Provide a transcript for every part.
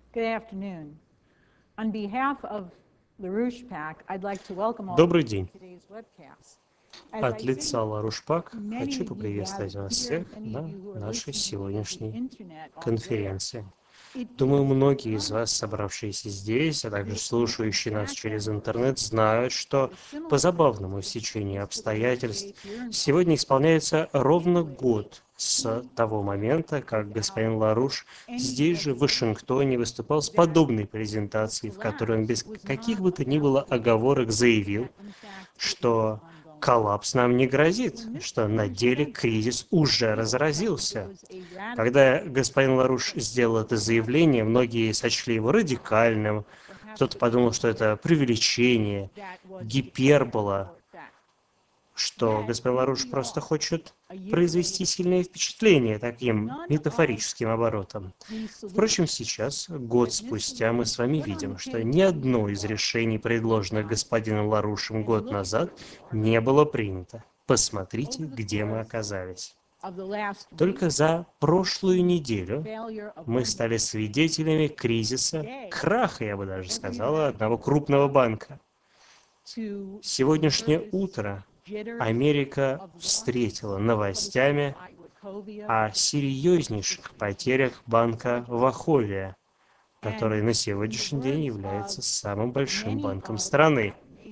Добрый день. От лица Ларушпак хочу поприветствовать вас всех на нашей сегодняшней конференции. Думаю, многие из вас, собравшиеся здесь, а также слушающие нас через интернет, знают, что по забавному стечению обстоятельств сегодня исполняется ровно год с того момента, как господин Ларуш здесь же, в Вашингтоне, выступал с подобной презентацией, в которой он без каких бы то ни было оговорок заявил, что коллапс нам не грозит, что на деле кризис уже разразился. Когда господин Ларуш сделал это заявление, многие сочли его радикальным, кто-то подумал, что это преувеличение, гипербола, что господин Ларуш просто хочет произвести сильное впечатление таким метафорическим оборотом. Впрочем, сейчас, год спустя, мы с вами видим, что ни одно из решений, предложенных господином Ларушем год назад, не было принято. Посмотрите, где мы оказались. Только за прошлую неделю мы стали свидетелями кризиса, краха, я бы даже сказала, одного крупного банка. Сегодняшнее утро Америка встретила новостями о серьезнейших потерях банка Ваховия, который на сегодняшний день является самым большим банком страны.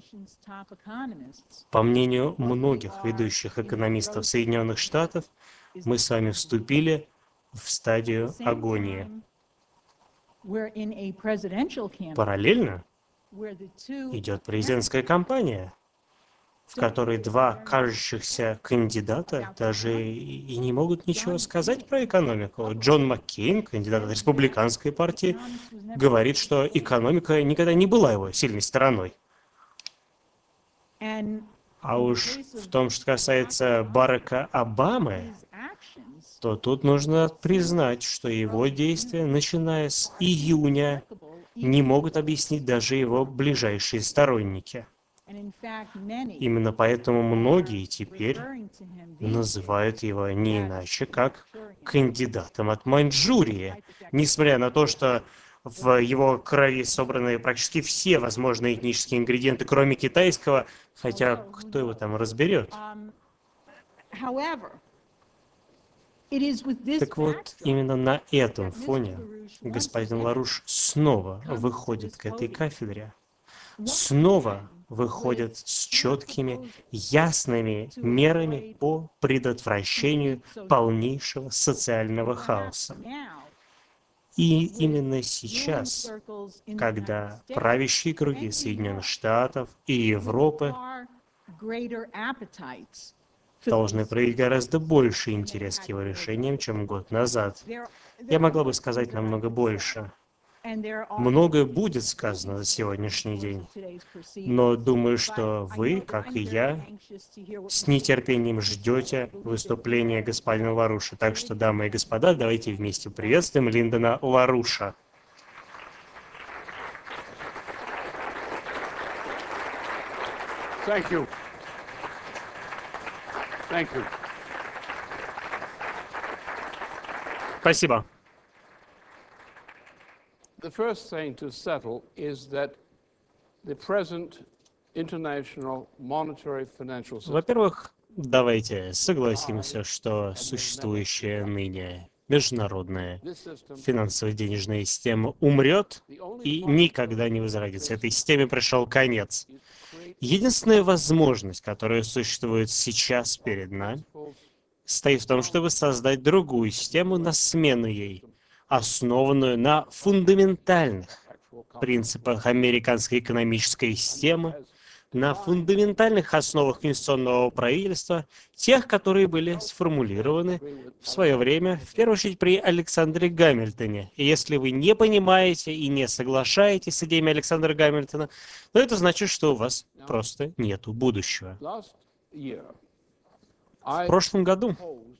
По мнению многих ведущих экономистов Соединенных Штатов, мы с вами вступили в стадию агонии. Параллельно идет президентская кампания, в которой два кажущихся кандидата даже и не могут ничего сказать про экономику. Джон Маккейн, кандидат от республиканской партии, говорит, что экономика никогда не была его сильной стороной. А уж в том, что касается Барака Обамы, то тут нужно признать, что его действия, начиная с июня, не могут объяснить даже его ближайшие сторонники. Именно поэтому многие теперь называют его не иначе, как кандидатом от Маньчжурии, несмотря на то, что в его крови собраны практически все возможные этнические ингредиенты, кроме китайского, хотя кто его там разберет. Так вот, именно на этом фоне господин Ларуш снова выходит к этой кафедре, снова выходит с четкими, ясными мерами по предотвращению полнейшего социального хаоса. И именно сейчас, когда правящие круги Соединенных Штатов и Европы должны проявить гораздо больше интерес к его решениям, чем год назад. Я могла бы сказать намного больше. Многое будет сказано за сегодняшний день, но думаю, что вы, как и я, с нетерпением ждете выступления господина Ларуша. Так что, дамы и господа, давайте вместе приветствуем Линдона Ларуша. Thank you. Thank you. Спасибо. The first thing to settle is that the present international monetary financial system. Во-первых, давайте согласимся, что существующая ныне международная финансово-денежная система умрет и никогда не возродится. Этой системе пришел конец. Единственная возможность, которая существует сейчас перед нами, состоит в том, чтобы создать другую систему на смену ей, основанную на фундаментальных принципах американской экономической системы, на фундаментальных основах конституционного правительства, тех, которые были сформулированы в свое время, в первую очередь при Александре Гамильтоне. И если вы не понимаете и не соглашаетесь с идеями Александра Гамильтона, то это значит, что у вас просто нету будущего. В прошлом году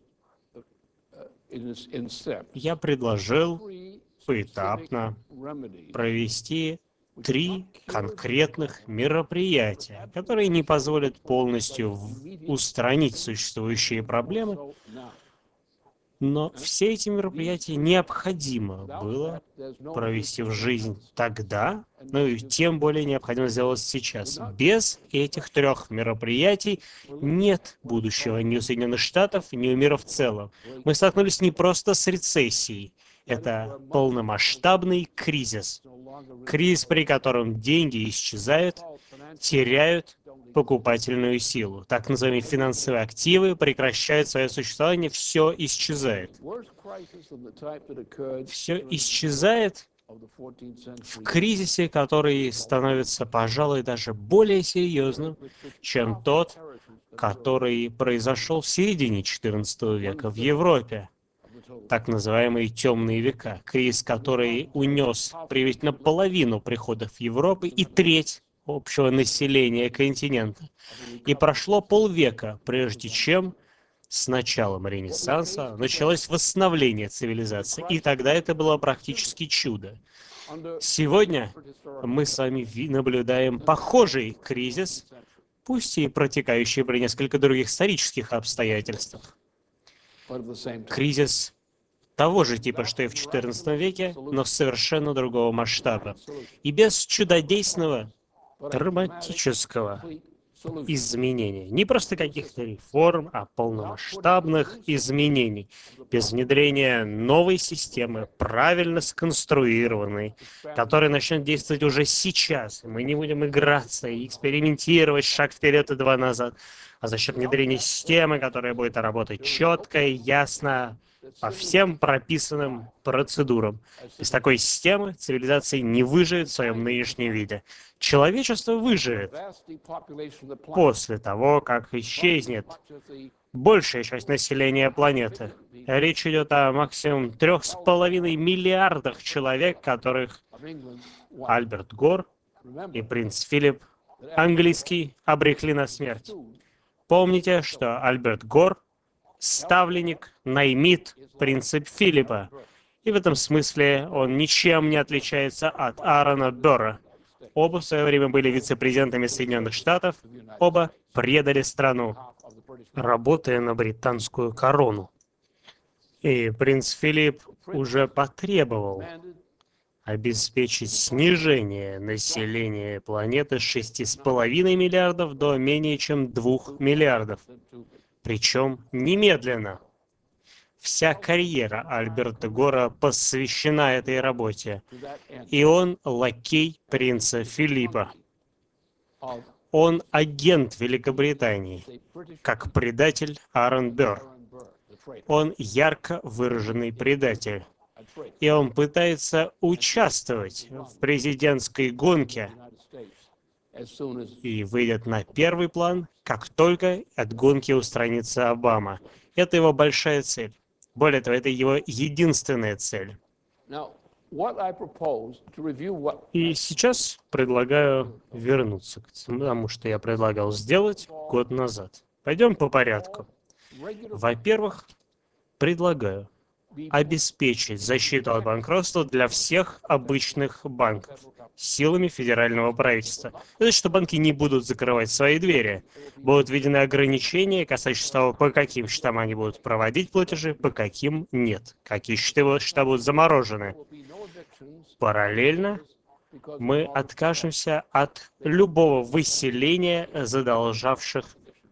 я предложил поэтапно провести 3 конкретных мероприятия, которые не позволят полностью устранить существующие проблемы, Но все эти мероприятия необходимо было провести в жизнь тогда, ну и тем более необходимо сделать сейчас. Без этих трех мероприятий нет будущего ни у Соединенных Штатов, ни у мира в целом. Мы столкнулись не просто с рецессией, это полномасштабный кризис. Кризис, при котором деньги исчезают, теряют покупательную силу. Так называемые финансовые активы прекращают свое существование, все исчезает. Все исчезает в кризисе, который становится, пожалуй, даже более серьезным, чем тот, который произошел в середине XIV века в Европе. Так называемые темные века. Кризис, который унес приблизительно половину приходов Европы и треть общего населения континента. И прошло полвека, прежде чем с началом Ренессанса началось восстановление цивилизации, и тогда это было практически чудо. Сегодня мы с вами наблюдаем похожий кризис, пусть и протекающий при несколько других исторических обстоятельствах. Кризис того же типа, что и в XIV веке, но совершенно другого масштаба. И без чудодейственного, драматического изменения. Не просто каких-то реформ, а полномасштабных изменений. Без внедрения новой системы, правильно сконструированной, которая начнет действовать уже сейчас. Мы не будем играться и экспериментировать шаг вперед и два назад, а за счет внедрения системы, которая будет работать четко и ясно, по всем прописанным процедурам. Без такой системы цивилизация не выживет в своем нынешнем виде. Человечество выживет после того, как исчезнет большая часть населения планеты. Речь идет о максимум 3,5 миллиардах человек, которых Альберт Гор и принц Филипп английский обрекли на смерть. Помните, что Альберт Гор ставленник, наймит принца Филиппа. И в этом смысле он ничем не отличается от Аарона Берра. Оба в свое время были вице-президентами Соединенных Штатов, оба предали страну, работая на британскую корону. И принц Филипп уже потребовал обеспечить снижение населения планеты с 6,5 миллиардов до менее чем 2 миллиардов. Причем немедленно. Вся карьера Альберта Гора посвящена этой работе. И он лакей принца Филиппа. Он агент Великобритании, как предатель Аарон Берр. Он ярко выраженный предатель. И он пытается участвовать в президентской гонке и выйдет на первый план, как только от гонки устранится Обама. Это его большая цель. Более того, это его единственная цель. И сейчас предлагаю вернуться к тому, что я предлагал сделать год назад. Пойдем по порядку. Во-первых, предлагаю обеспечить защиту от банкротства для всех обычных банков силами федерального правительства. Это значит, что банки не будут закрывать свои двери. Будут введены ограничения, касающиеся того, по каким счетам они будут проводить платежи, по каким нет. Какие счета будут заморожены. Параллельно мы откажемся от любого выселения задолжавших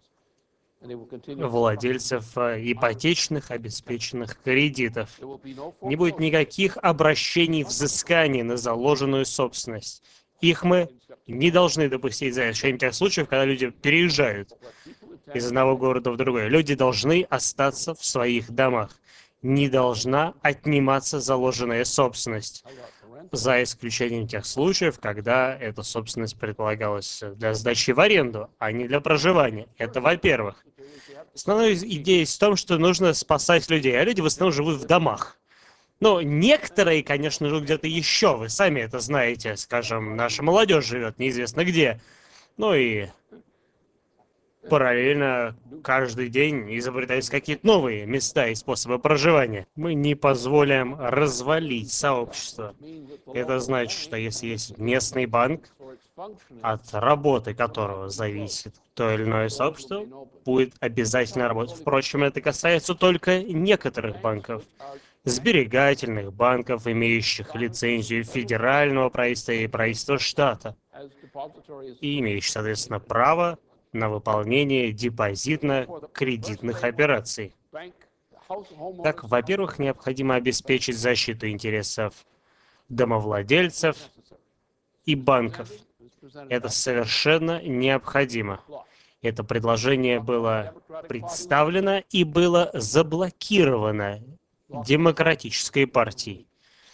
владельцев ипотечных обеспеченных кредитов. Не будет никаких обращений взысканий на заложенную собственность. Их мы не должны допустить за исключением тех случаев, когда люди переезжают из одного города в другой. Люди должны остаться в своих домах. Не должна отниматься заложенная собственность. За исключением тех случаев, когда эта собственность предполагалась для сдачи в аренду, а не для проживания. Это во-первых. Основная идея в том, что нужно спасать людей, а люди в основном живут в домах. Но некоторые, конечно, живут где-то еще, вы сами это знаете, скажем, наша молодежь живет неизвестно где. Ну и параллельно каждый день изобретаются какие-то новые места и способы проживания. Мы не позволим развалить сообщество. Это значит, что если есть местный банк, от работы которого зависит то или иное сообщество, будет обязательно работать. Впрочем, это касается только некоторых банков, сберегательных банков, имеющих лицензию федерального правительства и правительства штата, и имеющих, соответственно, право на выполнение депозитно-кредитных операций. Так, во-первых, необходимо обеспечить защиту интересов домовладельцев и банков. Это совершенно необходимо. Это предложение было представлено и было заблокировано Демократической партией.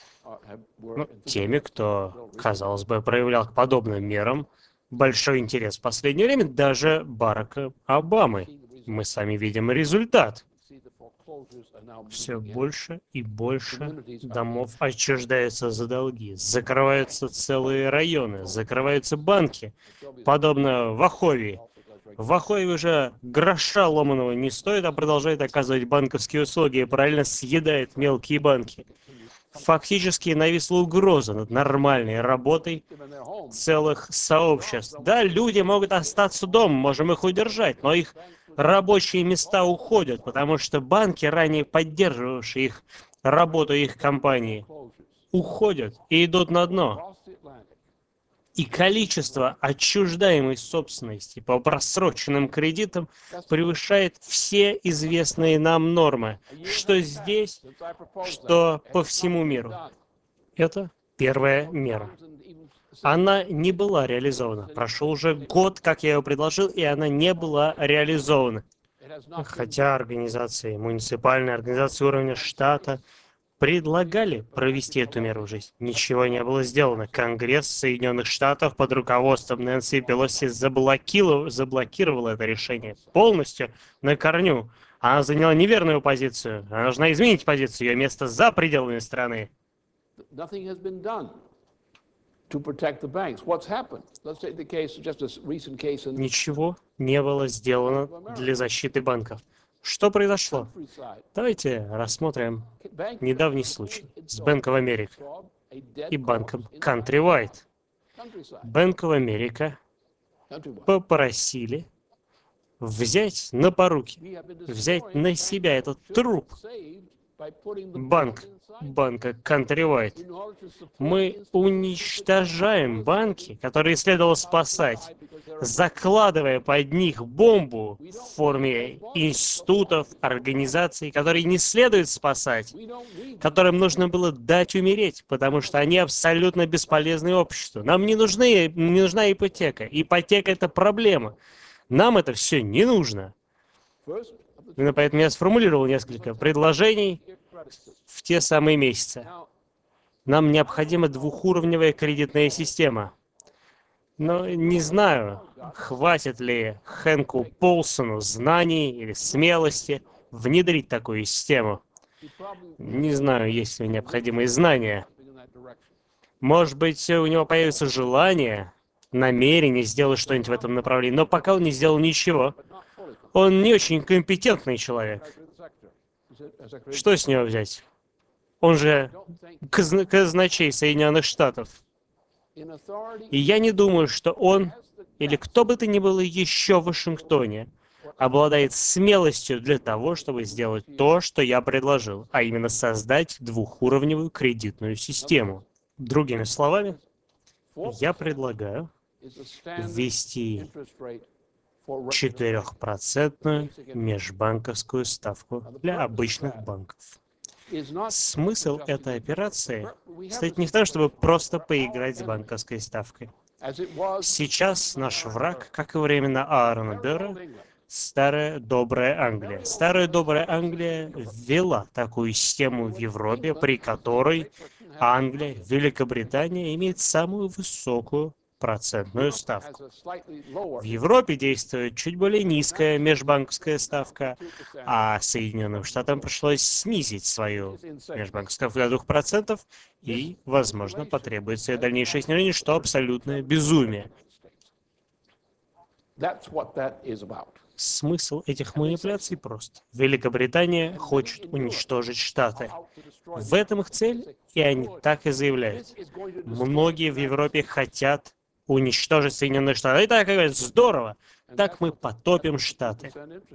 Теми, кто, казалось бы, проявлял к подобным мерам большой интерес в последнее время, даже Барака Обамы. Мы сами видим результат. Все больше и больше домов отчуждаются за долги, закрываются целые районы, закрываются банки, подобно Ваховии. Ваховии уже гроша ломаного не стоит, а продолжает оказывать банковские услуги и параллельно съедает мелкие банки. Фактически нависла угроза над нормальной работой целых сообществ. Да, люди могут остаться дома, можем их удержать, но их рабочие места уходят, потому что банки, ранее поддерживавшие их работу, их компании, уходят и идут на дно. И количество отчуждаемой собственности по просроченным кредитам превышает все известные нам нормы, что здесь, что по всему миру. Это первая мера. Она не была реализована. Прошел уже год, как я ее предложил, и она не была реализована. Хотя организации, муниципальные организации уровня штата предлагали провести эту меру в жизнь. Ничего не было сделано. Конгресс Соединенных Штатов под руководством Нэнси Пелоси заблокировал это решение полностью на корню. Она заняла неверную позицию. Она должна изменить позицию. Ее место за пределами страны. Ничего не было сделано для защиты банков. Что произошло? Давайте рассмотрим недавний случай с Bank of America и банком Countrywide. Bank of America попросили взять на поруки, взять на себя этот труп банка Countrywide. Мы уничтожаем банки, которые следовало спасать, закладывая под них бомбу в форме институтов, организаций, которые не следует спасать, которым нужно было дать умереть, потому что они абсолютно бесполезны обществу. Нам не нужна ипотека. Ипотека — это проблема. Нам это все не нужно. Именно поэтому я сформулировал несколько предложений в те самые месяцы. Нам необходима двухуровневая кредитная система. Но не знаю, хватит ли Хэнку Полсону знаний или смелости внедрить такую систему. Не знаю, есть ли необходимые знания. Может быть, у него появится желание, намерение сделать что-нибудь в этом направлении, но пока он не сделал ничего. Он не очень компетентный человек. Что с него взять? Он же казначей Соединенных Штатов. И я не думаю, что он, или кто бы то ни было еще в Вашингтоне, обладает смелостью для того, чтобы сделать то, что я предложил, а именно создать двухуровневую кредитную систему. Другими словами, я предлагаю ввести 4% межбанковскую ставку для обычных банков. Смысл этой операции стоит не в том, чтобы просто поиграть с банковской ставкой. Сейчас наш враг, как и во времена Аарона Берра, старая добрая Англия. Старая добрая Англия ввела такую систему в Европе, при которой Англия, Великобритания имеет самую высокую процентную ставку. В Европе действует чуть более низкая межбанковская ставка, а Соединенным Штатам пришлось снизить свою межбанковскую ставку до 2%, и, возможно, потребуется ее дальнейшее снижение, что абсолютное безумие. Смысл этих манипуляций прост. Великобритания хочет уничтожить Штаты. В этом их цель, и они так и заявляют. Многие в Европе хотят уничтожить Соединенные Штаты. И так говорят, здорово, так мы потопим Штаты.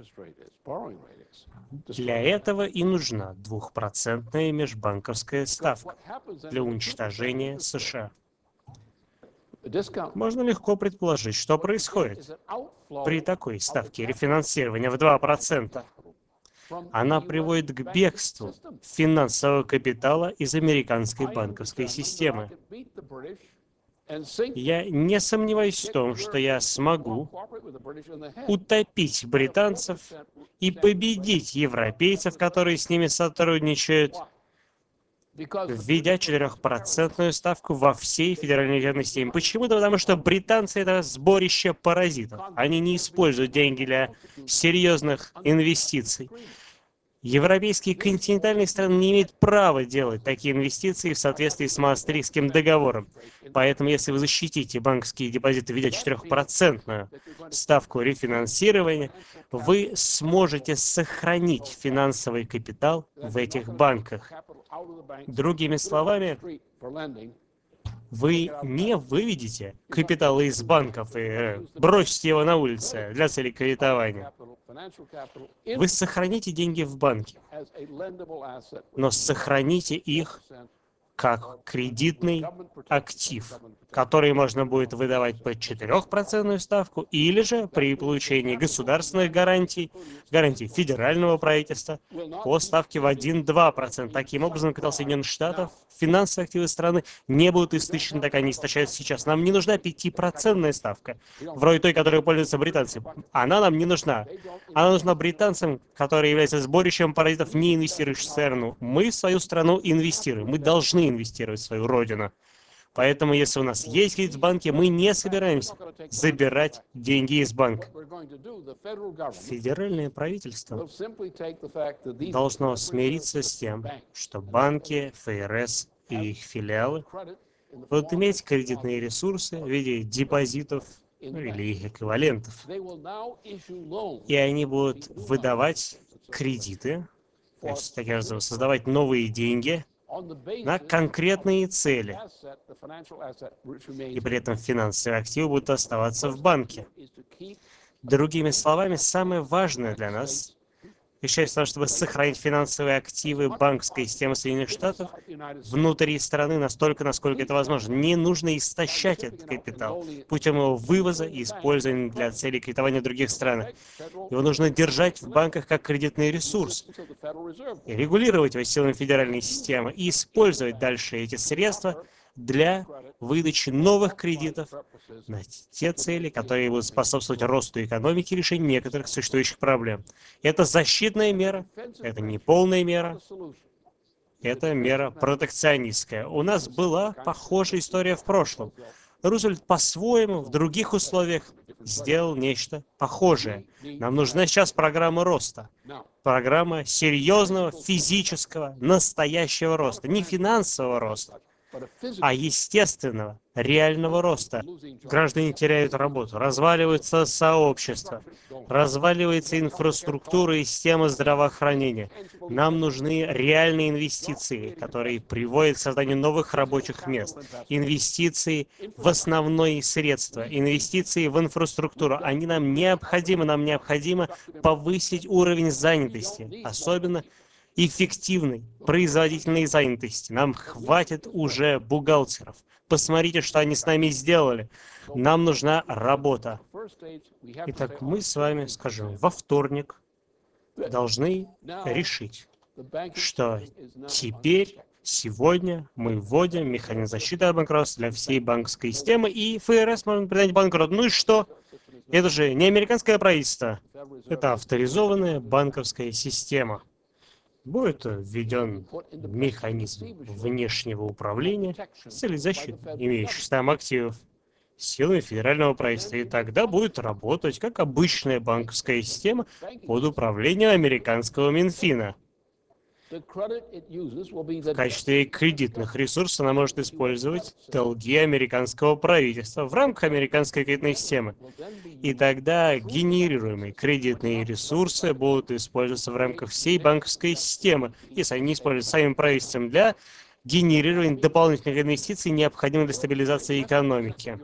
Для этого и нужна 2% межбанковская ставка для уничтожения США. Можно легко предположить, что происходит при такой ставке рефинансирования в 2%. Она приводит к бегству финансового капитала из американской банковской системы. Я не сомневаюсь в том, что я смогу утопить британцев и победить европейцев, которые с ними сотрудничают, введя 4% ставку во всей федеральной резервной системе. Почему? Да потому что британцы — это сборище паразитов. Они не используют деньги для серьезных инвестиций. Европейские континентальные страны не имеют права делать такие инвестиции в соответствии с Маастрихтским договором. Поэтому, если вы защитите банковские депозиты, введя 4% ставку рефинансирования, вы сможете сохранить финансовый капитал в этих банках. Другими словами, вы не выведете капитал из банков и бросите его на улице для целей кредитования. Вы сохраните деньги в банке, но сохраните их как кредитный актив, который можно будет выдавать под 4% ставку или же при получении государственных гарантий, гарантий федерального правительства по ставке в 1-2%. Таким образом, капитал Соединенных Штатов, финансовые активы страны не будут истощены, так они истощаются сейчас. Нам не нужна 5% ставка, вроде той, которой пользуются британцы. Она нам не нужна. Она нужна британцам, которые являются сборищем паразитов, не инвестирующих в страну. Мы в свою страну инвестируем. Мы должны инвестировать в свою родину. Поэтому, если у нас есть кредит в банке, мы не собираемся забирать деньги из банка. Федеральное правительство должно смириться с тем, что банки, ФРС и их филиалы будут иметь кредитные ресурсы в виде депозитов или их эквивалентов. И они будут выдавать кредиты, то есть, таким образом, создавать новые деньги на конкретные цели. И при этом финансовые активы будут оставаться в банке. Другими словами, самое важное для нас заключается в том, чтобы сохранить финансовые активы банковской системы Соединенных Штатов внутри страны настолько, насколько это возможно. Не нужно истощать этот капитал путем его вывоза и использования для целей кредитования в других странах. Его нужно держать в банках как кредитный ресурс, и регулировать его силами федеральной системы и использовать дальше эти средства для выдачи новых кредитов на те цели, которые будут способствовать росту экономики и решению некоторых существующих проблем. Это защитная мера, это не полная мера, это мера протекционистская. У нас была похожая история в прошлом. Рузвельт по-своему, в других условиях сделал нечто похожее. Нам нужна сейчас программа роста. Программа серьезного физического, настоящего роста. Не финансового роста, а естественного, реального роста. Граждане теряют работу, разваливаются сообщества, разваливается инфраструктура и система здравоохранения. Нам нужны реальные инвестиции, которые приводят к созданию новых рабочих мест. Инвестиции в основные средства, инвестиции в инфраструктуру. Они нам необходимо повысить уровень занятости, особенно эффективной, производительной занятости. Нам хватит уже бухгалтеров. Посмотрите, что они с нами сделали. Нам нужна работа. Итак, мы с вами, скажем, во вторник должны решить, что теперь, сегодня мы вводим механизм защиты от банкротства для всей банковской системы, и ФРС может принять банкрот. Ну и что? Это же не американское правительство. Это авторизованная банковская система. Будет введен механизм внешнего управления с целью защиты имеющихся там активов силами федерального правительства. И тогда будет работать как обычная банковская система под управлением американского Минфина. В качестве кредитных ресурсов она может использовать долги американского правительства в рамках американской кредитной системы. И тогда генерируемые кредитные ресурсы будут использоваться в рамках всей банковской системы, если они используются самим правительством для генерирования дополнительных инвестиций, необходимых для стабилизации экономики.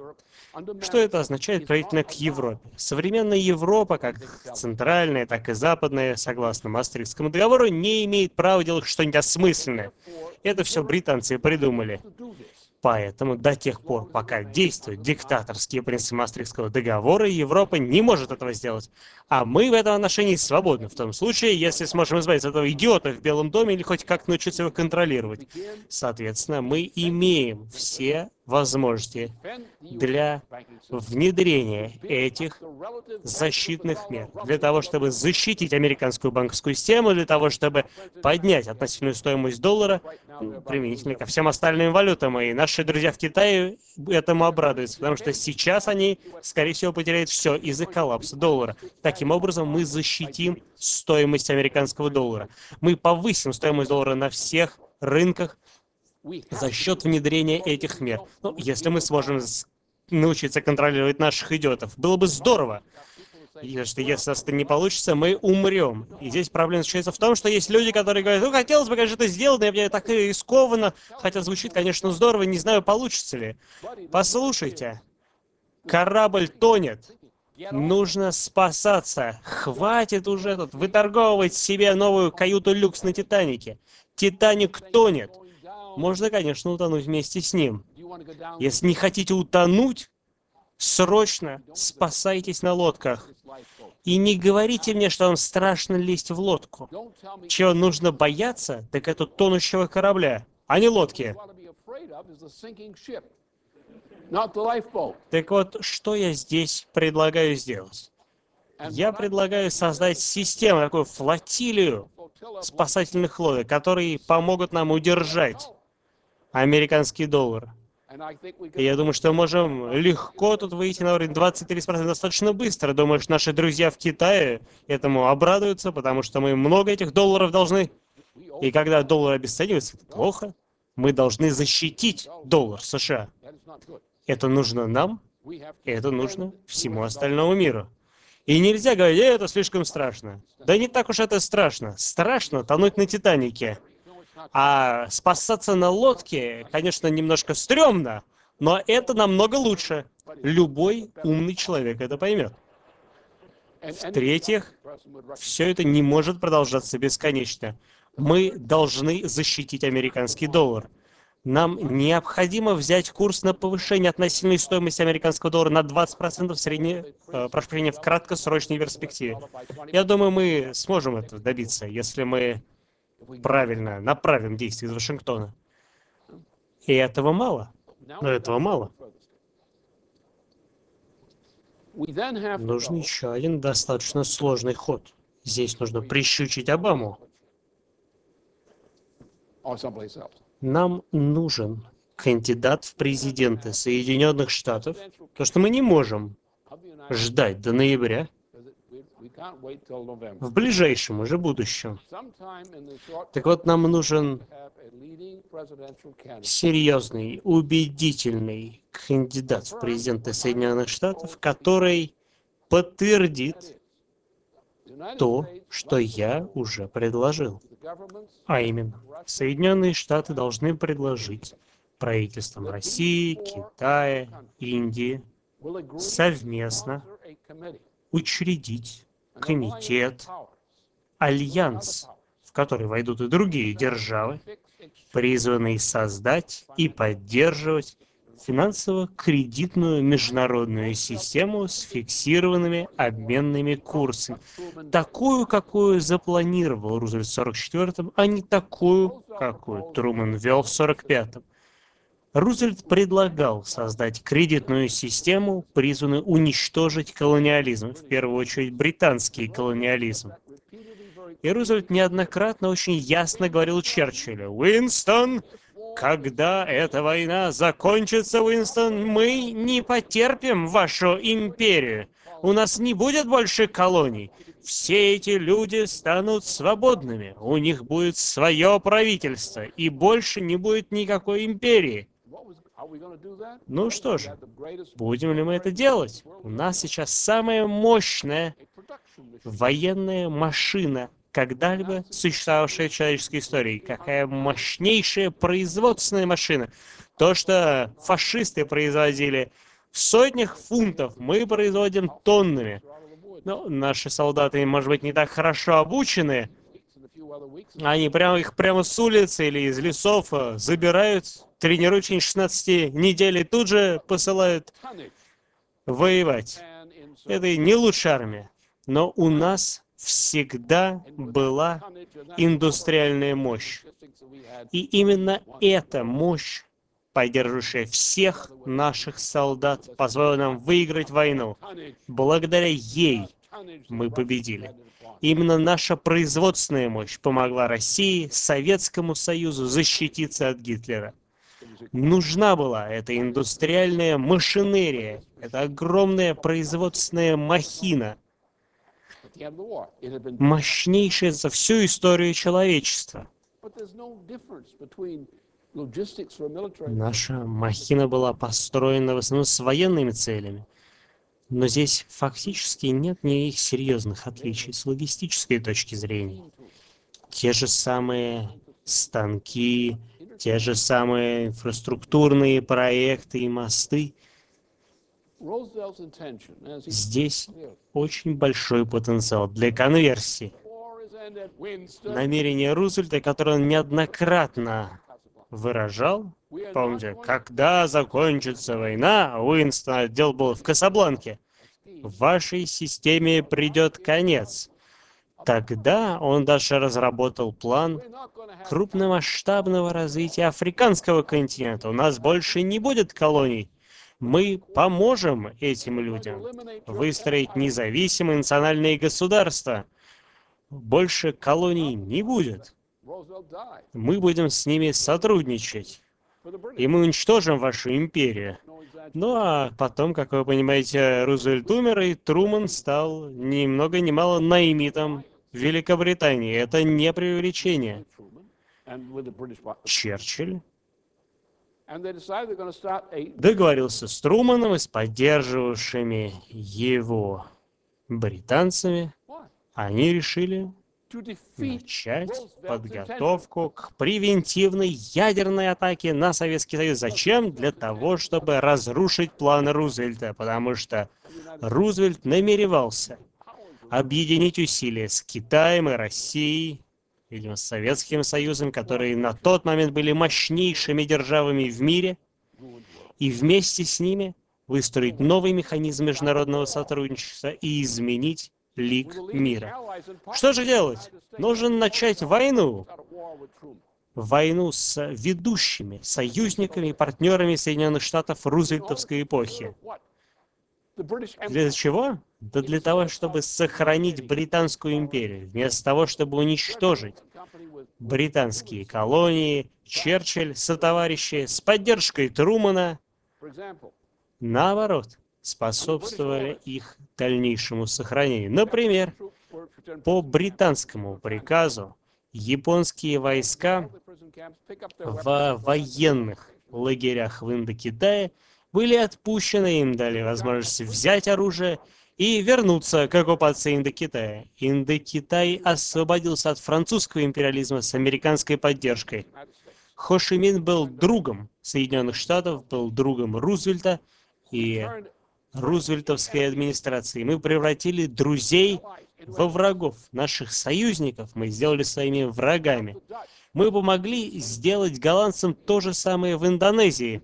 Что это означает применительно к Европе? Современная Европа, как центральная, так и западная, согласно Маастрихтскому договору, не имеет права делать что-нибудь осмысленное. Это все британцы придумали. Поэтому до тех пор, пока действуют диктаторские принципы Маастрихтского договора, Европа не может этого сделать. А мы в этом отношении свободны, в том случае, если сможем избавиться от этого идиота в Белом доме или хоть как научиться его контролировать. Соответственно, мы имеем все возможности для внедрения этих защитных мер. Для того, чтобы защитить американскую банковскую систему, для того, чтобы поднять относительную стоимость доллара применительно ко всем остальным валютам. И наши друзья в Китае этому обрадуются, потому что сейчас они, скорее всего, потеряют все из-за коллапса доллара. Таким образом, мы защитим стоимость американского доллара. Мы повысим стоимость доллара на всех рынках за счет внедрения этих мер. Ну, если мы сможем научиться контролировать наших идиотов, было бы здорово. Потому что если это не получится, мы умрем. И здесь проблема заключается в том, что есть люди, которые говорят, ну, хотелось бы, конечно, это сделано, я так и рискованно, хотя звучит, конечно, здорово, не знаю, получится ли. Послушайте, корабль тонет. Нужно спасаться. Хватит уже тут выторговывать себе новую каюту люкс на Титанике. Титаник тонет. Можно, конечно, утонуть вместе с ним. Если не хотите утонуть, срочно спасайтесь на лодках. И не говорите мне, что вам страшно лезть в лодку. Чего нужно бояться, так это тонущего корабля, а не лодки. Так вот, что я здесь предлагаю сделать? Я предлагаю создать систему, такую флотилию спасательных лодок, которые помогут нам удержать американский доллар. И я думаю, что можем легко тут выйти на уровень 20-30% достаточно быстро. Думаю, что наши друзья в Китае этому обрадуются, потому что мы много этих долларов должны. И когда доллар обесценивается, это плохо. Мы должны защитить доллар США. Это нужно нам, и это нужно всему остальному миру. И нельзя говорить, это слишком страшно. Да не так уж это страшно. Страшно тонуть на Титанике. А спасаться на лодке, конечно, немножко стрёмно, но это намного лучше. Любой умный человек это поймет. В-третьих, все это не может продолжаться бесконечно. Мы должны защитить американский доллар. Нам необходимо взять курс на повышение относительной стоимости американского доллара на 20% в краткосрочной перспективе. Я думаю, мы сможем этого добиться, если мы правильно направим действия из Вашингтона. И этого мало. Но этого мало. Нужен еще один достаточно сложный ход. Здесь нужно прищучить Обаму. Нам нужен кандидат в президенты Соединенных Штатов, потому что мы не можем ждать до ноября, в ближайшем уже будущем. Так вот, нам нужен серьезный, убедительный кандидат в президенты Соединенных Штатов, который подтвердит то, что я уже предложил. А именно, Соединенные Штаты должны предложить правительствам России, Китая, Индии совместно учредить комитет, альянс, в который войдут и другие державы, призванные создать и поддерживать финансово-кредитную международную систему с фиксированными обменными курсами. Такую, какую запланировал Рузвельт в 1944-м, а не такую, какую Трумэн ввел в 1945-м. Рузвельт предлагал создать кредитную систему, призванную уничтожить колониализм, в первую очередь британский колониализм. И Рузвельт неоднократно очень ясно говорил Черчиллю: «Уинстон, когда эта война закончится, Уинстон, мы не потерпим вашу империю. У нас не будет больше колоний. Все эти люди станут свободными. У них будет свое правительство, и больше не будет никакой империи». Ну что же, будем ли мы это делать? У нас сейчас самая мощная военная машина, когда-либо существовавшая в человеческой истории. Какая мощнейшая производственная машина. То, что фашисты производили в сотнях фунтов, мы производим тоннами. Но наши солдаты, может быть, не так хорошо обучены. Они их прямо с улицы или из лесов забирают, тренируют в течение 16 недель и тут же посылают воевать. Это не лучшая армия. Но у нас всегда была индустриальная мощь. И именно эта мощь, поддерживающая всех наших солдат, позволила нам выиграть войну. Благодаря ей мы победили. Именно наша производственная мощь помогла России, Советскому Союзу защититься от Гитлера. Нужна была эта индустриальная машинерия, эта огромная производственная махина, мощнейшая за всю историю человечества. Наша махина была построена в основном с военными целями, но здесь фактически нет никаких серьезных отличий с логистической точки зрения. Те же самые станки, те же самые инфраструктурные проекты и мосты. Здесь очень большой потенциал для конверсии. Намерение Рузвельта, которое он неоднократно выражал, помните, когда закончится война, Уинстон, дело было в Касабланке, вашей системе придет конец. Тогда он даже разработал план крупномасштабного развития африканского континента. У нас больше не будет колоний. Мы поможем этим людям выстроить независимые национальные государства. Больше колоний не будет. Мы будем с ними сотрудничать. И мы уничтожим вашу империю. Ну а потом, как вы понимаете, Рузвельт умер, и Труман стал ни много ни мало наймитом Великобритании. Это не преувеличение. Черчилль договорился с Труманом и с поддерживавшими его британцами. Они решили начать подготовку к превентивной ядерной атаке на Советский Союз. Зачем? Для того, чтобы разрушить планы Рузвельта, потому что Рузвельт намеревался объединить усилия с Китаем и Россией, видимо, с Советским Союзом, которые на тот момент были мощнейшими державами в мире, и вместе с ними выстроить новый механизм международного сотрудничества и изменить лик мира. Что же делать? Нужно начать войну. Войну с ведущими союзниками и партнерами Соединенных Штатов рузвельтовской эпохи. Для чего? Да для того, чтобы сохранить Британскую империю. Вместо того, чтобы уничтожить британские колонии, Черчилль сотоварищи с поддержкой Трумана, наоборот, способствовали их дальнейшему сохранению. Например, по британскому приказу японские войска в военных лагерях в Индокитае были отпущены, им дали возможность взять оружие и вернуться к оккупации Индокитая. Индокитай освободился от французского империализма с американской поддержкой. Хо Ши Мин был другом Соединенных Штатов, был другом Рузвельта и рузвельтовской администрации. Мы превратили друзей во врагов. Наших союзников мы сделали своими врагами. Мы помогли сделать голландцам то же самое в Индонезии.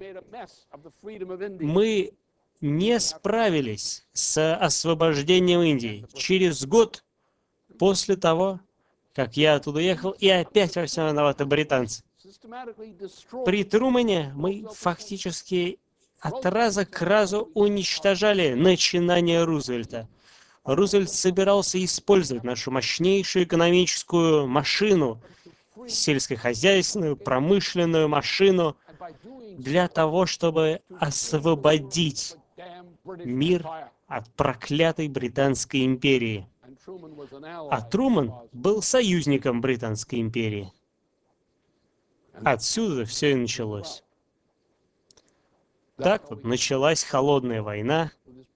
Мы не справились с освобождением Индии. Через год после того, как я оттуда ехал, и опять во всем виноваты британцы. При Трумане мы фактически от раза к разу уничтожали начинания Рузвельта. Рузвельт собирался использовать нашу мощнейшую экономическую машину, сельскохозяйственную, промышленную машину, для того, чтобы освободить мир от проклятой Британской империи. А Труман был союзником Британской империи. Отсюда все и началось. Так вот началась холодная война.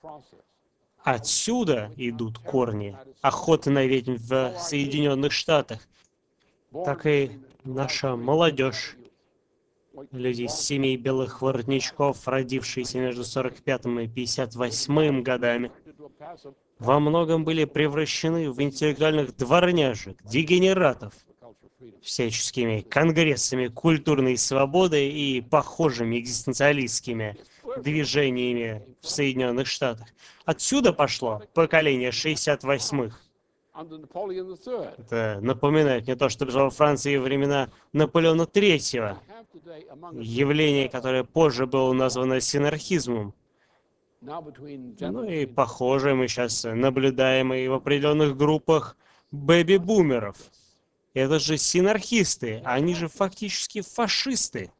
Отсюда идут корни охоты на ведьм в Соединенных Штатах. Так и наша молодежь люди из семей белых воротничков, родившиеся между 45-м и 58-м годами, во многом были превращены в интеллектуальных дворняжек, дегенератов, всяческими конгрессами культурной свободы и похожими экзистенциалистскими движениями в Соединенных Штатах. Отсюда пошло поколение 68-х. Это напоминает мне то, что было во Франции во времена Наполеона III, явление, которое позже было названо синархизмом. Ну и похоже, мы сейчас наблюдаем и в определенных группах бэби-бумеров. Это же синархисты, они же фактически фашисты.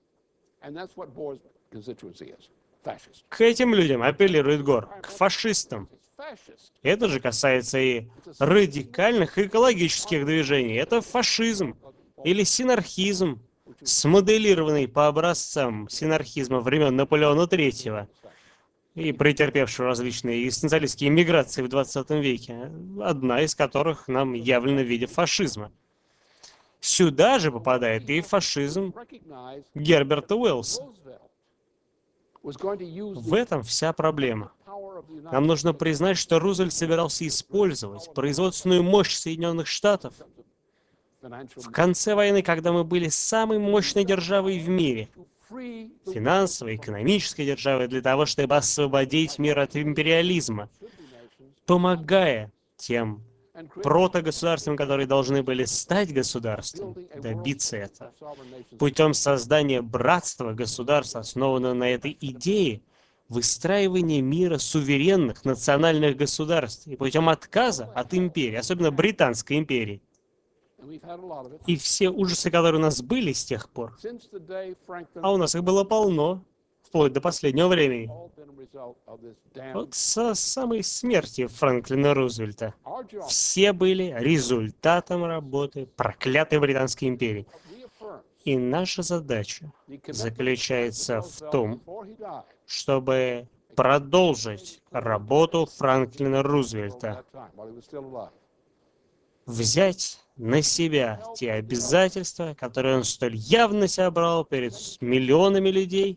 К этим людям апеллирует Гор, к фашистам. Это же касается и радикальных экологических движений. Это фашизм или синархизм, смоделированный по образцам синархизма времен Наполеона III и претерпевшего различные экзистенциалистские миграции в 20 веке, одна из которых нам явлена в виде фашизма. Сюда же попадает и фашизм Герберта Уэллса. В этом вся проблема. Нам нужно признать, что Рузвельт собирался использовать производственную мощь Соединенных Штатов в конце войны, когда мы были самой мощной державой в мире, финансовой, экономической державой, для того, чтобы освободить мир от империализма, помогая тем протогосударствам, которые должны были стать государством, добиться этого, путем создания братства государств, основанного на этой идее, выстраивания мира суверенных национальных государств и путем отказа от империи, особенно Британской империи. И все ужасы, которые у нас были с тех пор, а у нас их было полно, вплоть до последнего времени, вот со самой смерти Франклина Рузвельта, все были результатом работы проклятой Британской империи. И наша задача заключается в том, чтобы продолжить работу Франклина Рузвельта, взять на себя те обязательства, которые он столь явно себя брал перед миллионами людей,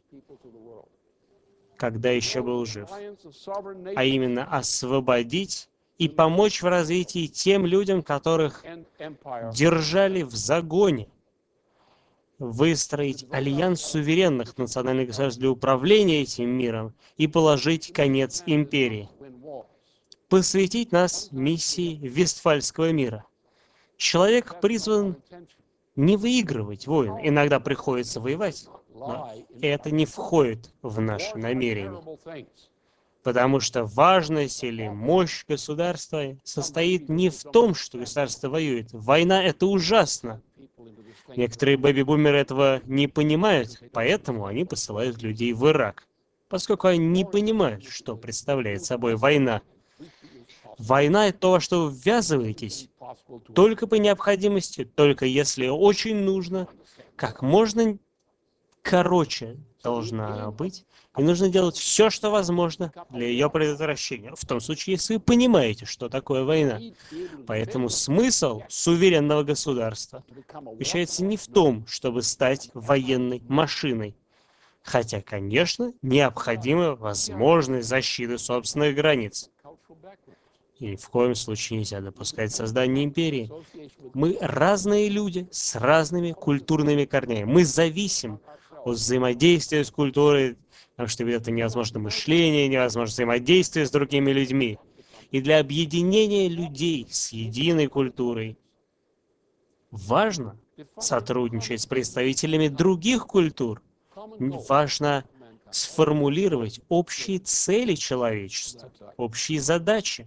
когда еще был жив, а именно освободить и помочь в развитии тем людям, которых держали в загоне, выстроить альянс суверенных национальных государств для управления этим миром и положить конец империи, посвятить нас миссии Вестфальского мира. Человек призван не выигрывать войн, иногда приходится воевать, но это не входит в наши намерения. Потому что важность или мощь государства состоит не в том, что государство воюет. Война — это ужасно. Некоторые бэби-бумеры этого не понимают, поэтому они посылают людей в Ирак, поскольку они не понимают, что представляет собой война. Война — это то, во что вы ввязываетесь, только по необходимости, только если очень нужно, как можно короче должна она быть, и нужно делать все, что возможно для ее предотвращения, в том случае, если вы понимаете, что такое война. Поэтому смысл суверенного государства заключается не в том, чтобы стать военной машиной, хотя, конечно, необходима возможность защиты собственных границ. И ни в коем случае нельзя допускать создание империи. Мы разные люди с разными культурными корнями. Мы зависим от взаимодействия с культурой, потому что это невозможно мышление, невозможно взаимодействие с другими людьми. И для объединения людей с единой культурой важно сотрудничать с представителями других культур. Важно сформулировать общие цели человечества, общие задачи.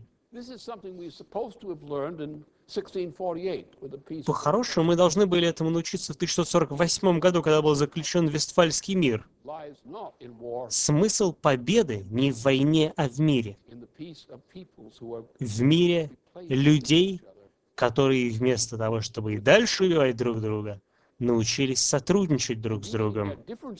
По-хорошему, мы должны были этому научиться в 1648 году, когда был заключен Вестфальский мир. Смысл победы не в войне, а в мире. В мире людей, которые вместо того, чтобы и дальше убивать друг друга, научились сотрудничать друг с другом.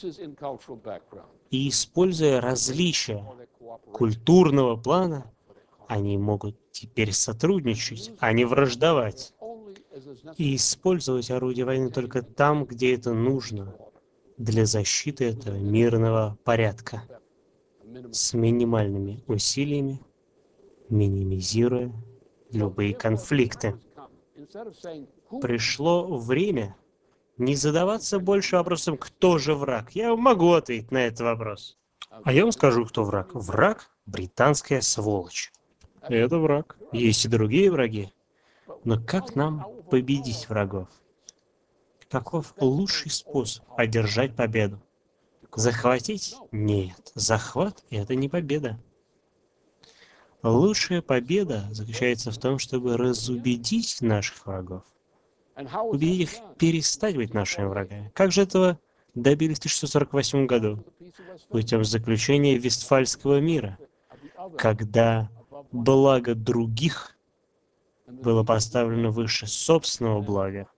И, используя различия культурного плана, они могут теперь сотрудничать, а не враждовать. И использовать орудие войны только там, где это нужно. для защиты этого мирного порядка с минимальными усилиями, минимизируя любые конфликты. Пришло время не задаваться больше вопросом, кто же враг. Я могу ответить на этот вопрос. А я вам скажу, кто враг. Враг — британская сволочь. Это враг. Есть и другие враги. Но как нам победить врагов? Каков лучший способ одержать победу? Захватить? Нет. Захват — это не победа. Лучшая победа заключается в том, чтобы разубедить наших врагов. Убедить их перестать быть нашими врагами. Как же этого добились в 1648 году? Путем заключения Вестфальского мира, когда благо других было поставлено выше собственного блага.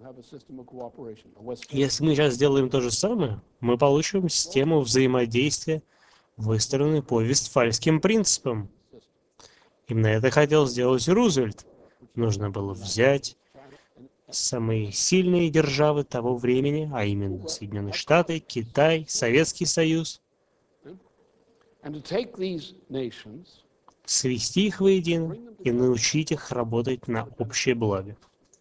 Если мы сейчас сделаем то же самое, мы получим систему взаимодействия, выстроенную по Вестфальским принципам. Именно это хотел сделать Рузвельт. Нужно было взять самые сильные державы того времени, а именно Соединенные Штаты, Китай, Советский Союз, свести их воедино и научить их работать на общее благо.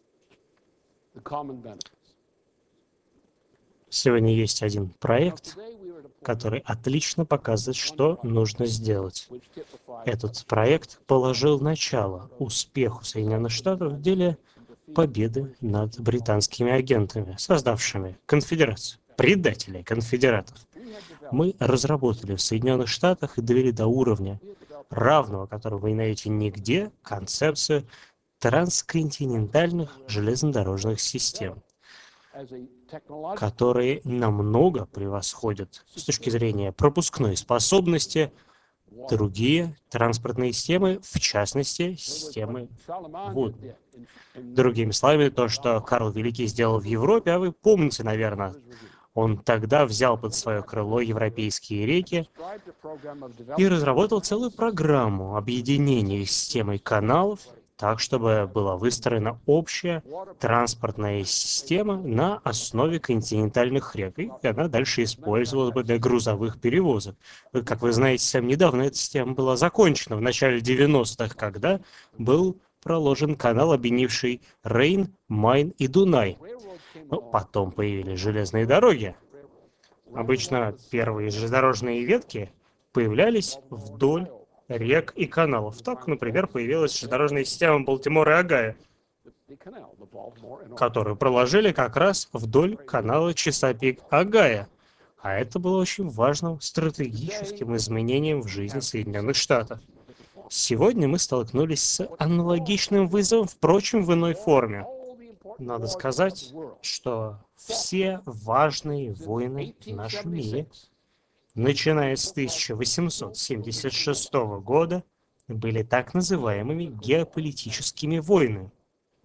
Сегодня есть один проект, который отлично показывает, что нужно сделать. Этот проект положил начало успеху Соединенных Штатов в деле победы над британскими агентами, создавшими конфедерацию, предателей конфедератов. Мы разработали в Соединенных Штатах и довели до уровня, равного которого вы не найдете нигде, концепцию трансконтинентальных железнодорожных систем, которые намного превосходят с точки зрения пропускной способности другие транспортные системы, в частности, системы водные. Другими словами, то, что Карл Великий сделал в Европе, а вы помните, наверное, он тогда взял под свое крыло европейские реки и разработал целую программу объединения системы каналов, так, чтобы была выстроена общая транспортная система на основе континентальных рек, и она дальше использовалась бы для грузовых перевозок. Как вы знаете, совсем недавно эта система была закончена, в начале 90-х, когда был проложен канал, объединивший Рейн, Майн и Дунай. Но потом появились железные дороги. Обычно первые железнодорожные ветки появлялись вдоль рек и каналов. Так, например, появилась железнодорожная система Балтимора и Огайо, которую проложили как раз вдоль канала Чесапик-Огайо. А это было очень важным стратегическим изменением в жизни Соединенных Штатов. Сегодня мы столкнулись с аналогичным вызовом, впрочем, в иной форме. Надо сказать, что все важные войны в нашем мире, начиная с 1876 года, были так называемыми геополитическими войнами.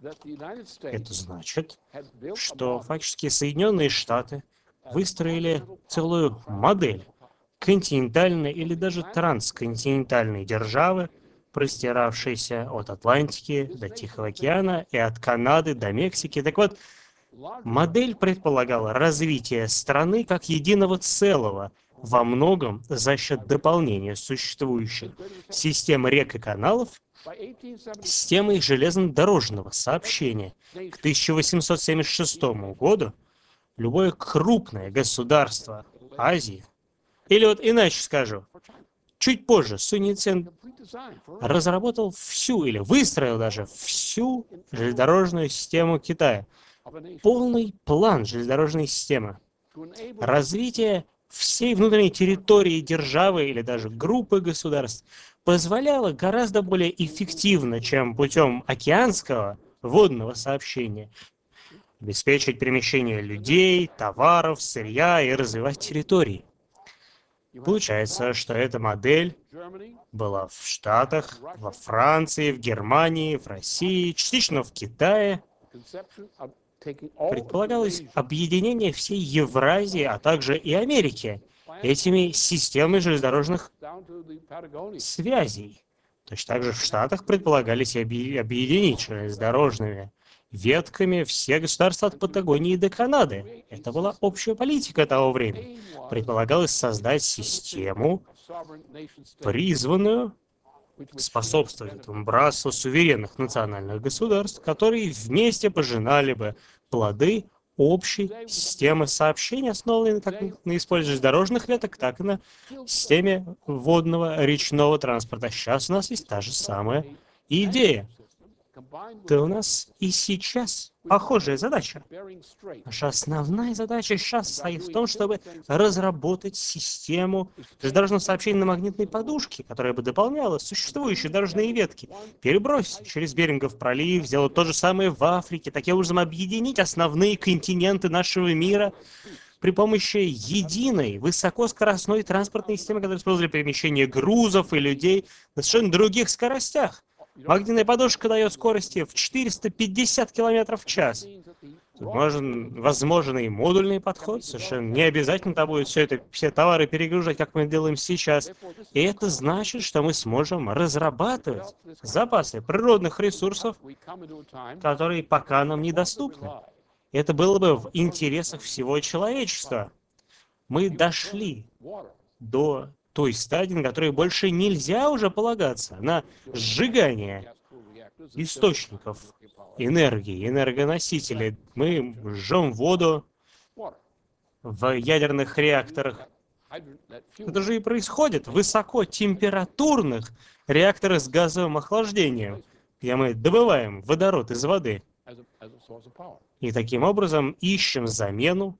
Это значит, что фактически Соединенные Штаты выстроили целую модель континентальной или даже трансконтинентальной державы, простиравшейся от Атлантики до Тихого океана и от Канады до Мексики. Так вот, модель предполагала развитие страны как единого целого, во многом за счет дополнения существующих систем рек и каналов системой железнодорожного сообщения. К 1876 году любое крупное государство Азии, или вот иначе скажу, чуть позже Сунь Яцен разработал всю или выстроил даже всю железнодорожную систему Китая. Полный план железнодорожной системы. Развитие всей внутренней территории державы или даже группы государств позволяло гораздо более эффективно, чем путем океанского водного сообщения, обеспечить перемещение людей, товаров, сырья и развивать территории. Получается, что эта модель была в Штатах, во Франции, в Германии, в России, частично в Китае. Предполагалось объединение всей Евразии, а также и Америки этими системами железнодорожных связей. Точно так же в Штатах предполагались объединить железнодорожными ветками все государства от Патагонии до Канады. Это была общая политика того времени. Предполагалось создать систему, призванную способствовать этому братству суверенных национальных государств, которые вместе пожинали бы плоды общей системы сообщений, основанной как на использовании дорожных веток, так и на системе водного речного транспорта. Сейчас у нас есть та же самая идея. Да у нас и сейчас похожая задача. Наша основная задача сейчас состоит в том, чтобы разработать систему железнодорожного сообщения на магнитной подушке, которая бы дополняла существующие дорожные ветки, перебросить через Берингов пролив, сделать то же самое в Африке, таким образом объединить основные континенты нашего мира при помощи единой высокоскоростной транспортной системы, которая использует перемещение грузов и людей на совершенно других скоростях. Магнитная подушка дает скорости в 450 км в час. Возможен и модульный подход, совершенно не обязательно там будет все товары перегружать, как мы делаем сейчас. И это значит, что мы сможем разрабатывать запасы природных ресурсов, которые пока нам недоступны. Это было бы в интересах всего человечества. Мы дошли до той стадии, на которой больше нельзя уже полагаться на сжигание источников энергии, энергоносителей. Мы жжем воду в ядерных реакторах. Это же и происходит в высокотемпературных реакторах с газовым охлаждением, где мы добываем водород из воды. И таким образом ищем замену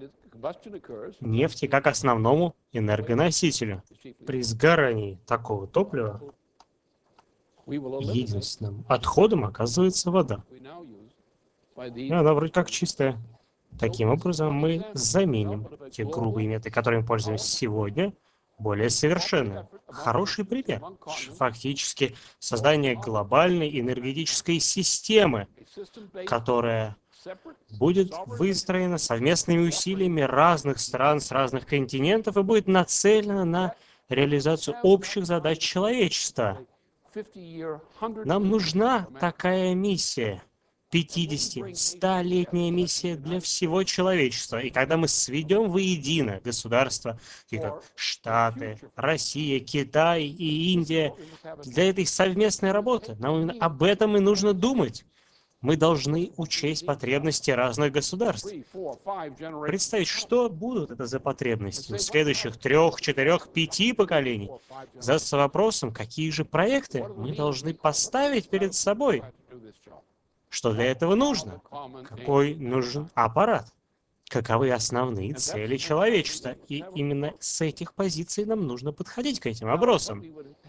нефти как основному энергоносителю. При сгорании такого топлива единственным отходом оказывается вода. И она вроде как чистая. Таким образом мы заменим те грубые методы, которыми пользуемся сегодня, более совершенные. Хороший пример. Фактически создание глобальной энергетической системы, которая будет выстроена совместными усилиями разных стран с разных континентов и будет нацелена на реализацию общих задач человечества. Нам нужна такая миссия. 50-100-летняя миссия для всего человечества. И когда мы сведем воедино государства, такие как Штаты, Россия, Китай и Индия, для этой совместной работы нам об этом и нужно думать. Мы должны учесть потребности разных государств. Представить, что будут это за потребности в следующих 3, 4, 5 поколений. Задаться вопросом, какие же проекты мы должны поставить перед собой. Что для этого нужно? Какой нужен аппарат? Каковы основные цели человечества? И именно с этих позиций нам нужно подходить к этим вопросам.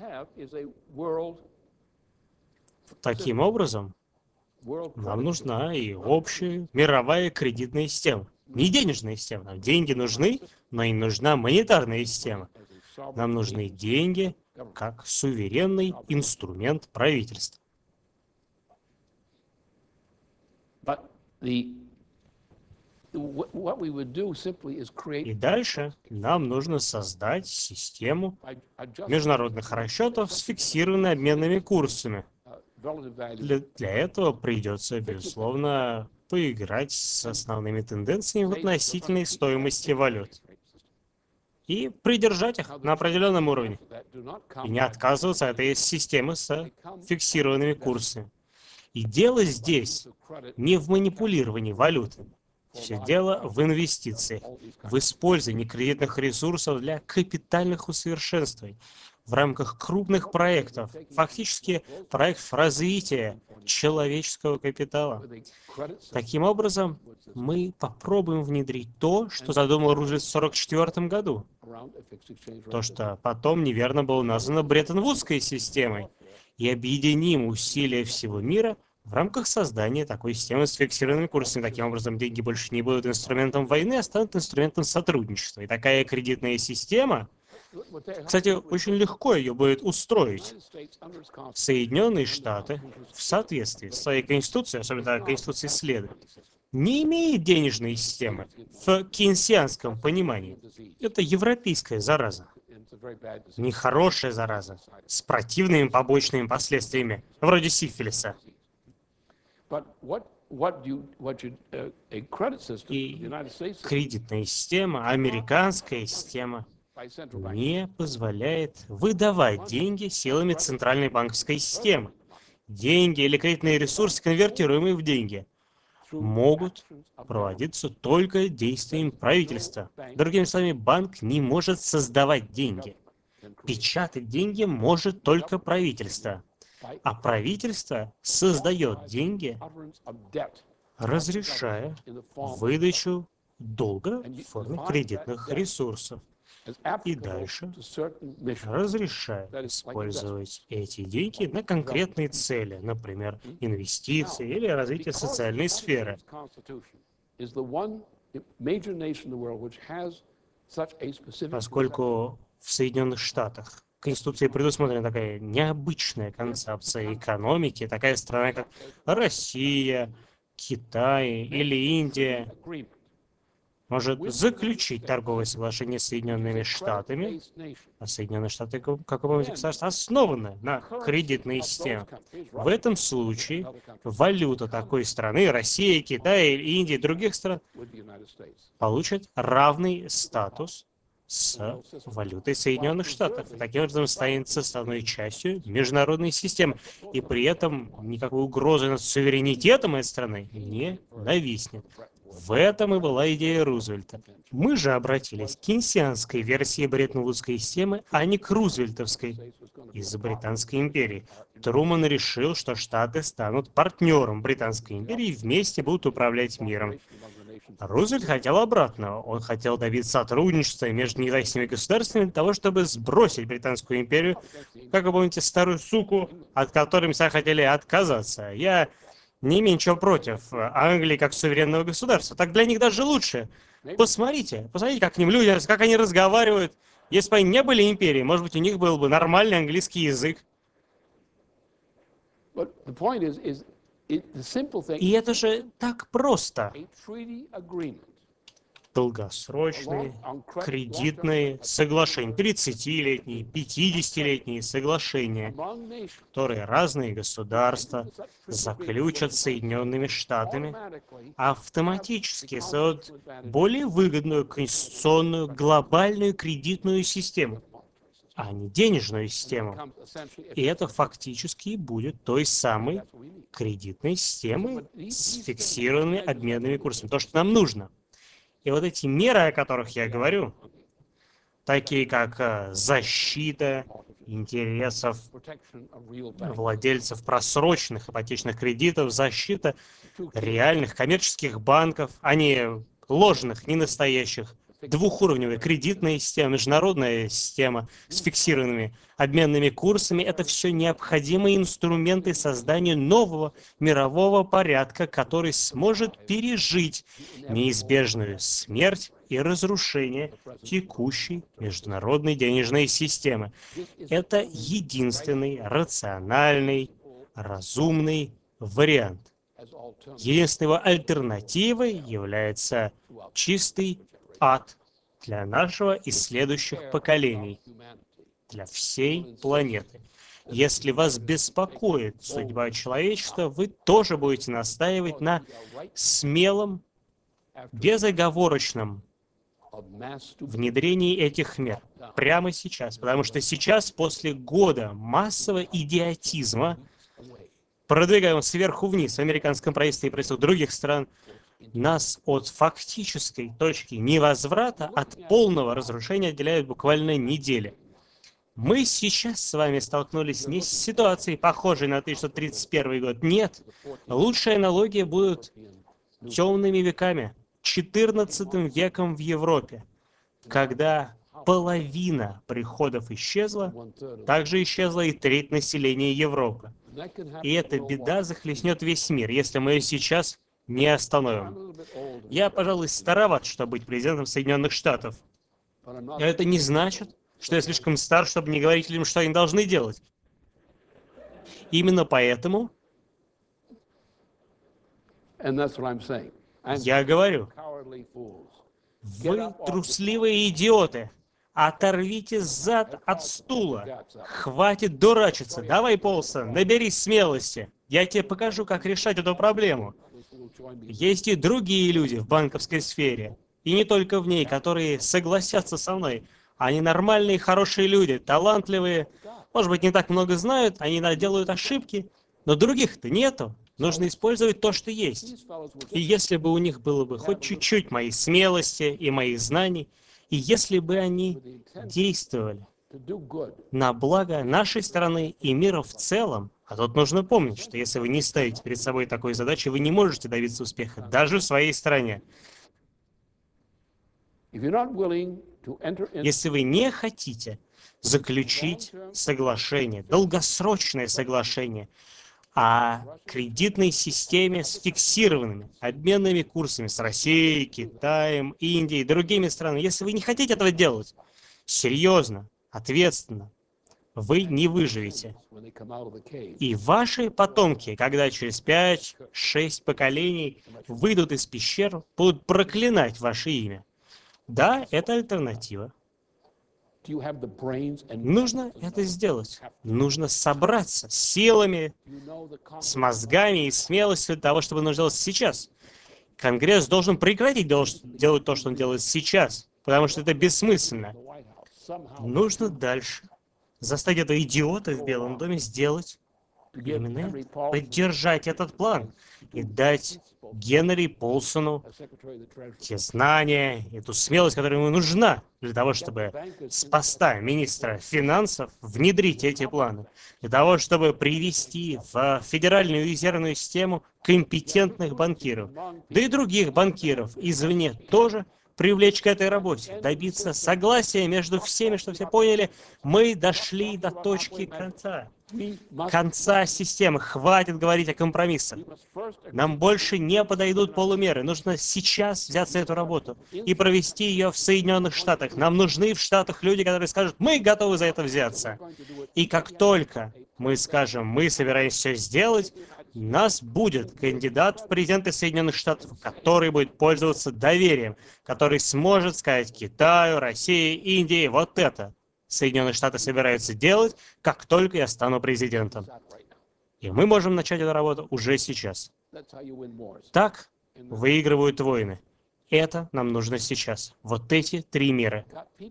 Таким образом, нам нужна и общая мировая кредитная система. Не денежная система. Нам деньги нужны, но им нужна монетарная система. Нам нужны деньги как суверенный инструмент правительства. И дальше нам нужно создать систему международных расчетов с фиксированными обменными курсами. Для этого придется, безусловно, поиграть с основными тенденциями в относительной стоимости валют и придержать их на определенном уровне. И не отказываться от этой системы с фиксированными курсами. И дело здесь не в манипулировании валюты. Все дело в инвестициях, в использовании кредитных ресурсов для капитальных усовершенствований в рамках крупных проектов, фактически проектов развития человеческого капитала. Таким образом, мы попробуем внедрить то, что задумал Рузвельт в 1944 году. То, что потом неверно было названо Бреттон-Вудской системой. И объединим усилия всего мира в рамках создания такой системы с фиксированными курсами. Таким образом, деньги больше не будут инструментом войны, а станут инструментом сотрудничества. И такая кредитная система, кстати, очень легко ее будет устроить. Соединенные Штаты в соответствии с своей конституцией, особенно конституцией следует, не имеет денежной системы в кейнсианском понимании. Это европейская зараза. Нехорошая зараза, с противными побочными последствиями, вроде сифилиса. И кредитная система, американская система, не позволяет выдавать деньги силами центральной банковской системы. Деньги или кредитные ресурсы, конвертируемые в деньги, могут проводиться только действием правительства. Другими словами, банк не может создавать деньги. Печатать деньги может только правительство. А правительство создает деньги, разрешая выдачу долга в форме кредитных ресурсов. И дальше разрешает использовать эти деньги на конкретные цели, например, инвестиции или развитие социальной сферы. Поскольку в Соединенных Штатах в Конституции предусмотрена такая необычная концепция экономики, такая страна, как Россия, Китай или Индия, может заключить торговое соглашение с Соединенными Штатами, а Соединенные Штаты, как вы помните, государство основано на кредитной системе. В этом случае валюта такой страны, Россия, Китай, Индия и других стран, получит равный статус с валютой Соединенных Штатов. И таким образом станет составной частью международной системы. И при этом никакой угрозы над суверенитетом этой страны не нависнет. В этом и была идея Рузвельта. Мы же обратились к кейнсианской версии Бреттон-Вудской системы, а не к рузвельтовской из-за Британской империи. Труман решил, что Штаты станут партнером Британской империи и вместе будут управлять миром. Рузвельт хотел обратного. Он хотел добиться сотрудничества между независимыми государствами для того, чтобы сбросить Британскую империю, как вы помните, старую суку, от которой мы все хотели отказаться. Я не имею ничего против Англии как суверенного государства. Так для них даже лучше. Посмотрите, как к ним люди, как они разговаривают. Если бы они не были империей, может быть, у них был бы нормальный английский язык. И это же так просто. Долгосрочные, кредитные соглашения, 30-летние, 50-летние соглашения, которые разные государства заключат с Соединенными Штатами, автоматически создают более выгодную конституционную глобальную кредитную систему, а не денежную систему. И это фактически будет той самой кредитной системой с фиксированными обменными курсами. То, что нам нужно. И вот эти меры, о которых я говорю, такие как защита интересов владельцев просроченных ипотечных кредитов, защита реальных коммерческих банков, а не ложных, не настоящих, двухуровневая кредитная система, международная система с фиксированными обменными курсами — это все необходимые инструменты создания нового мирового порядка, который сможет пережить неизбежную смерть и разрушение текущей международной денежной системы. Это единственный рациональный, разумный вариант. Единственной альтернативой является чистый ад для нашего и следующих поколений, для всей планеты. Если вас беспокоит судьба человечества, вы тоже будете настаивать на смелом, безоговорочном внедрении этих мер прямо сейчас. Потому что сейчас, после года массового идиотизма, продвигаемого сверху вниз в американском правительстве и правительствах других стран, нас от фактической точки невозврата, от полного разрушения отделяют буквально недели. Мы сейчас с вами столкнулись не с ситуацией, похожей на 1931 год. Нет. Лучшая аналогия будут темными веками, 14 веком в Европе, когда половина приходов исчезла, также исчезла и треть населения Европы. И эта беда захлестнет весь мир, если мы ее сейчас не остановим. Я, пожалуй, староват, чтобы быть президентом Соединенных Штатов. Но это не значит, что я слишком стар, чтобы не говорить людям, что они должны делать. Именно поэтому я говорю, вы трусливые идиоты. Оторвите зад от стула. Хватит дурачиться. Давай, Полсон, наберись смелости. Я тебе покажу, как решать эту проблему. Есть и другие люди в банковской сфере, и не только в ней, которые согласятся со мной. Они нормальные, хорошие люди, талантливые, может быть, не так много знают, они делают ошибки, но других-то нету. Нужно использовать то, что есть. И если бы у них было бы хоть чуть-чуть моей смелости и моих знаний, и если бы они действовали на благо нашей страны и мира в целом, а тут нужно помнить, что если вы не ставите перед собой такой задачи, вы не можете добиться успеха даже в своей стране. Если вы не хотите заключить соглашение, долгосрочное соглашение о кредитной системе с фиксированными обменными курсами с Россией, Китаем, Индией и другими странами, если вы не хотите этого делать серьезно, ответственно, вы не выживете. И ваши потомки, когда через 5-6 поколений выйдут из пещер, будут проклинать ваше имя. Да, это альтернатива. Нужно это сделать. Нужно собраться с силами, с мозгами и смелостью для того, чтобы нужно делать сейчас. Конгресс должен прекратить делать то, что он делает сейчас, потому что это бессмысленно. Нужно дальше заставить этого идиота в Белом доме сделать именно это. Поддержать этот план и дать Генри Полсону те знания, эту смелость, которая ему нужна для того, чтобы с поста министра финансов внедрить эти планы, для того, чтобы привести в Федеральную резервную систему компетентных банкиров, да и других банкиров извне тоже привлечь к этой работе, добиться согласия между всеми, чтобы все поняли, мы дошли до точки конца системы. Хватит говорить о компромиссах. Нам больше не подойдут полумеры. Нужно сейчас взяться за эту работу и провести ее в Соединенных Штатах. Нам нужны в Штатах люди, которые скажут, мы готовы за это взяться. И как только мы скажем, мы собираемся все сделать, у нас будет кандидат в президенты Соединенных Штатов, который будет пользоваться доверием, который сможет сказать Китаю, России, Индии, вот это Соединенные Штаты собираются делать, как только я стану президентом. И мы можем начать эту работу уже сейчас. Так выигрывают войны. Это нам нужно сейчас. Вот эти 3 меры.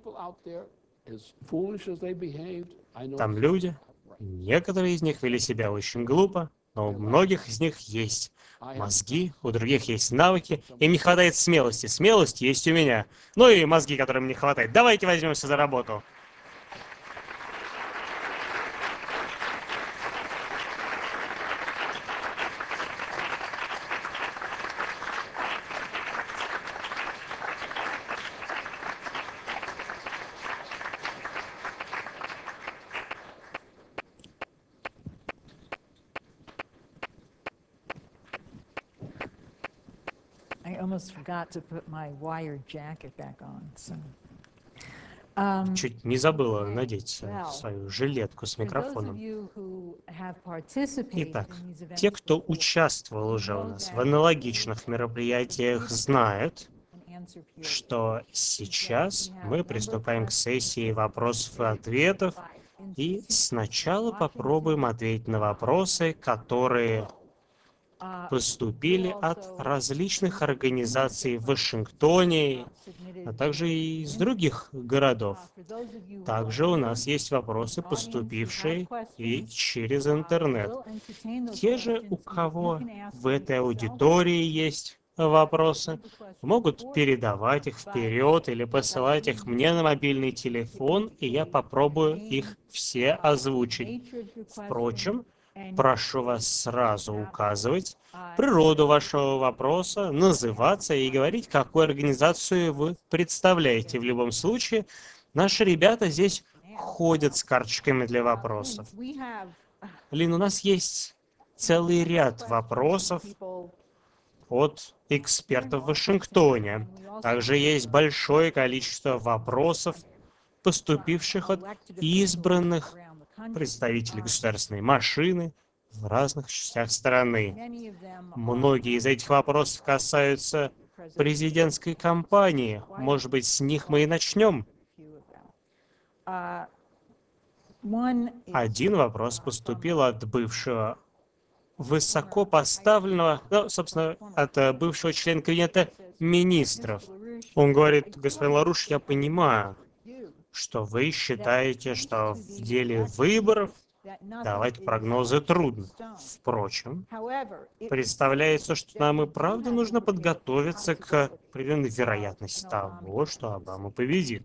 Там люди, некоторые из них вели себя очень глупо, но у многих из них есть мозги, у других есть навыки. Им не хватает смелости. Смелость есть у меня. Ну и мозги, которым не хватает. Давайте возьмемся за работу. I almost forgot to put my wired jacket back on. So. Чуть не забыла надеть свою жилетку с For those of микрофоном. you who have participated Итак, in these events те, кто before, участвовал уже у нас в аналогичных мероприятиях, знают, an answer period. что сейчас мы приступаем к сессии вопросов и ответов, и сначала попробуем ответить на вопросы, которые поступили от различных организаций в Вашингтоне, а также и из других городов. Также у нас есть вопросы, поступившие и через интернет. Те же, у кого в этой аудитории есть вопросы, могут передавать их вперед или посылать их мне на мобильный телефон, и я попробую их все озвучить. Впрочем, прошу вас сразу указывать природу вашего вопроса, называться и говорить, какую организацию вы представляете. В любом случае, наши ребята здесь ходят с карточками для вопросов. Лин, у нас есть целый ряд вопросов от экспертов в Вашингтоне. Также есть большое количество вопросов, поступивших от избранных представителей государственной машины в разных частях страны. Многие из этих вопросов касаются президентской кампании. Может быть, с них мы и начнем? Один вопрос поступил от бывшего высоко поставленного, ну, собственно, от бывшего члена кабинета министров. Он говорит: господин Ларуш, я понимаю, что вы считаете, что в деле выборов давать прогнозы трудно. Впрочем, представляется, что нам и правда нужно подготовиться к определенной вероятности того, что Обама победит.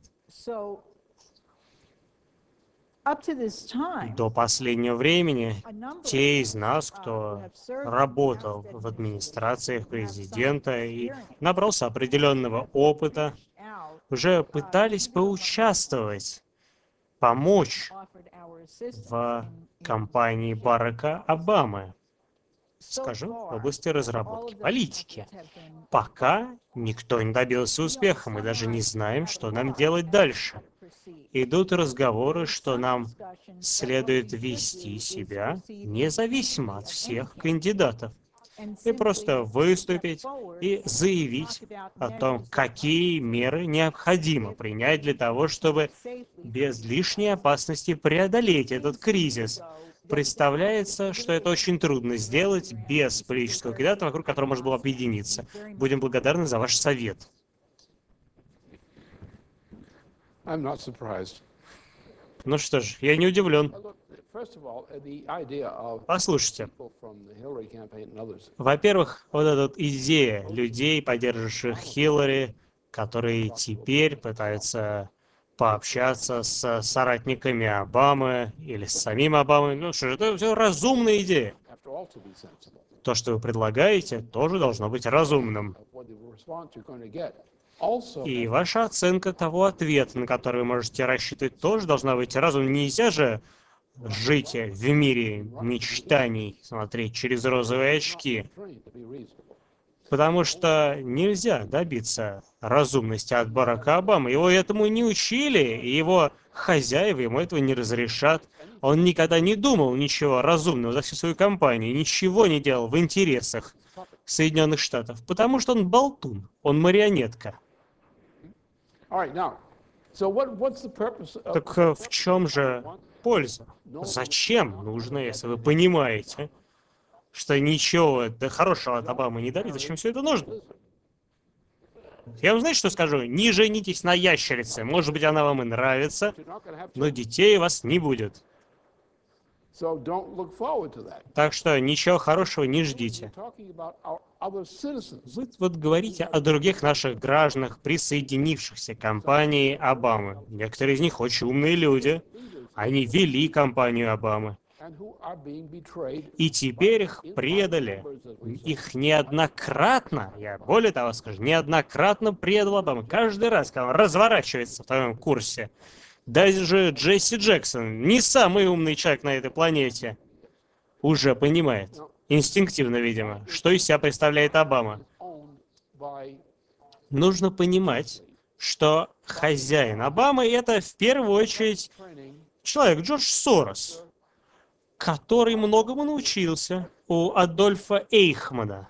До последнего времени те из нас, кто работал в администрациях президента и набрался определенного опыта, уже пытались поучаствовать, помочь в кампании Барака Обамы, скажем, в области разработки политики. Пока никто не добился успеха, мы даже не знаем, что нам делать дальше. Идут разговоры, что нам следует вести себя независимо от всех кандидатов и просто выступить и заявить о том, какие меры необходимо принять для того, чтобы без лишней опасности преодолеть этот кризис. Представляется, что это очень трудно сделать без политического кандидата, вокруг которого можно было объединиться. Будем благодарны за ваш совет. I'm not surprised. Ну что ж, я не удивлен. Look, first of all, the idea of Послушайте, people from the Hillary campaign and others во-первых, вот эта вот идея людей, поддерживающих Хиллари, которые теперь пытаются пообщаться с соратниками Обамы или с самим Обамой. Ну что ж, это все разумная идея. after all to be sensible То, что вы предлагаете, тоже должно быть разумным. of what the response you're going to get. Also, И ваша оценка того ответа, на который вы можете рассчитывать, тоже должна быть разумной. Нельзя же жить в мире мечтаний, смотреть через розовые очки. trained to be reasonable. Потому что нельзя добиться разумности от Барака Обамы. Его этому не учили, и его хозяева ему этого не разрешат. Он никогда не думал ничего разумного за всю свою кампанию, ничего не делал в интересах Соединенных Штатов, потому что он болтун, он марионетка. All right, now, so what's the purpose of Так в чем же польза? Зачем нужно, если вы понимаете, что ничего хорошего от Обамы не дали, зачем все это нужно? Я вам, знаете, что скажу? Не женитесь на ящерице. Может быть, она вам и нравится, you're not going to have но to, детей у вас не будет. so don't look forward to that. Так что ничего хорошего не You're ждите. talking about our other citizens. Вы вот говорите о других наших гражданах, присоединившихся к кампании Обамы. Некоторые из них очень умные люди. Они вели кампанию Обамы. And who are being betrayed. И теперь их предали. Их неоднократно, я более того скажу, неоднократно предал Обама. Каждый раз, когда он разворачивается в твоем курсе. Даже Джесси Джексон, не самый умный человек на этой планете, уже понимает, инстинктивно, видимо, что из себя представляет Обама. Owned by Нужно понимать, что хозяин Обамы — это в первую очередь training. человек Джордж Сорос, который многому научился у Адольфа Эйхмана.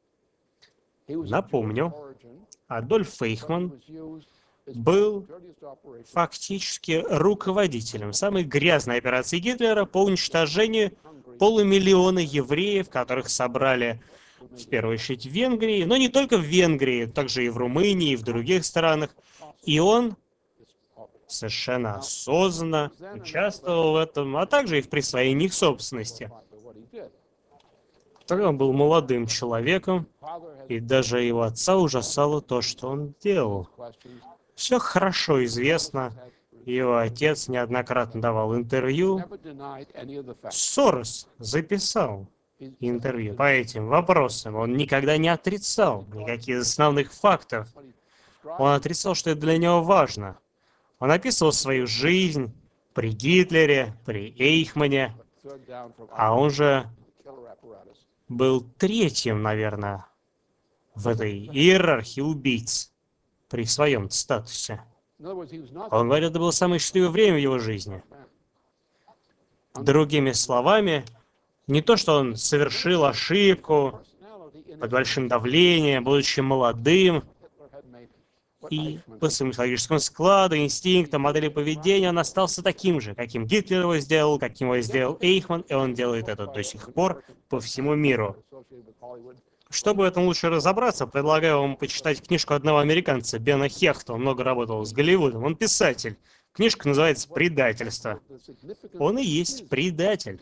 He was of Напомню, Jewish origin, Адольф but Эйхман he was used as был dirtiest operation фактически руководителем самой грязной операции Гитлера по уничтожению Hungary. 500 000 евреев, которых собрали в первую очередь в Венгрии, но не только в Венгрии, также и в Румынии, и в других странах. И он совершенно осознанно участвовал в этом, а также и в присвоении их собственности. By what he did. Тогда он был молодым человеком, Father has и даже его отца ужасало то, что он делал. questions. Все хорошо известно. Его отец неоднократно давал интервью. Never denied any of the facts. Сорос записал He- интервью по этим вопросам. Он никогда не отрицал никаких основных фактов. what he Он described отрицал, что это для него важно. Он описывал свою жизнь при Гитлере, при Эйхмане, third down from а он же killer apparatus. был третьим, наверное, в этой иерархии убийц при своем статусе. In other words, he was not Он говорит, это было самое счастливое время в его жизни. Другими словами, не то, что он совершил ошибку personality in под большим давлением, будучи молодым, Hitler had made И по своему психологическому складу, инстинктам, модели поведения он остался таким же, каким Гитлер его сделал, каким его сделал Эйхман, и он делает это до сих пор по всему миру. Чтобы в этом лучше разобраться, предлагаю вам почитать книжку одного американца, Бена Хехта. Он много работал с Голливудом. Он писатель. Книжка называется «Предательство». Он и есть предатель.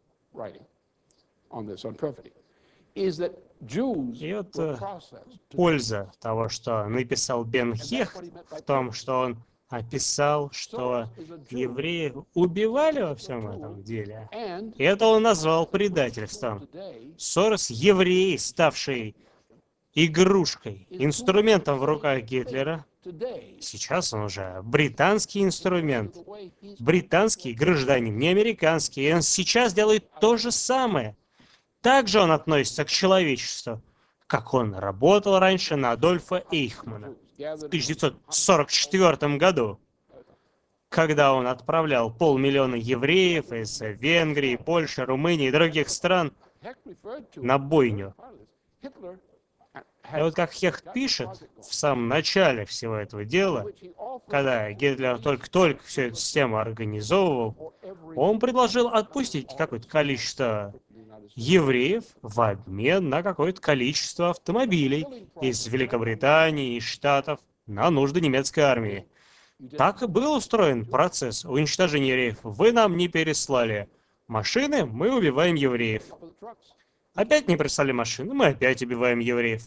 И вот польза того, что написал Бен Хехт, в том, что он описал, что евреев убивали во всем этом деле. И это он назвал предательством. Сорос — еврей, ставший игрушкой, инструментом в руках Гитлера. Сейчас он уже британский инструмент. Британский гражданин, не американский. И он сейчас делает то же самое. Также он относится к человечеству, как он работал раньше на Адольфа Эйхмана в 1944 году, когда он отправлял 500 000 евреев из Венгрии, Польши, Румынии и других стран на бойню. И вот как Хехт пишет, в самом начале всего этого дела, когда Гитлер только-только всю эту систему организовывал, он предложил отпустить какое-то количество евреев в обмен на какое-то количество автомобилей из Великобритании и Штатов на нужды немецкой армии. Так и был устроен процесс уничтожения евреев. Вы нам не переслали машины, мы убиваем евреев. Опять не прислали машины, мы опять убиваем евреев.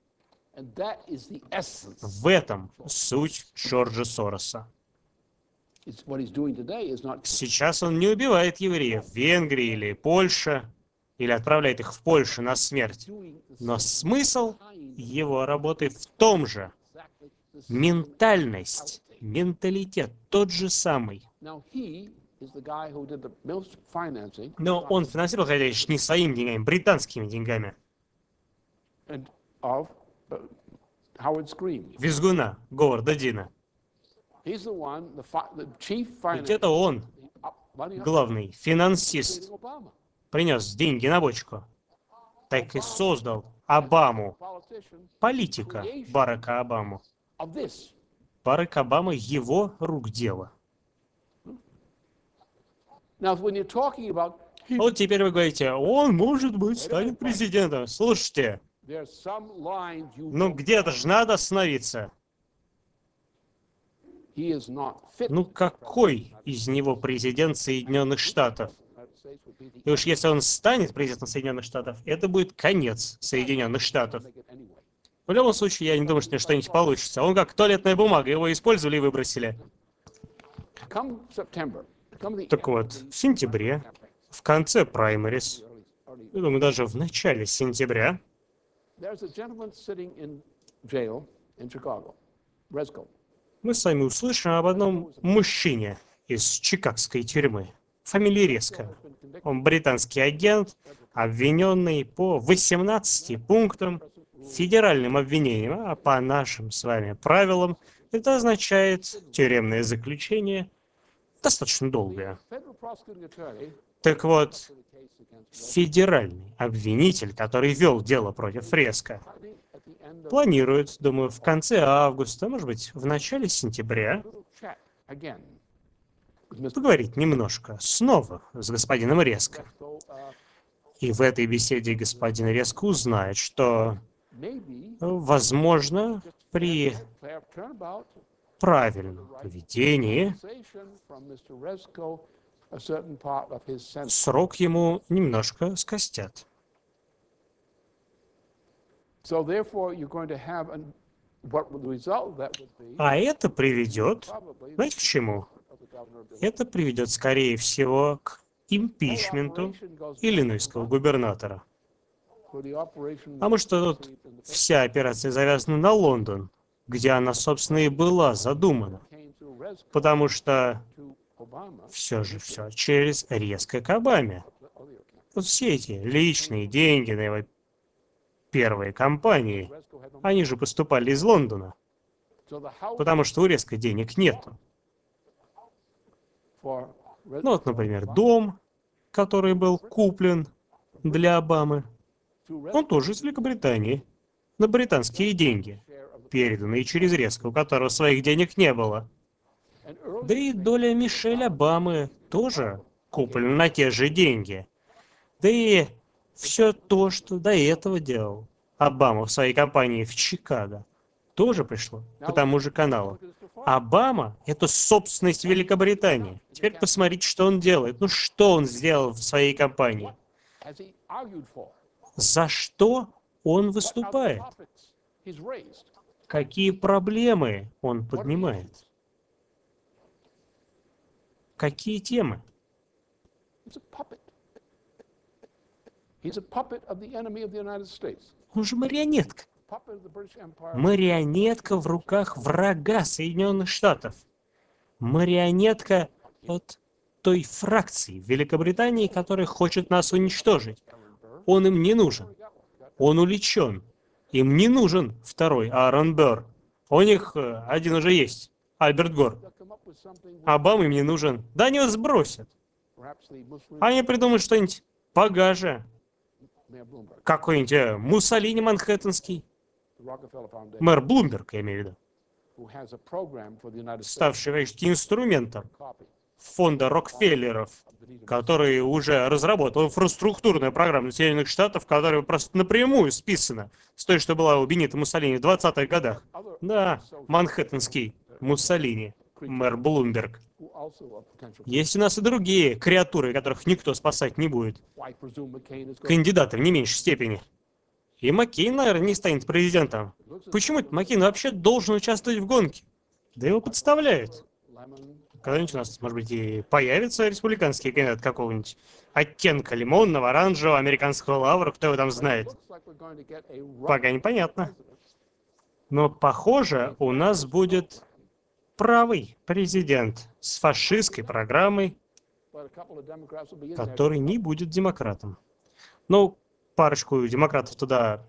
В этом суть Джорджа Сороса. Сейчас он не убивает евреев в Венгрии или Польше, или отправляет их в Польшу на смерть. Но смысл его работы в том же. Ментальность, менталитет тот же самый. Но он финансировал, конечно, не своими деньгами, британскими деньгами. Визгуна, Говарда Дина. Ведь это он, главный финансист, принес деньги на бочку. Так и создал Обаму, политика Барака Обаму. Барак Обама — его рук дело. Вот теперь вы говорите, он, может быть, станет президентом. Слушайте, ну где-то же надо остановиться. Ну какой из него президент Соединенных Штатов? И уж если он станет президентом Соединенных Штатов, это будет конец Соединенных Штатов. В любом случае, я не думаю, что что-нибудь получится. Он как туалетная бумага, его использовали и выбросили. Так вот, в сентябре, в конце праймерис, я думаю, даже в начале сентября, мы с вами услышим об одном мужчине из чикагской тюрьмы. Фамилия Резко. Он британский агент, обвиненный по 18 пунктам федеральным обвинениям, а по нашим с вами правилам это означает тюремное заключение достаточно долгое. Так вот, федеральный обвинитель, который вел дело против Резко, планирует, думаю, в конце августа, может быть, в начале сентября, поговорить немножко снова с господином Резко. И в этой беседе господин Резко узнает, что, возможно, при правильном поведении срок ему немножко скостят. А это приведет, знаете, к чему? Это приведет, скорее всего, к импичменту иллинойского губернатора. Потому что тут вся операция завязана на Лондон, где она, собственно, и была задумана. Потому что все же все через Резко к Обаме. Вот все эти личные деньги на его первые компании, они же поступали из Лондона. Потому что у Резко денег нету. Ну вот, например, дом, который был куплен для Обамы, он тоже из Великобритании, на британские деньги. переданный через резко, у которого своих денег не было. Да и доля Мишель Обамы тоже куплена на те же деньги. Да и все то, что до этого делал Обама в своей компании в Чикаго, тоже пришло по тому же каналу. Обама — это собственность Великобритании. Теперь посмотрите, что он делает. Ну что он сделал в своей компании? За что он выступает? Какие проблемы он поднимает? Какие темы? Он же марионетка. Марионетка в руках врага Соединенных Штатов. Марионетка от той фракции в Великобритании, которая хочет нас уничтожить. Он им не нужен. Он уличен. Им не нужен второй Аарон Берр. У них один уже есть. Альберт Гор. Обама им не нужен. Да они его сбросят. Они придумают что-нибудь погаже. Какой-нибудь Муссолини манхэттенский. Мэр Блумберг, я имею в виду. Ставший почти инструментом фонда Рокфеллеров, который уже разработал инфраструктурную программу Соединенных Штатов, которая просто напрямую списана с той, что была у Бенита Муссолини в 20-х годах. Да, манхэттенский Муссолини, мэр Блумберг. Есть у нас и другие креатуры, которых никто спасать не будет. Кандидаты в не меньшей степени. И Маккейн, наверное, не станет президентом. Почему-то Маккейн вообще должен участвовать в гонке. Да его подставляют. Когда-нибудь у нас, может быть, и появится республиканский кандидат какого-нибудь оттенка лимонного, оранжевого, американского лавра, кто его там знает. Пока непонятно. Но, похоже, у нас будет правый президент с фашистской программой, который не будет демократом. Ну, парочку демократов туда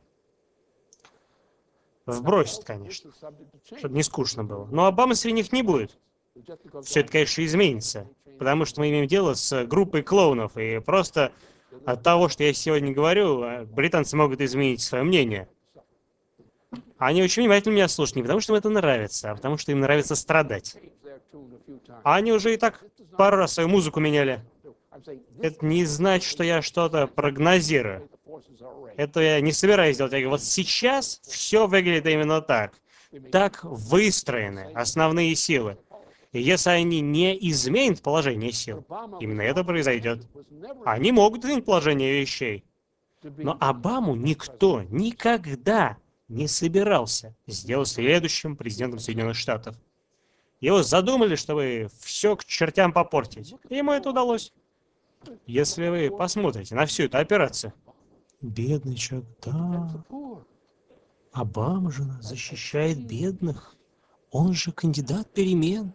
вбросит, конечно, чтобы не скучно было. Но Обамы среди них не будет. Все это, конечно, изменится, потому что мы имеем дело с группой клоунов, и просто от того, что я сегодня говорю, британцы могут изменить свое мнение. Они очень внимательно меня слушают, не потому что им это нравится, а потому что им нравится страдать. А они уже и так пару раз свою музыку меняли. Это не значит, что я что-то прогнозирую. Это я не собираюсь делать. Я говорю, вот сейчас все выглядит именно так. Так выстроены основные силы. И если они не изменят положение сил, именно это произойдет. Они могут изменить положение вещей. Но Обаму никто никогда не собирался сделать следующим президентом Соединенных Штатов. Его задумали, чтобы все к чертям попортить. И ему это удалось. Если вы посмотрите на всю эту операцию. Бедный человек, да. Обама же защищает бедных. Он же кандидат перемен.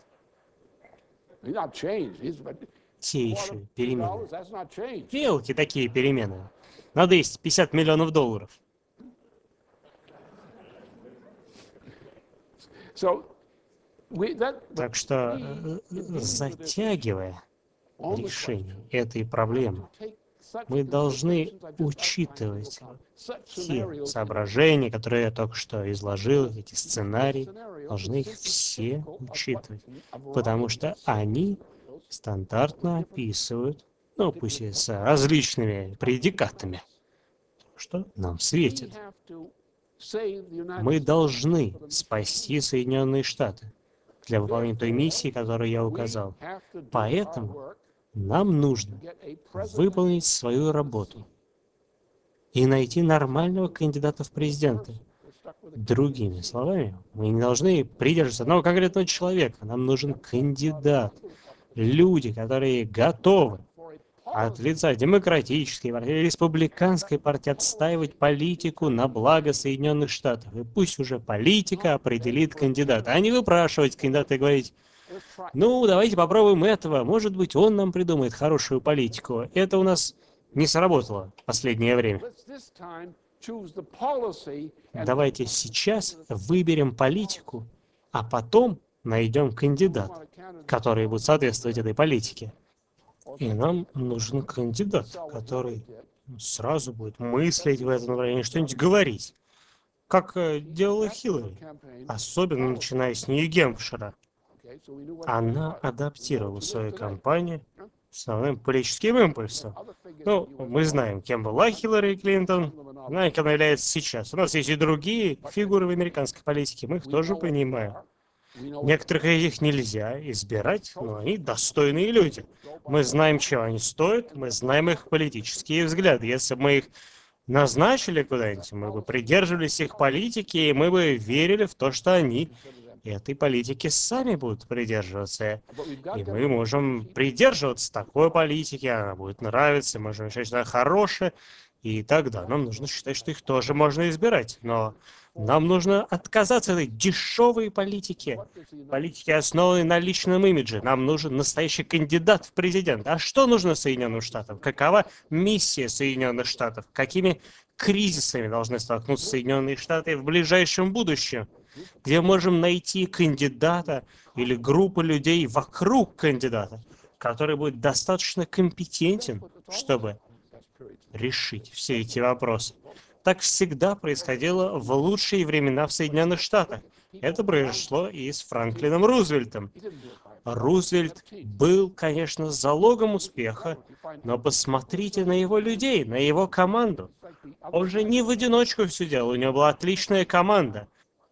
Те еще перемены. Мелкие такие перемены. Надо есть 50 миллионов долларов. Так что, затягивая решение этой проблемы, мы должны учитывать те соображения, которые я только что изложил, эти сценарии, должны их все учитывать, потому что они стандартно описывают, ну пусть и с различными предикатами, что нам светит. Мы должны спасти Соединенные Штаты для выполнения той миссии, которую я указал. Поэтому нам нужно выполнить свою работу и найти нормального кандидата в президенты. Другими словами, мы не должны придерживаться одного конкретного человека. Нам нужен кандидат. Люди, которые готовы от лица демократической партии, республиканской партии отстаивать политику на благо Соединенных Штатов. И пусть уже политика определит кандидата, а не выпрашивать кандидата и говорить: ну, давайте попробуем этого, может быть, он нам придумает хорошую политику. Это у нас не сработало в последнее время. Давайте сейчас выберем политику, а потом найдем кандидата, который будет соответствовать этой политике. И нам нужен кандидат, который сразу будет мыслить в этом направлении, что-нибудь говорить. как делала Хиллари, особенно начиная с Нью-Гэмпшира. Она адаптировала свою кампанию основным политическим импульсом. Ну, мы знаем, кем была Хиллари Клинтон, знаем, кем она является сейчас. У нас есть и другие фигуры в американской политике, мы их тоже понимаем. Некоторых из них нельзя избирать, но они достойные люди. Мы знаем, чего они стоят, мы знаем их политические взгляды. Если бы мы их назначили куда-нибудь, мы бы придерживались их политики, и мы бы верили в то, что они этой политики сами будут придерживаться. И мы можем придерживаться такой политики, она будет нравиться, можем считать, что она хорошая, и тогда нам нужно считать, что их тоже можно избирать. Но нам нужно отказаться от этой дешевой политики, политики, основанной на личном имидже. Нам нужен настоящий кандидат в президент. А что нужно Соединенным Штатам? Какова миссия Соединенных Штатов? Какими кризисами должны столкнуться Соединенные Штаты в ближайшем будущем? Где можем найти кандидата или группу людей вокруг кандидата, который будет достаточно компетентен, чтобы решить все эти вопросы. Так всегда происходило в лучшие времена в Соединенных Штатах. Это произошло и с Франклином Рузвельтом. Рузвельт был, конечно, залогом успеха, но посмотрите на его людей, на его команду. Он же не в одиночку все делал, у него была отличная команда.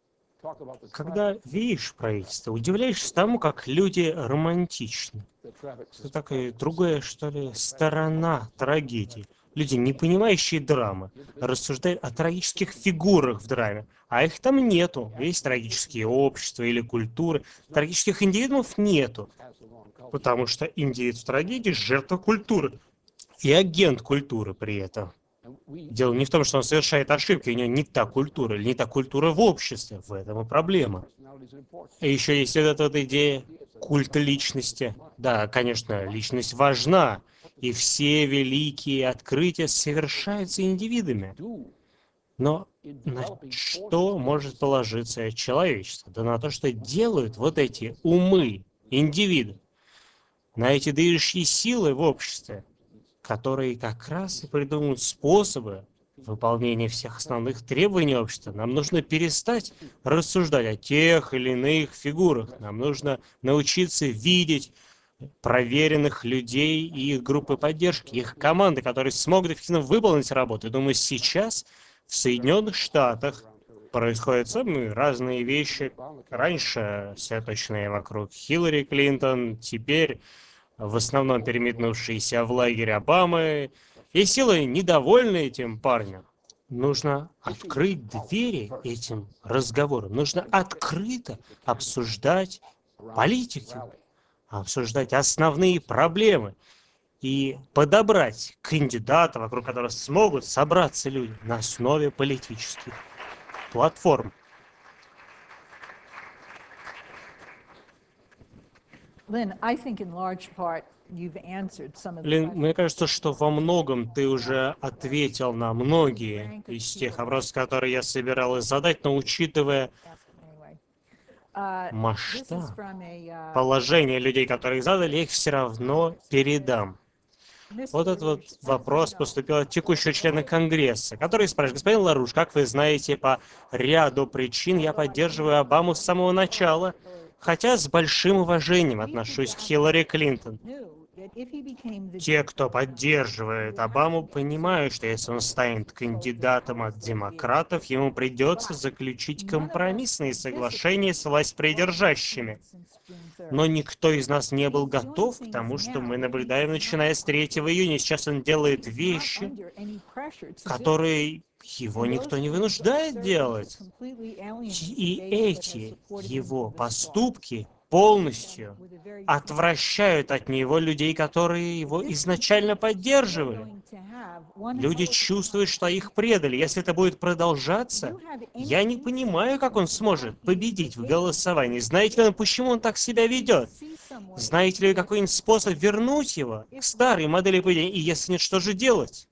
Когда видишь правительство, удивляешься тому, как люди романтичны. Это такая другая, что ли, сторона трагедии. Люди, не понимающие драмы, рассуждают о трагических фигурах в драме, а их там нету. Есть трагические общества или культуры, трагических индивидуумов нету. Потому что индивид в трагедии – жертва культуры и агент культуры при этом. Дело не в том, что он совершает ошибки, у него не та культура, или не та культура в обществе, в этом и проблема. И еще есть вот эта вот идея культа личности. Да, конечно, личность важна, и все великие открытия совершаются индивидами. Но на что может положиться человечество? Да на то, что делают вот эти умы, индивиды, на эти движущие силы в обществе, которые как раз и придумают способы выполнения всех основных требований общества. Нам нужно перестать рассуждать о тех или иных фигурах. Нам нужно научиться видеть проверенных людей и их группы поддержки, их команды, которые смогут эффективно выполнить работу. Я думаю, сейчас в Соединенных Штатах происходят самые разные вещи. Раньше все точные вокруг Хиллари Клинтон, теперь в основном переметнувшиеся в лагерь Обамы, и силы недовольны этим парнем. Нужно открыть двери этим разговорам. Нужно открыто обсуждать политику, обсуждать основные проблемы и подобрать кандидата, вокруг которого смогут собраться люди на основе политических платформ. Lynn, I think in large part you've answered some of the Лин, questions. мне кажется, что во многом ты уже ответил на многие из тех вопросов, которые я собиралась задать, но учитывая Anyway. This is масштаб from a положения людей, которые задали, я их все равно передам. Вот этот вот вопрос поступил от текущего члена Конгресса, который спрашивает: господин Ларуш, как вы знаете, по ряду причин я поддерживаю Обаму с самого начала, хотя с большим уважением отношусь к Хиллари Клинтон. Те, кто поддерживает Обаму, понимают, что если он станет кандидатом от демократов, ему придется заключить компромиссные соглашения с властьпридержащими. Но никто из нас не был готов к тому, что мы наблюдаем, начиная с 3 июня. Сейчас он делает вещи, которые его никто не вынуждает делать. И эти его поступки полностью отвращают от него людей, которые его изначально поддерживали. Люди чувствуют, что их предали. Если это будет продолжаться, я не понимаю, как он сможет победить в голосовании. Знаете ли, почему он так себя ведет? Знаете ли какой-нибудь способ вернуть его к старой модели поведения? И если нет, что же делать?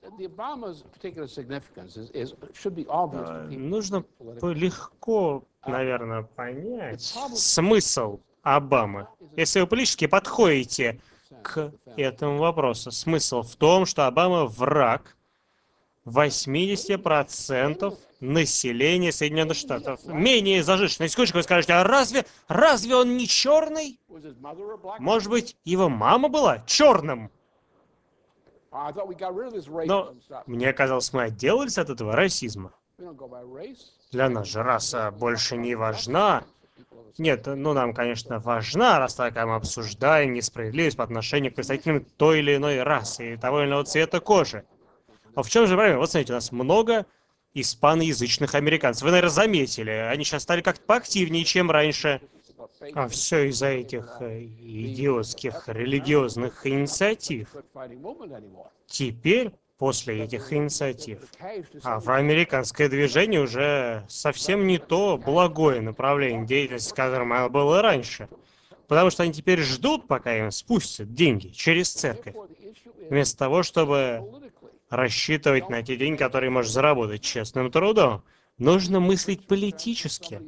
Нужно легко, наверное, понять смысл Обамы. Если вы политически подходите к этому вопросу, смысл в том, что Обама враг 80% населения Соединенных Штатов менее зажиточное. На секундочку, вы скажете, а разве он не черный? Was his mother a black Может woman? быть, его мама была черным? I thought we got rid of this Но racism stuff. мне казалось, мы отделались от этого расизма. We don't go by race. Для нас же раса больше не важна. Нет, ну нам, конечно, важна, раз такая мы обсуждаем несправедливость по отношению к представителям той или иной расы и того или иного цвета кожи. А в чем же проблема? Вот смотрите, у нас много испаноязычных американцев. Вы, наверное, заметили, они сейчас стали как-то поактивнее, чем раньше. А все из-за этих идиотских религиозных инициатив. Теперь, после этих инициатив, афроамериканское движение уже совсем не то благое направление деятельности, которым оно было раньше. Потому что они теперь ждут, пока им спустят деньги через церковь, вместо того, чтобы рассчитывать на те деньги, которые можно заработать честным трудом. Нужно мыслить политически,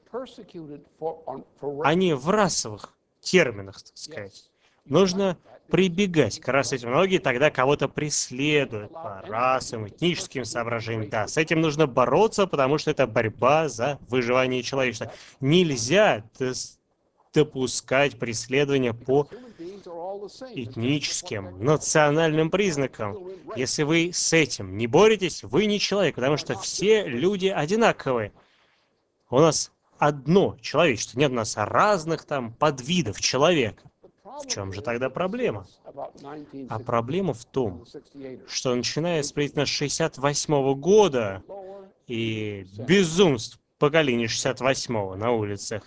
а не в расовых терминах, так сказать. Нужно прибегать к расовой терминологии, тогда кого-то преследуют по расовым, этническим соображениям. Да, с этим нужно бороться, потому что это борьба за выживание человечества. Нельзя допускать преследования по этническим, национальным признакам. Если вы с этим не боретесь, вы не человек, потому что все люди одинаковые. У нас одно человечество, нет у нас разных там подвидов человека. В чем же тогда проблема? А проблема в том, что начиная с примерно 68-го года и безумств поколения 68-го на улицах,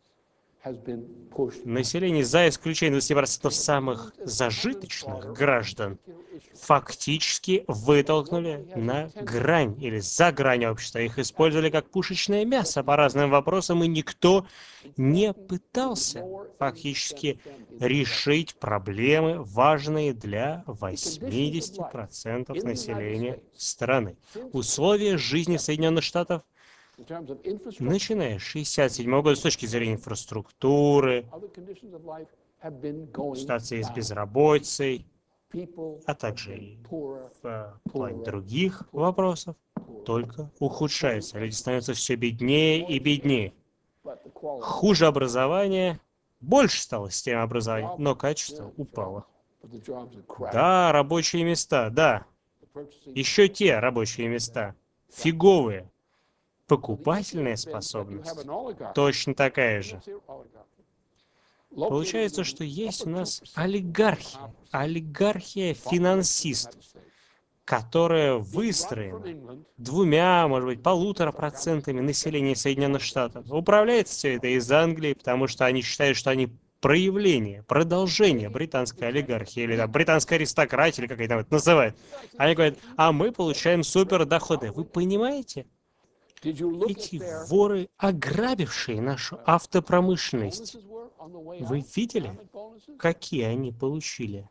население, за исключением 20% самых зажиточных граждан, фактически вытолкнули на грань или за грань общества. Их использовали как пушечное мясо по разным вопросам, и никто не пытался фактически решить проблемы, важные для 80% населения страны. Условия жизни Соединенных Штатов, начиная с 1967 года, с точки зрения инфраструктуры, ситуации с безработицей, а также и в плане других вопросов, только ухудшаются. Люди становятся все беднее и беднее. Хуже образование, больше стало система образования, но качество упало. Да, рабочие места, да. Еще те рабочие места. Фиговые. Покупательная способность точно такая же. Получается, что есть у нас олигархия, олигархия финансистов, которая выстроена 2, может быть, 1,5% населения Соединенных Штатов. Управляется все это из Англии, потому что они считают, что они проявление, продолжение британской олигархии, или там, британской аристократии, или как они там это называют. Они говорят, а мы получаем супердоходы. Вы понимаете? Эти воры, ограбившие нашу автопромышленность, вы видели, какие они получили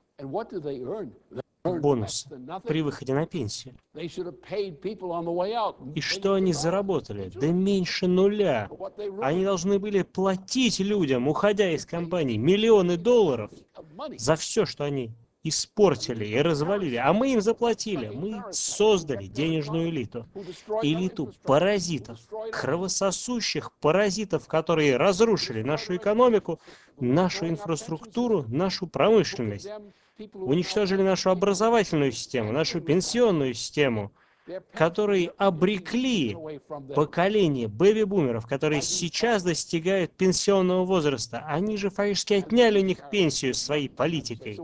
бонусы при выходе на пенсию? И что они заработали? Да меньше нуля. Они должны были платить людям, уходя из компании, миллионы долларов за все, что они испортили и развалили, а мы им заплатили. Мы создали денежную элиту. Элиту паразитов, кровососущих паразитов, которые разрушили нашу экономику, нашу инфраструктуру, нашу промышленность. Уничтожили нашу образовательную систему, нашу пенсионную систему, которые обрекли поколение бэби-бумеров, которые сейчас достигают пенсионного возраста. Они же фактически отняли у них пенсию своей политикой.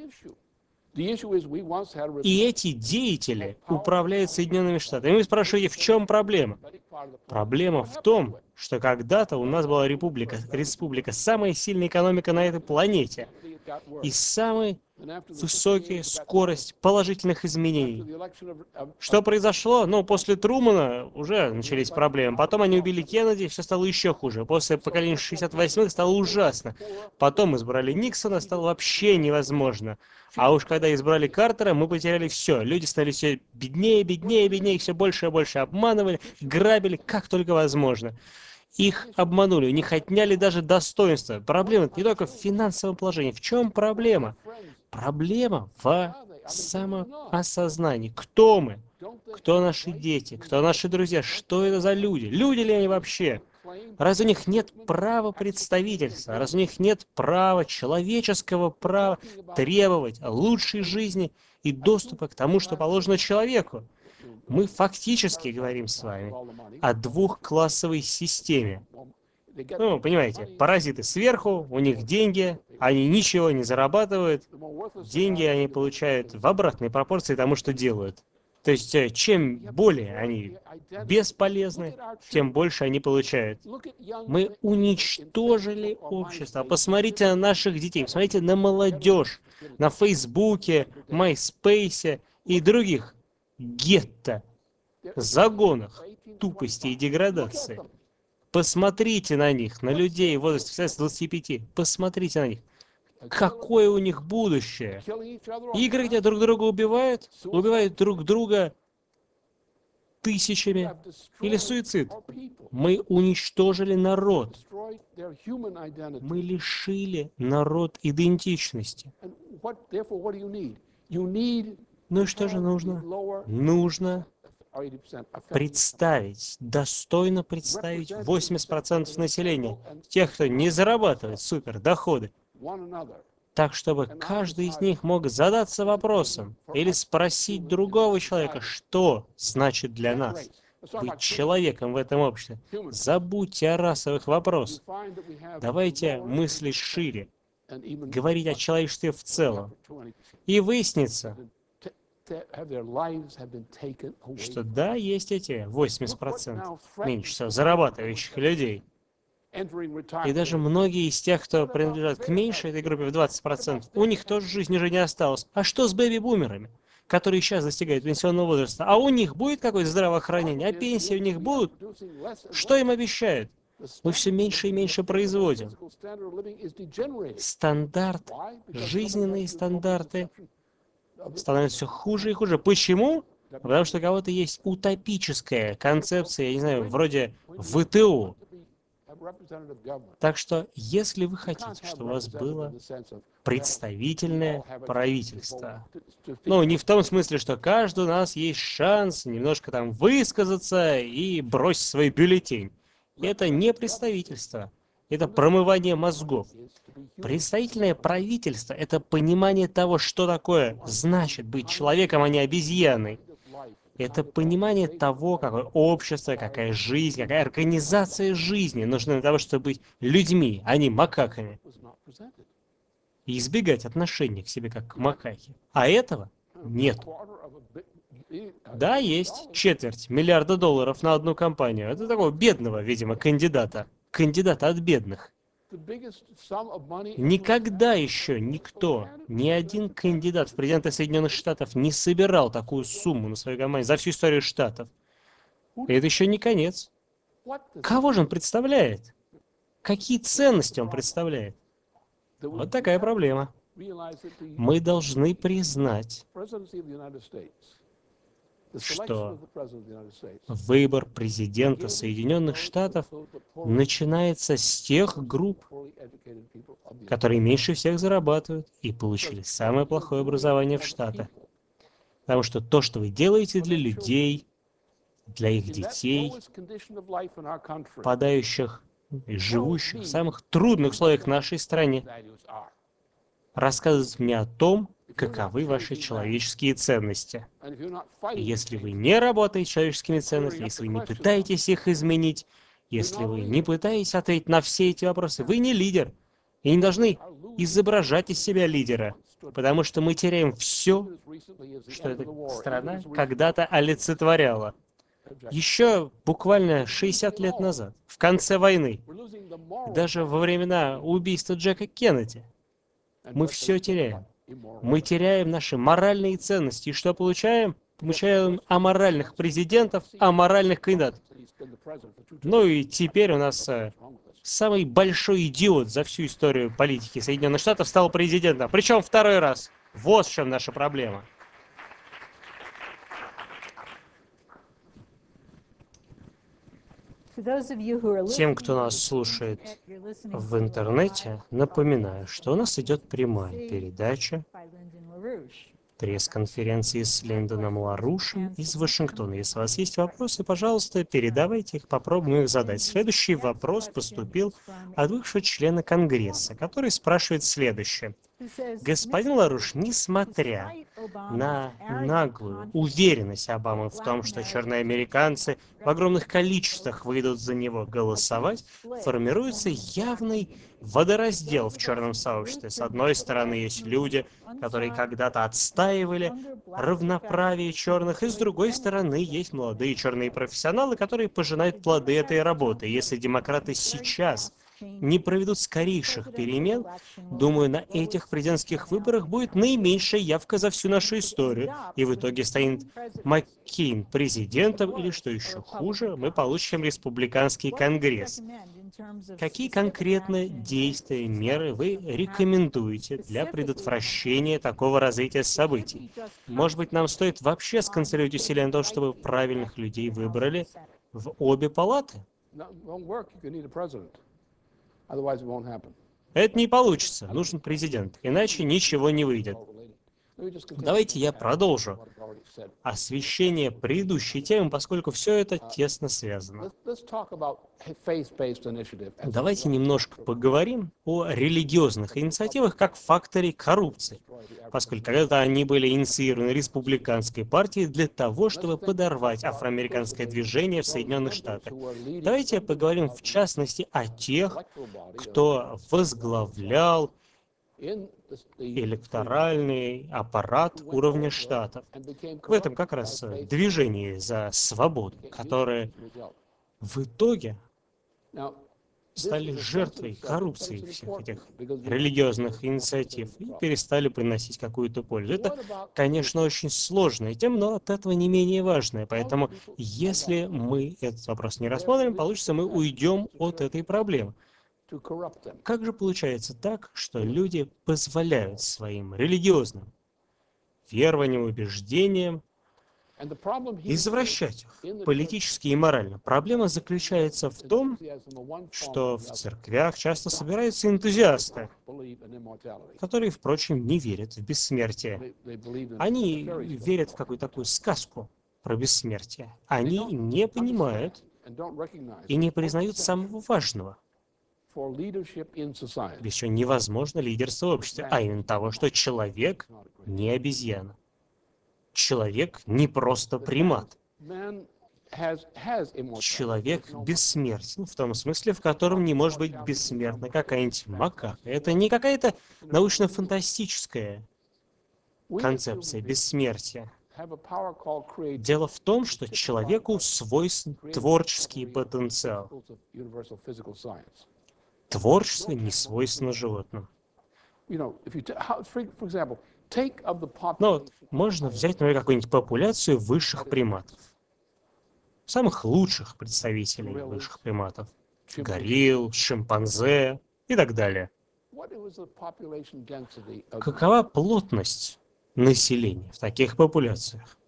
И эти деятели управляют Соединенными Штатами. И вы спрашиваете, в чем проблема? Проблема в том, что когда-то у нас была республика, самая сильная экономика на этой планете. И самая высокая скорость положительных изменений. Что произошло? Ну, после Трумана уже начались проблемы. Потом они убили Кеннеди, все стало еще хуже. После поколения 68-х стало ужасно. Потом избрали Никсона, стало вообще невозможно. А уж когда избрали Картера, мы потеряли все. Люди стали все беднее, беднее, беднее, все больше и больше обманывали, грабили, как только возможно. Их обманули, у них отняли даже достоинство. Проблема не только в финансовом положении. В чем проблема? Проблема в самоосознании. Кто мы? Кто наши дети? Кто наши друзья? Что это за люди? Люди ли они вообще? Разве у них нет права представительства? Разве у них нет права, человеческого права требовать лучшей жизни и доступа к тому, что положено человеку? Мы фактически говорим с вами о двухклассовой системе. Ну, понимаете, паразиты сверху, у них деньги, они ничего не зарабатывают, деньги они получают в обратной пропорции тому, что делают. То есть, чем более они бесполезны, тем больше они получают. Мы уничтожили общество. Посмотрите на наших детей, посмотрите на молодежь, на Фейсбуке, MySpace и других гетто, загонах, тупости и деградации. Посмотрите на них, на людей в возрасте 25. Посмотрите на них. Какое у них будущее? Игры, где друг друга убивают друг друга тысячами, или суицид. Мы уничтожили народ. Мы лишили народ идентичности. Ну и что же нужно? Нужно представить, достойно представить 80% населения, тех, кто не зарабатывает супердоходы, так, чтобы каждый из них мог задаться вопросом или спросить другого человека, что значит для нас быть человеком в этом обществе. Забудьте о расовых вопросах. Давайте мыслить шире, говорить о человечестве в целом. И выяснится, что да, есть эти 80% меньше всего зарабатывающих людей. И даже многие из тех, кто принадлежат к меньшей этой группе в 20%, у них тоже жизни уже не осталось. А что с бэби-бумерами, которые сейчас достигают пенсионного возраста? А у них будет какое-то здравоохранение? А пенсии у них будут? Что им обещают? Мы все меньше и меньше производим. Стандарт, жизненные стандарты становятся все хуже и хуже. Почему? Потому что у кого-то есть утопическая концепция, я не знаю, вроде ВТО. Так что, если вы хотите, чтобы у вас было представительное правительство, ну, не в том смысле, что каждый у нас есть шанс немножко там высказаться и бросить свой бюллетень. Это не представительство, это промывание мозгов. Представительное правительство – это понимание того, что такое значит быть человеком, а не обезьяной. Это понимание того, какое общество, какая жизнь, какая организация жизни нужна для того, чтобы быть людьми, а не макаками. И избегать отношения к себе как к макаке. А этого нет. Да, есть $250 миллиарда на одну компанию. Это такого бедного, видимо, кандидата. Кандидата от бедных. Никогда еще никто, ни один кандидат в президенты Соединенных Штатов не собирал такую сумму на свою компанию за всю историю Штатов. И это еще не конец. Кого же он представляет? Какие ценности он представляет? Вот такая проблема. Мы должны признать, что выбор президента Соединенных Штатов начинается с тех групп, которые меньше всех зарабатывают и получили самое плохое образование в Штатах. Потому что то, что вы делаете для людей, для их детей, попадающих и живущих в самых трудных условиях в нашей стране, рассказывает мне о том, каковы ваши человеческие ценности. И если вы не работаете с человеческими ценностями, если вы не пытаетесь их изменить, если вы не пытаетесь ответить на все эти вопросы, вы не лидер. И не должны изображать из себя лидера, потому что мы теряем все, что эта страна когда-то олицетворяла. Еще буквально 60 лет назад, в конце войны, даже во времена убийства Джека Кеннеди, мы все теряем. Мы теряем наши моральные ценности. И что получаем? Получаем аморальных президентов, аморальных кандидатов. Ну и теперь у нас самый большой идиот за всю историю политики Соединенных Штатов стал президентом. Причем второй раз. Вот в чем наша проблема. Тем, кто нас слушает в интернете, напоминаю, что у нас идет прямая передача пресс-конференции с Линдоном Ларушем из Вашингтона. Если у вас есть вопросы, пожалуйста, передавайте их, попробуем их задать. Следующий вопрос поступил от бывшего члена Конгресса, который спрашивает следующее. Господин Ларуш, несмотря на наглую уверенность Обамы в том, что черные американцы в огромных количествах выйдут за него голосовать, формируется явный водораздел в черном сообществе. С одной стороны, есть люди, которые когда-то отстаивали равноправие черных, и с другой стороны, есть молодые черные профессионалы, которые пожинают плоды этой работы. Если демократы сейчас не проведут скорейших перемен, думаю, на этих президентских выборах будет наименьшая явка за всю нашу историю. И в итоге станет Маккейн президентом, или, что еще хуже, мы получим республиканский конгресс. Какие конкретные действия, меры вы рекомендуете для предотвращения такого развития событий? Может быть, нам стоит вообще сконцентрировать усилия на том, чтобы правильных людей выбрали в обе палаты? Это не получится. Нужен президент. Иначе ничего не выйдет. Давайте я продолжу освещение предыдущей темы, поскольку все это тесно связано. Давайте немножко поговорим о религиозных инициативах как факторе коррупции, поскольку когда-то они были инициированы республиканской партией для того, чтобы подорвать афроамериканское движение в Соединенных Штатах. Давайте поговорим в частности о тех, кто возглавлял электоральный аппарат уровня штатов. В этом как раз движении за свободу, которое в итоге стали жертвой коррупции всех этих религиозных инициатив и перестали приносить какую-то пользу. Это, конечно, очень сложная тема, но от этого не менее важная. Поэтому, если мы этот вопрос не рассмотрим, получится, мы уйдем от этой проблемы. Как же получается так, что люди позволяют своим религиозным верованиям, убеждениям извращать их политически и морально? Проблема заключается в том, что в церквях часто собираются энтузиасты, которые, впрочем, не верят в бессмертие. Они верят в какую-то такую сказку про бессмертие. Они не понимают и не признают самого важного. Без чего невозможно лидерство в обществе, а именно того, что человек не обезьяна. Человек не просто примат. Человек бессмертен в том смысле, в котором не может быть бессмертна какая-нибудь макака. Это не какая-то научно-фантастическая концепция бессмертия. Дело в том, что человеку свойствен творческий потенциал. Творчество не свойственно животным. Но можно взять, например, какую-нибудь популяцию высших приматов. Самых лучших представителей высших приматов. Горилл, шимпанзе и так далее. Какова плотность населения в таких популяциях?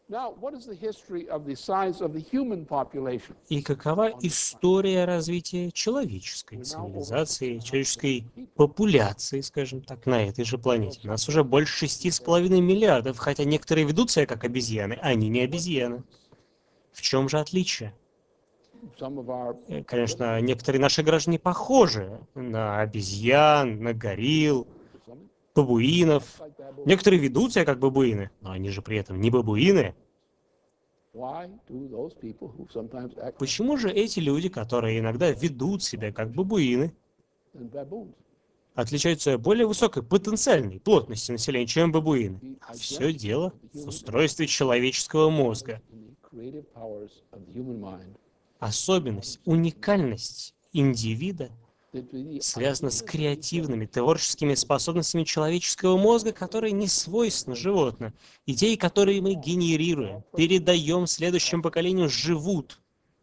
И какова история развития человеческой цивилизации, человеческой популяции, скажем так, на этой же планете? У нас уже больше 6,5 миллиардов, хотя некоторые ведут себя как обезьяны, а они не обезьяны. В чем же отличие? Конечно, некоторые наши граждане похожи на обезьян, на горилл, бабуинов. Некоторые ведут себя как бабуины, но они же при этом не бабуины. Почему же эти люди, которые иногда ведут себя как бабуины, отличаются более высокой потенциальной плотностью населения, чем бабуины? Все дело в устройстве человеческого мозга. Особенность, уникальность индивида связана с креативными, творческими способностями человеческого мозга, которые не свойственны животным. Идеи, которые мы генерируем, передаем следующему поколению, живут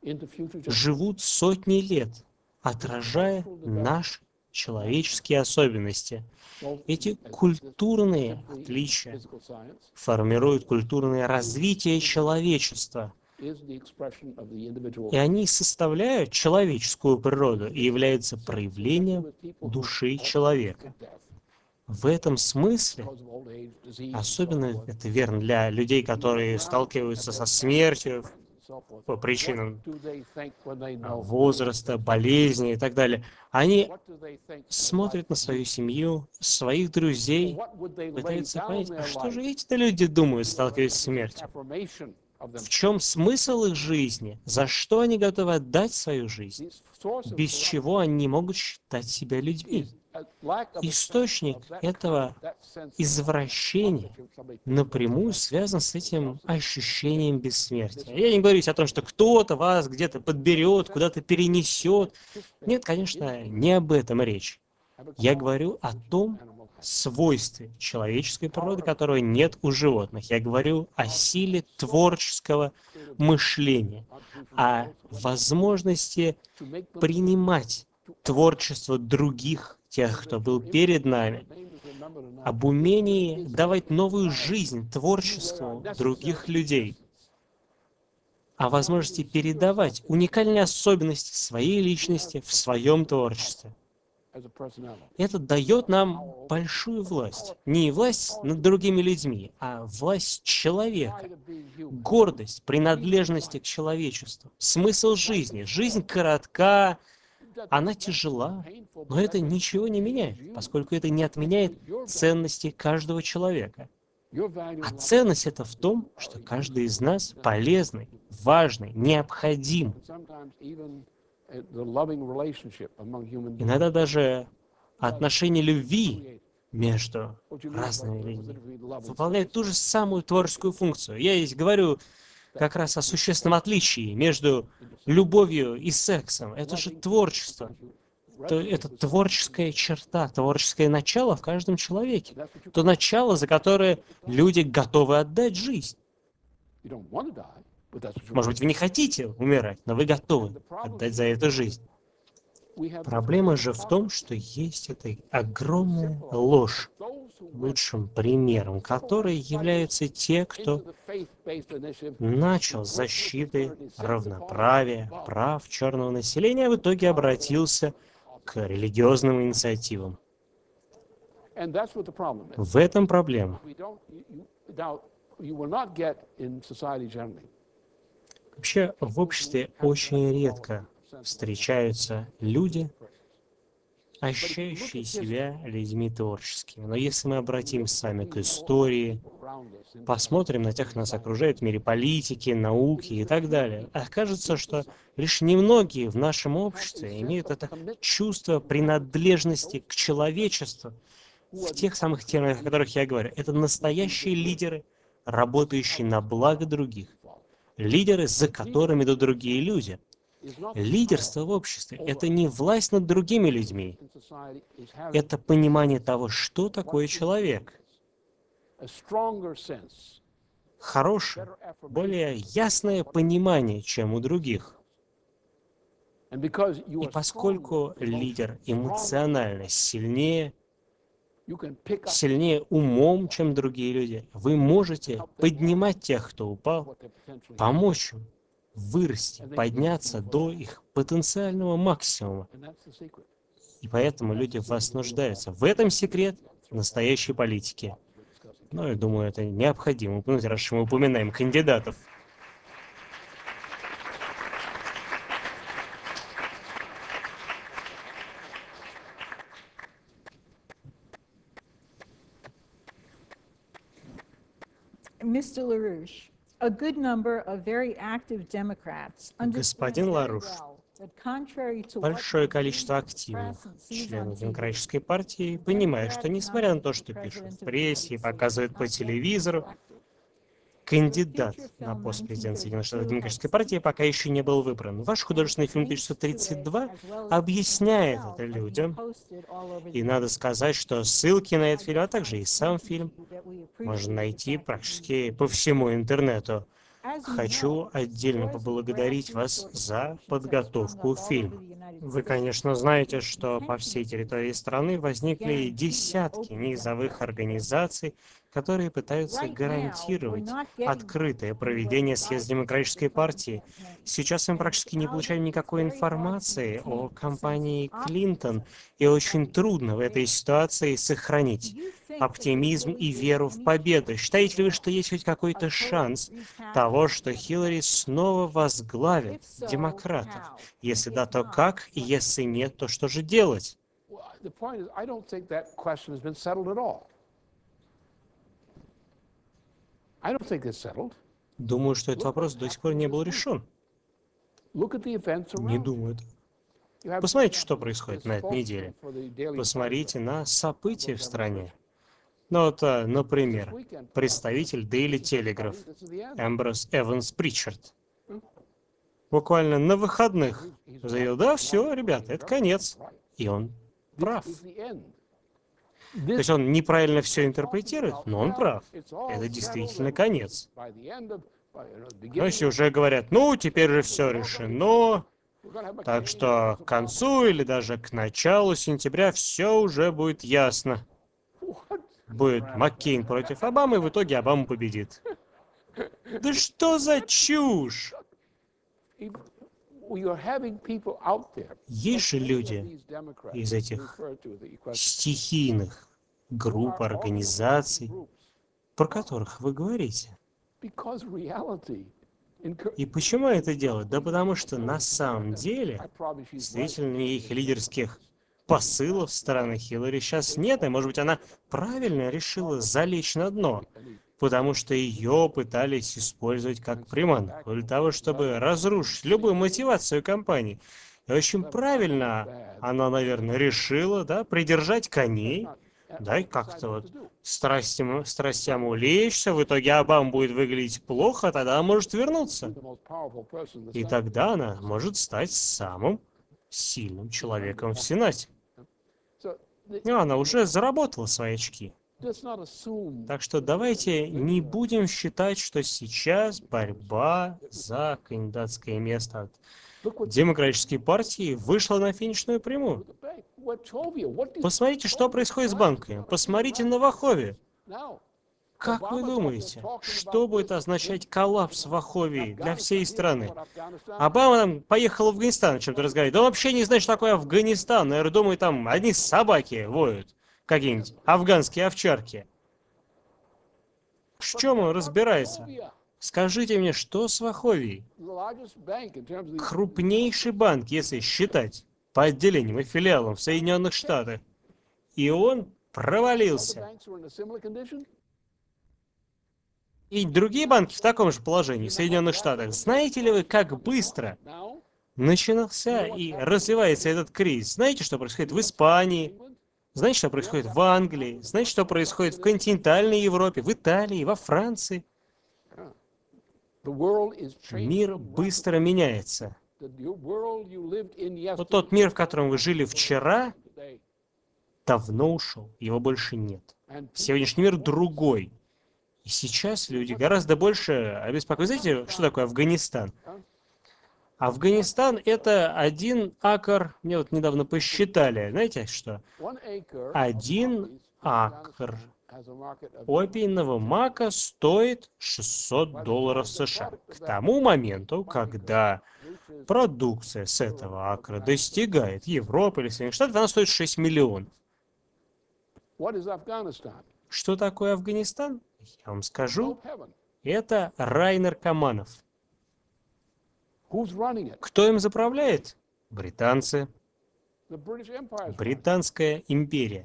сотни лет, отражая наши человеческие особенности. Эти культурные отличия формируют культурное развитие человечества. И они составляют человеческую природу и являются проявлением души человека. В этом смысле, because of old age, disease, and so особенно forth. это верно для людей, которые сталкиваются со смертью So forth. по причинам What do they think when they know возраста, болезни и так далее. Они What do they think of смотрят на life? свою семью, своих Or друзей, what would they lay пытаются down понять, а their что же life эти-то люди думают, сталкиваясь с смертью? affirmation of В themselves? чем смысл их жизни? За что они готовы отдать свою жизнь? This source of Без чего они не могут считать себя людьми? is a lack of a sense Источник of that этого kind, that sense of извращения life. Somebody thinks напрямую связан с этим ощущением бессмертия. Я не говорю о том, что кто-то вас где-то подберет, куда-то перенесет. Нет, конечно, не об этом речь. Я говорю о том свойстве человеческой природы, которого нет у животных. Я говорю о силе творческого мышления, о возможности принимать творчество других, тех, кто был перед нами, об умении давать новую жизнь творчеству других людей, о возможности передавать уникальные особенности своей личности в своем творчестве. as a personality. Это дает нам большую власть. Не власть над другими людьми, а власть человека. Pride of being human. Гордость, принадлежности к человечеству. Смысл жизни. Жизнь коротка, она тяжела, но это ничего не меняет, поскольку это не отменяет ценности каждого человека. Your value А lies ценность это в том, что каждый из нас полезный, важный, необходим. sometimes even the loving relationship among human beings. Иногда даже отношения любви между разными людьми выполняют ту же самую творческую функцию. Я здесь говорю как раз о существенном отличии между любовью и сексом. Это же творчество. Это творческая черта, творческое начало в каждом человеке. То начало, за которое люди готовы отдать жизнь. You don't want to die, but that's what you Может быть, вы не хотите умирать, но вы готовы отдать за это жизнь. we have. Проблема же в том, что есть эта огромная ложь, Those who лучшим примером которой являются те, кто into the faith-based initiative начал с защиты равноправия, прав черного населения, а в итоге обратился к религиозным инициативам. and that's what the problem is. В этом проблема. We don't now you will not get in society generally. Вообще, в обществе очень редко встречаются люди, ощущающие себя людьми творческими. Но если мы обратимся сами к истории, Around us in посмотрим на тех, кто нас окружает в мире политики, науки и так далее, окажется, что лишь немногие в нашем обществе имеют это чувство принадлежности к человечеству в тех самых терминах, о которых я говорю. Это настоящие лидеры, работающие на благо других. Лидеры, за которыми идут другие люди. is not Лидерство в обществе – это не власть над другими людьми. in society is having Это понимание того, что такое человек. a stronger sense, Хорошее, более ясное понимание, чем у других. and because you И are поскольку stronger, лидер эмоционально сильнее, you can pick up сильнее умом, чем другие люди, вы можете поднимать тех, кто упал, what they potentially have, помочь им вырасти, подняться до их потенциального максимума. and that's the secret. И поэтому люди в вас нуждаются. В этом секрет настоящей политики. Ну, я думаю, это необходимо упомянуть, раз уж мы упоминаем кандидатов. Mr. LaRouche, a good number of very active Democrats understand Господин very Ларуш, well that contrary to what большое the количество press активных and sees on членов TV, Демократической партии понимают, что несмотря на то, что пишут в прессе и показывают по телевизору, кандидат на пост президента Соединенных Штатов Демократической партии пока еще не был выбран. Ваш художественный фильм 1932 объясняет это людям. И надо сказать, что ссылки на этот фильм, а также и сам фильм можно найти практически по всему интернету. Хочу отдельно поблагодарить вас за подготовку фильма. Вы, конечно, знаете, что по всей территории страны возникли десятки низовых организаций, которые пытаются гарантировать открытое проведение съезда Демократической партии. Сейчас мы практически не получаем никакой информации о кампании Клинтон, и очень трудно в этой ситуации сохранить оптимизм и веру в победу. Считаете ли вы, что есть хоть какой-то шанс того, что Хиллари снова возглавит демократов? Если да, то как? И если нет, то что же делать? Well, the point is, I don't think that question has been settled at all. I don't think it's settled. Думаю, что этот вопрос до сих пор не был решен. Look at the events Не around. думаю. You have Посмотрите, что происходит the на этой неделе. spokesman for the Daily Посмотрите на события в стране. Ну вот, например, представитель Daily Telegraph This is the end. Эмброс Эванс Причард буквально на выходных заявил: да, все, ребята, это конец. И он прав. It's the end. То есть он неправильно все интерпретирует, но он прав. Это действительно конец. By the end of, the То beginning есть уже говорят: ну, теперь же все решено, we're going to have a так что к концу или даже к началу сентября все уже будет ясно. Будет Маккейн против Обамы, и в итоге Обама победит. Да что за чушь? you're having people out there. Есть же люди These Democrats из этих refer to that you question. стихийных групп, организаций, про которых вы говорите. Because reality. И почему это делают? Да потому что на самом деле действительно никаких лидерских посылов со стороны Хиллари сейчас нет, и, может быть, она правильно решила залечь на дно, потому что ее пытались использовать как приманку для того, чтобы разрушить любую мотивацию кампании. И очень правильно она, наверное, решила, да, придержать коней, да, и как-то вот страстям улечься, в итоге Обама будет выглядеть плохо, тогда она может вернуться. И тогда она может стать самым сильным человеком в Сенате. Ну, она уже заработала свои очки. Так что давайте не будем считать, что сейчас борьба за кандидатское место от Демократической партии вышла на финишную прямую. Посмотрите, что происходит с банками. Посмотрите на Вахове. Как вы думаете, что будет означать коллапс Ваховии для всей страны? Обама там поехал в Афганистан, о чем-то разговаривает. Да он вообще не знает, что такое Афганистан. Наверное, думает, там одни собаки воют. Какие-нибудь афганские овчарки. В чем он разбирается? Скажите мне, что с Ваховией? Крупнейший банк, если считать по отделениям и филиалам в Соединенных Штатах. И он провалился. И другие банки в таком же положении в Соединенных Штатах. Знаете ли вы, как быстро начинался и развивается этот кризис? Знаете, что происходит в Испании? Знаете, что происходит в Англии? Знаете, что происходит в континентальной Европе, в Италии, во Франции? Мир быстро меняется. Вот тот мир, в котором вы жили вчера, давно ушел, его больше нет. Сегодняшний мир другой. И сейчас люди гораздо больше обеспокоены. Знаете, что такое Афганистан? Афганистан — это 1 акр, мне вот недавно посчитали, знаете что? 1 акр опийного мака стоит $600 США. К тому моменту, когда продукция с этого акра достигает Европы или Соединенных Штатов, она стоит 6 миллионов. Что такое Афганистан? Я вам скажу, это рай наркоманов. Кто им заправляет? Британцы. Британская империя.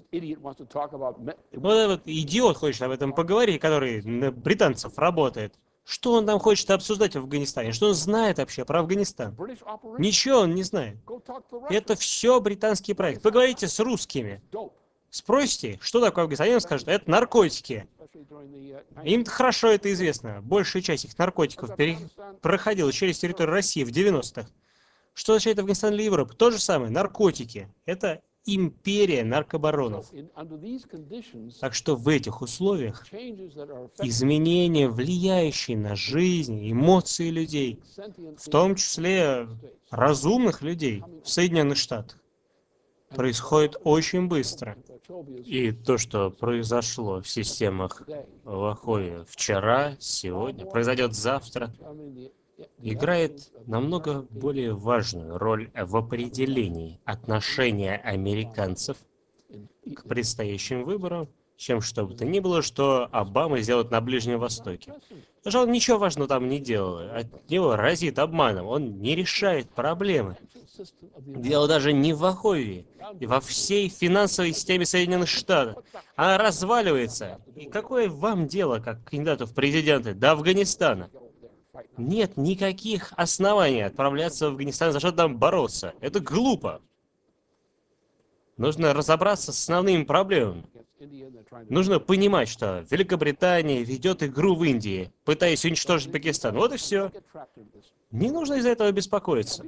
Вот этот идиот хочет об этом поговорить, который на британцев работает. Что он там хочет обсуждать в Афганистане? Что он знает вообще про Афганистан? Ничего он не знает. Это все британский проект. Поговорите с русскими. Спросите, что такое Афганистан, они вам скажут, это наркотики. Им хорошо это известно. Большая часть их наркотиков проходила через территорию России в 90-х. Что означает Афганистан для Европы? То же самое, наркотики. Это империя наркобаронов. Under these conditions, Так что в этих условиях changes that are affecting изменения, влияющие на жизнь, эмоции людей, sentient в том beings числе разумных людей в Соединенных Штатах, происходит очень быстро. И то, что произошло в системах в Охое вчера, сегодня, произойдет завтра, играет намного более важную роль в определении отношения американцев к предстоящим выборам, чем что бы то ни было, что Обама сделает на Ближнем Востоке. Потому что он ничего важного там не делал. От него разит обманом. Он не решает проблемы. Дело даже не в Охойе, и во всей финансовой системе Соединенных Штатов. Она разваливается. И какое вам дело, как кандидату в президенты, до Афганистана? Нет никаких оснований отправляться в Афганистан, за что там бороться. Это глупо. Нужно разобраться с основными проблемами. Нужно понимать, что Великобритания ведет игру в Индии, пытаясь уничтожить Пакистан. Вот и все. Не нужно из-за этого беспокоиться.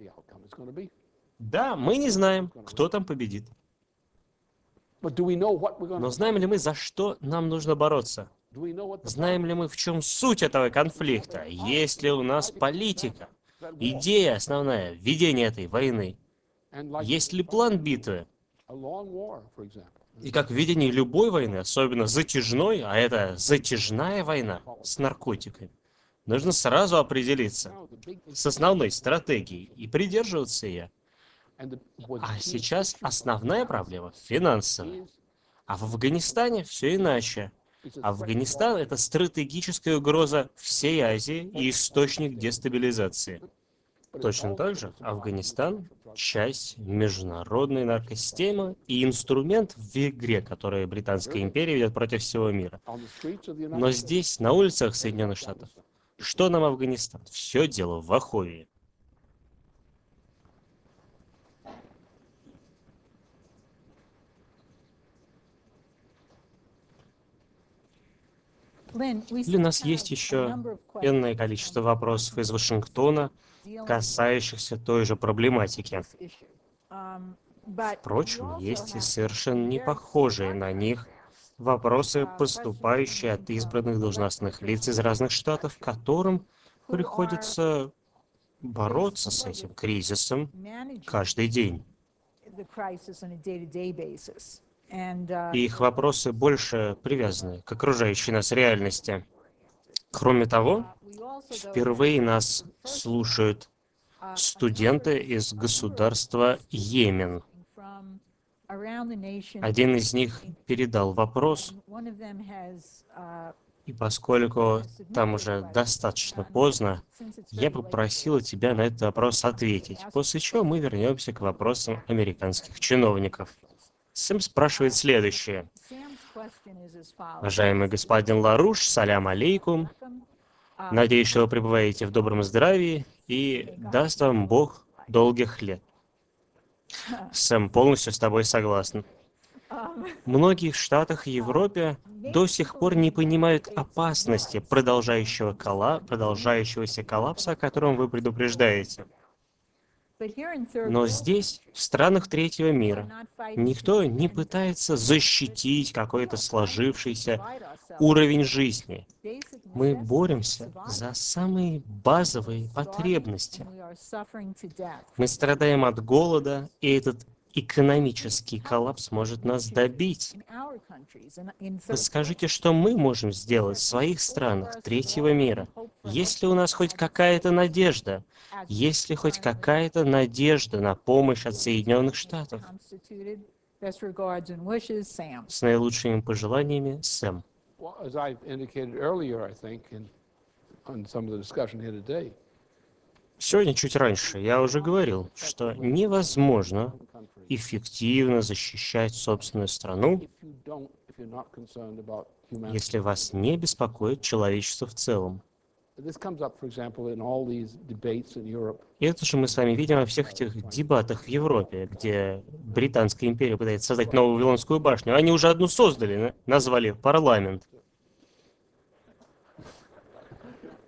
Да, мы не знаем, кто там победит. Но знаем ли мы, за что нам нужно бороться? Знаем ли мы, в чем суть этого конфликта? Есть ли у нас политика? Идея основная, ведение этой войны? Есть ли план битвы? И как в ведении любой войны, особенно затяжной, а это затяжная война с наркотиками, нужно сразу определиться с основной стратегией и придерживаться ее. А сейчас основная проблема финансовая. А в Афганистане все иначе. Афганистан — это стратегическая угроза всей Азии и источник дестабилизации. Точно так же Афганистан — часть международной наркосистемы и инструмент в игре, которую Британская империя ведет против всего мира. Но здесь, на улицах Соединенных Штатов, что нам Афганистан? Все дело в Охойе. Или у нас есть еще энное количество вопросов из Вашингтона, касающихся той же проблематики. Впрочем, есть и совершенно не похожие на них вопросы, поступающие от избранных должностных лиц из разных штатов, которым приходится бороться с этим кризисом каждый день. И их вопросы больше привязаны к окружающей нас реальности. Кроме того, впервые нас слушают студенты из государства Йемен. Один из них передал вопрос, и поскольку там уже достаточно поздно, я попросила тебя на этот вопрос ответить, после чего мы вернемся к вопросам американских чиновников. Сэм спрашивает следующее. Уважаемый господин Ларуш, салям алейкум. Надеюсь, что вы пребываете в добром здравии и даст вам Бог долгих лет. Сэм, полностью с тобой согласен. Многие в Штатах и Европе до сих пор не понимают опасности продолжающегося коллапса, о котором вы предупреждаете. Но здесь, в странах третьего мира, никто не пытается защитить какой-то сложившийся уровень жизни. Мы боремся за самые базовые потребности. Мы страдаем от голода, и этот экономический коллапс может нас добить. Скажите, что мы можем сделать в своих странах третьего мира? Есть ли у нас хоть какая-то надежда? Есть ли хоть какая-то надежда на помощь от Соединенных Штатов? С наилучшими пожеланиями, Сэм. Сегодня, чуть раньше, я уже говорил, что невозможно эффективно защищать собственную страну, если вас не беспокоит человечество в целом. И это же мы с вами видим во всех этих дебатах в Европе, где Британская империя пытается создать новую Вавилонскую башню. Они уже одну создали, назвали парламент.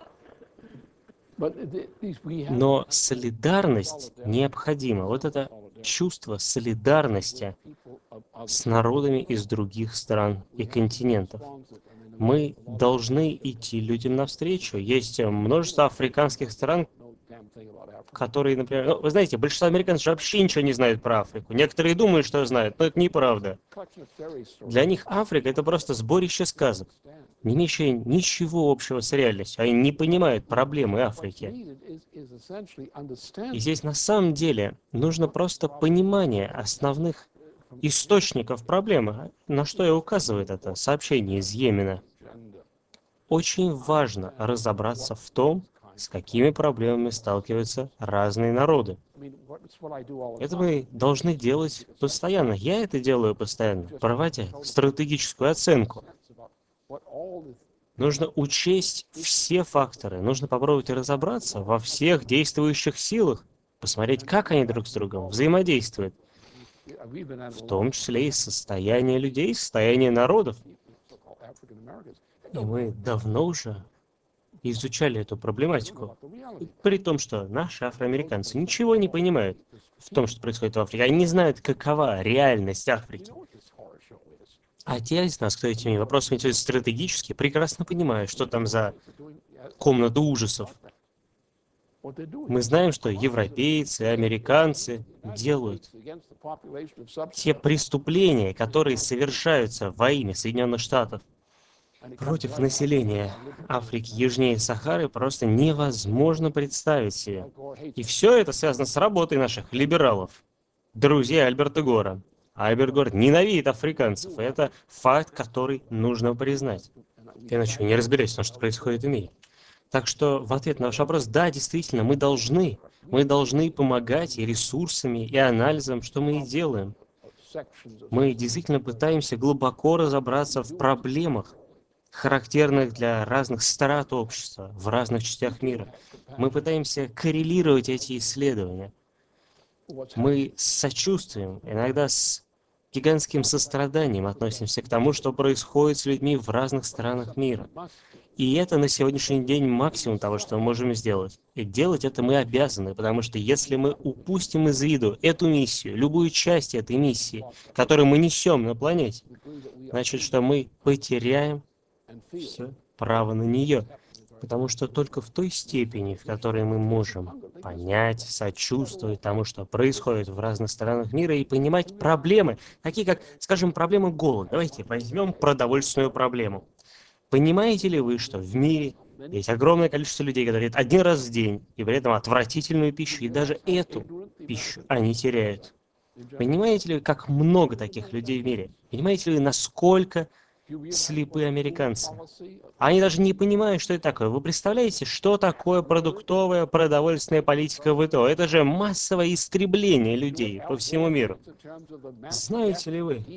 Но солидарность необходима. Вот это чувство солидарности с народами из других стран и континентов. Мы должны идти людям навстречу. Есть множество африканских стран, которые, например, ну, вы знаете, большинство американцев вообще ничего не знают про Африку. Некоторые думают, что знают, но это неправда. Для них Африка — это просто сборище сказок, не имеющие ничего общего с реальностью. Они не понимают проблемы Африки. И здесь на самом деле нужно просто понимание основных источников проблемы, на что и указывает это сообщение из Йемена. Очень важно разобраться в том, с какими проблемами сталкиваются разные народы. Это мы должны делать постоянно. Я это делаю постоянно, проводя стратегическую оценку. Нужно учесть все факторы, нужно попробовать разобраться во всех действующих силах, посмотреть, как они друг с другом взаимодействуют, в том числе и состояние людей, состояние народов. И мы давно уже изучали эту проблематику. При том, что наши афроамериканцы ничего не понимают в том, что происходит в Африке. Они не знают, какова реальность Африки. А те из нас, кто этими вопросами интересуется стратегически, прекрасно понимают, что там за комната ужасов. Мы знаем, что европейцы, американцы делают те преступления, которые совершаются во имя Соединенных Штатов против населения Африки южнее Сахары, просто невозможно представить себе. И все это связано с работой наших либералов, друзей Альберта Гора. Альберт Гор ненавидит африканцев, и это факт, который нужно признать. Иначе вы не разберетесь в том, что происходит в мире. Так что в ответ на ваш вопрос, да, действительно, мы должны помогать и ресурсами, и анализом, что мы и делаем. Мы действительно пытаемся глубоко разобраться в проблемах, характерных для разных страт общества в разных частях мира. Мы пытаемся коррелировать эти исследования. Мы с сочувствием, иногда с гигантским состраданием относимся к тому, что происходит с людьми в разных странах мира. И это на сегодняшний день максимум того, что мы можем сделать. И делать это мы обязаны, потому что если мы упустим из виду эту миссию, любую часть этой миссии, которую мы несем на планете, значит, что мы потеряем все право на нее. Потому что только в той степени, в которой мы можем понять, сочувствовать тому, что происходит в разных странах мира, и понимать проблемы, такие как, скажем, проблема голода. Давайте возьмем продовольственную проблему. Понимаете ли вы, что в мире есть огромное количество людей, которые едят один раз в день, и при этом отвратительную пищу, и даже эту пищу они теряют? Понимаете ли, как много таких людей в мире? Понимаете ли, насколько слепые американцы? Они даже не понимают, что это такое. Вы представляете, что такое продуктовая продовольственная политика ВТО? Это же массовое истребление людей по всему миру. Знаете ли вы,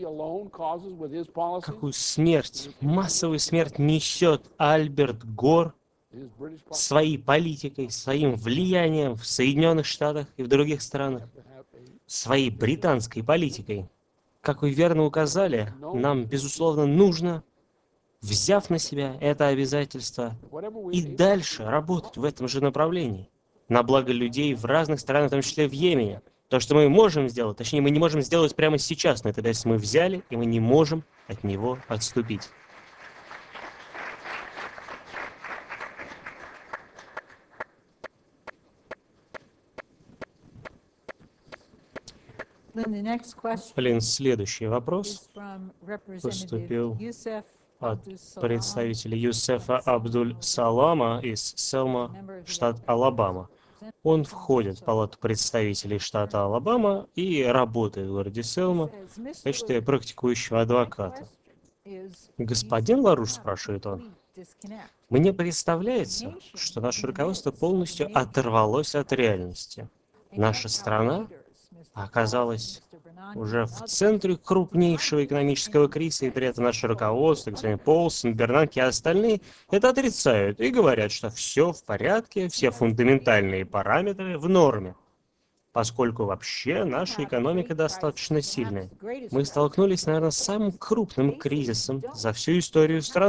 какую смерть, массовую смерть несет Альберт Гор своей политикой, своим влиянием в Соединенных Штатах и в других странах, своей британской политикой? Как вы верно указали, нам, безусловно, нужно, взяв на себя это обязательство, и дальше работать в этом же направлении, на благо людей в разных странах, в том числе в Йемене. То, что мы можем сделать, точнее, мы не можем сделать прямо сейчас, но это обязательство мы взяли, и мы не можем от него отступить. Лин, следующий вопрос поступил от представителя Юсефа Абдуль-Салама из Селма, штат Алабама. Он входит в палату представителей штата Алабама и работает в городе Селма в качестве практикующего адвоката. Господин Ларуш, спрашивает он, мне представляется, что наше руководство полностью оторвалось от реальности. Наша страна оказалась уже в центре крупнейшего экономического кризиса, и при этом наше руководство, господин Полсон, Бернанке и остальные это отрицают и говорят, что все в порядке, все фундаментальные параметры в норме, поскольку вообще наша экономика достаточно сильная. Мы столкнулись, наверное, с самым крупным кризисом за всю историю страны.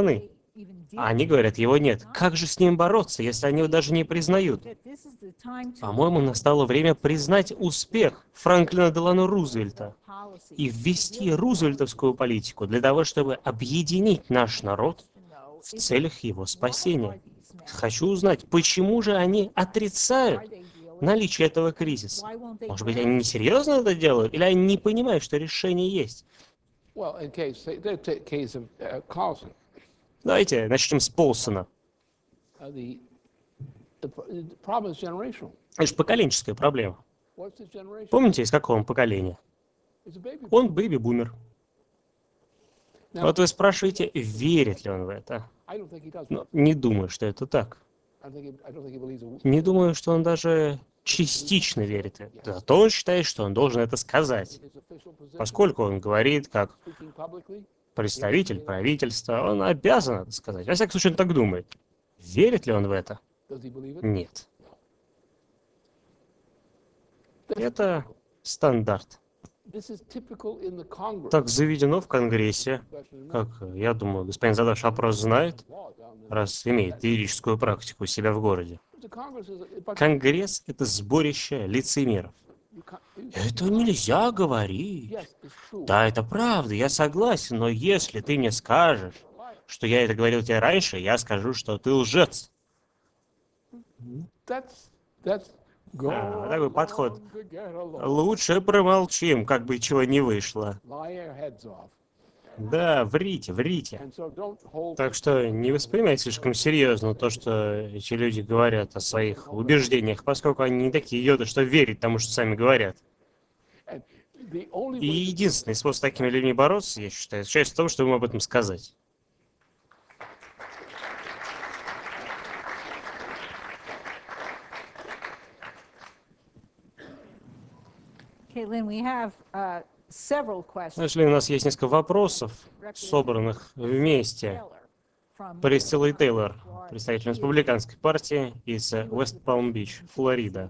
А они говорят, его нет. Как же с ним бороться, если они его даже не признают? По-моему, настало время признать успех Франклина Делано Рузвельта и ввести рузвельтовскую политику для того, чтобы объединить наш народ в целях его спасения. Хочу узнать, почему же они отрицают наличие этого кризиса? Может быть, они несерьезно это делают, или они не понимают, что решение есть? Well, case of Carlson, Давайте начнем с Полсона. the problem is generational. Это же поколенческая проблема. What's the generation? Помните, из какого он поколения? It's a baby. Он бэби-бумер. Now, Вот вы спрашиваете, верит ли он в это? I don't think he does. Но не думаю, что это так. I don't think he believes a Не думаю, что он даже частично верит в это. Зато он считает, что он должен это сказать. his official position. Поскольку он говорит, как Speaking publicly, представитель правительства, он обязан это сказать. Во всяком случае, он так думает. Верит ли он в это? does he believe it? Нет. Это стандарт. This is typical in the Congress. Так заведено в Конгрессе. Как, я думаю, господин задавший вопрос знает, Law down there. раз имеет юридическую практику у себя в городе. The Congress is a bunch Конгресс — это сборище лицемеров. Это нельзя говорить. yes, it's true. Да, это правда, я согласен, но если ты мне скажешь, что я это говорил тебе раньше, я скажу, что ты лжец. That's go такой подход. along to get along. Лучше промолчим, как бы чего не вышло. Lie your heads off. Да, врите, врите. And so don't hold Так что не воспринимайте слишком серьезно то, что эти люди говорят о своих убеждениях, поскольку они не такие идиоты, что верить тому, что сами говорят. the only И way единственный способ с такими людьми бороться, я считаю, заключается в том, чтобы им об этом сказать. Okay, Lynn, we have several questions. Нашли, у нас есть несколько вопросов, собранных вместе. Присциллой Тейлор, представитель республиканской партии из Уэст-Палм-Бич, Флорида.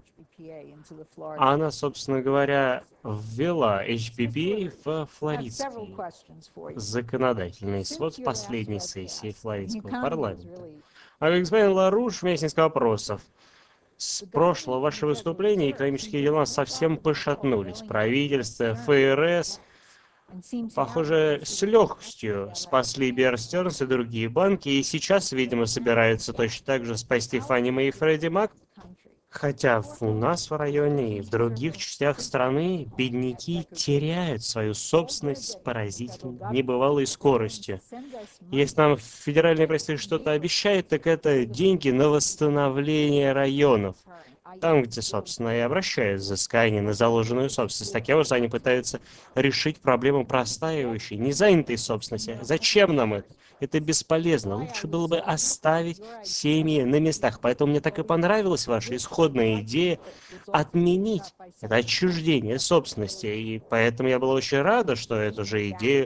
Она, собственно говоря, ввела HPPA в флоридский законодательный свод в последней сессии флоридского парламента. А господин Ларуш, у меня есть несколько вопросов. С прошлого вашего выступления экономические дела совсем пошатнулись. Правительство, ФРС, похоже, с легкостью спасли Bear Stearns и другие банки, и сейчас, видимо, собираются точно так же спасти Фанни Мэй и Фредди Мак. Хотя у нас в районе и в других частях страны бедняки теряют свою собственность с поразительной, небывалой скоростью. Если нам федеральное правительство что-то обещает, так это деньги на восстановление районов. Там, где, собственно, и обращают взыскание на заложенную собственность. Таким образом, они пытаются решить проблему простаивающей, незанятой собственности. Зачем нам это? Это бесполезно. Лучше было бы оставить семьи на местах. Поэтому мне так и понравилась ваша исходная идея отменить это отчуждение собственности. И поэтому я была очень рада, что эту же идею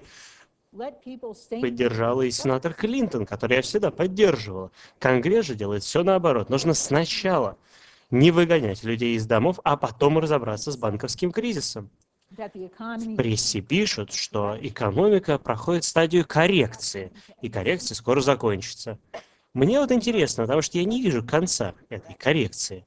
поддержала и сенатор Клинтон, который я всегда поддерживала. Конгресс же делает все наоборот. Нужно сначала не выгонять людей из домов, а потом разобраться с банковским кризисом. В прессе пишут, что экономика проходит стадию коррекции, и коррекция скоро закончится. Мне вот интересно, потому что я не вижу конца этой коррекции.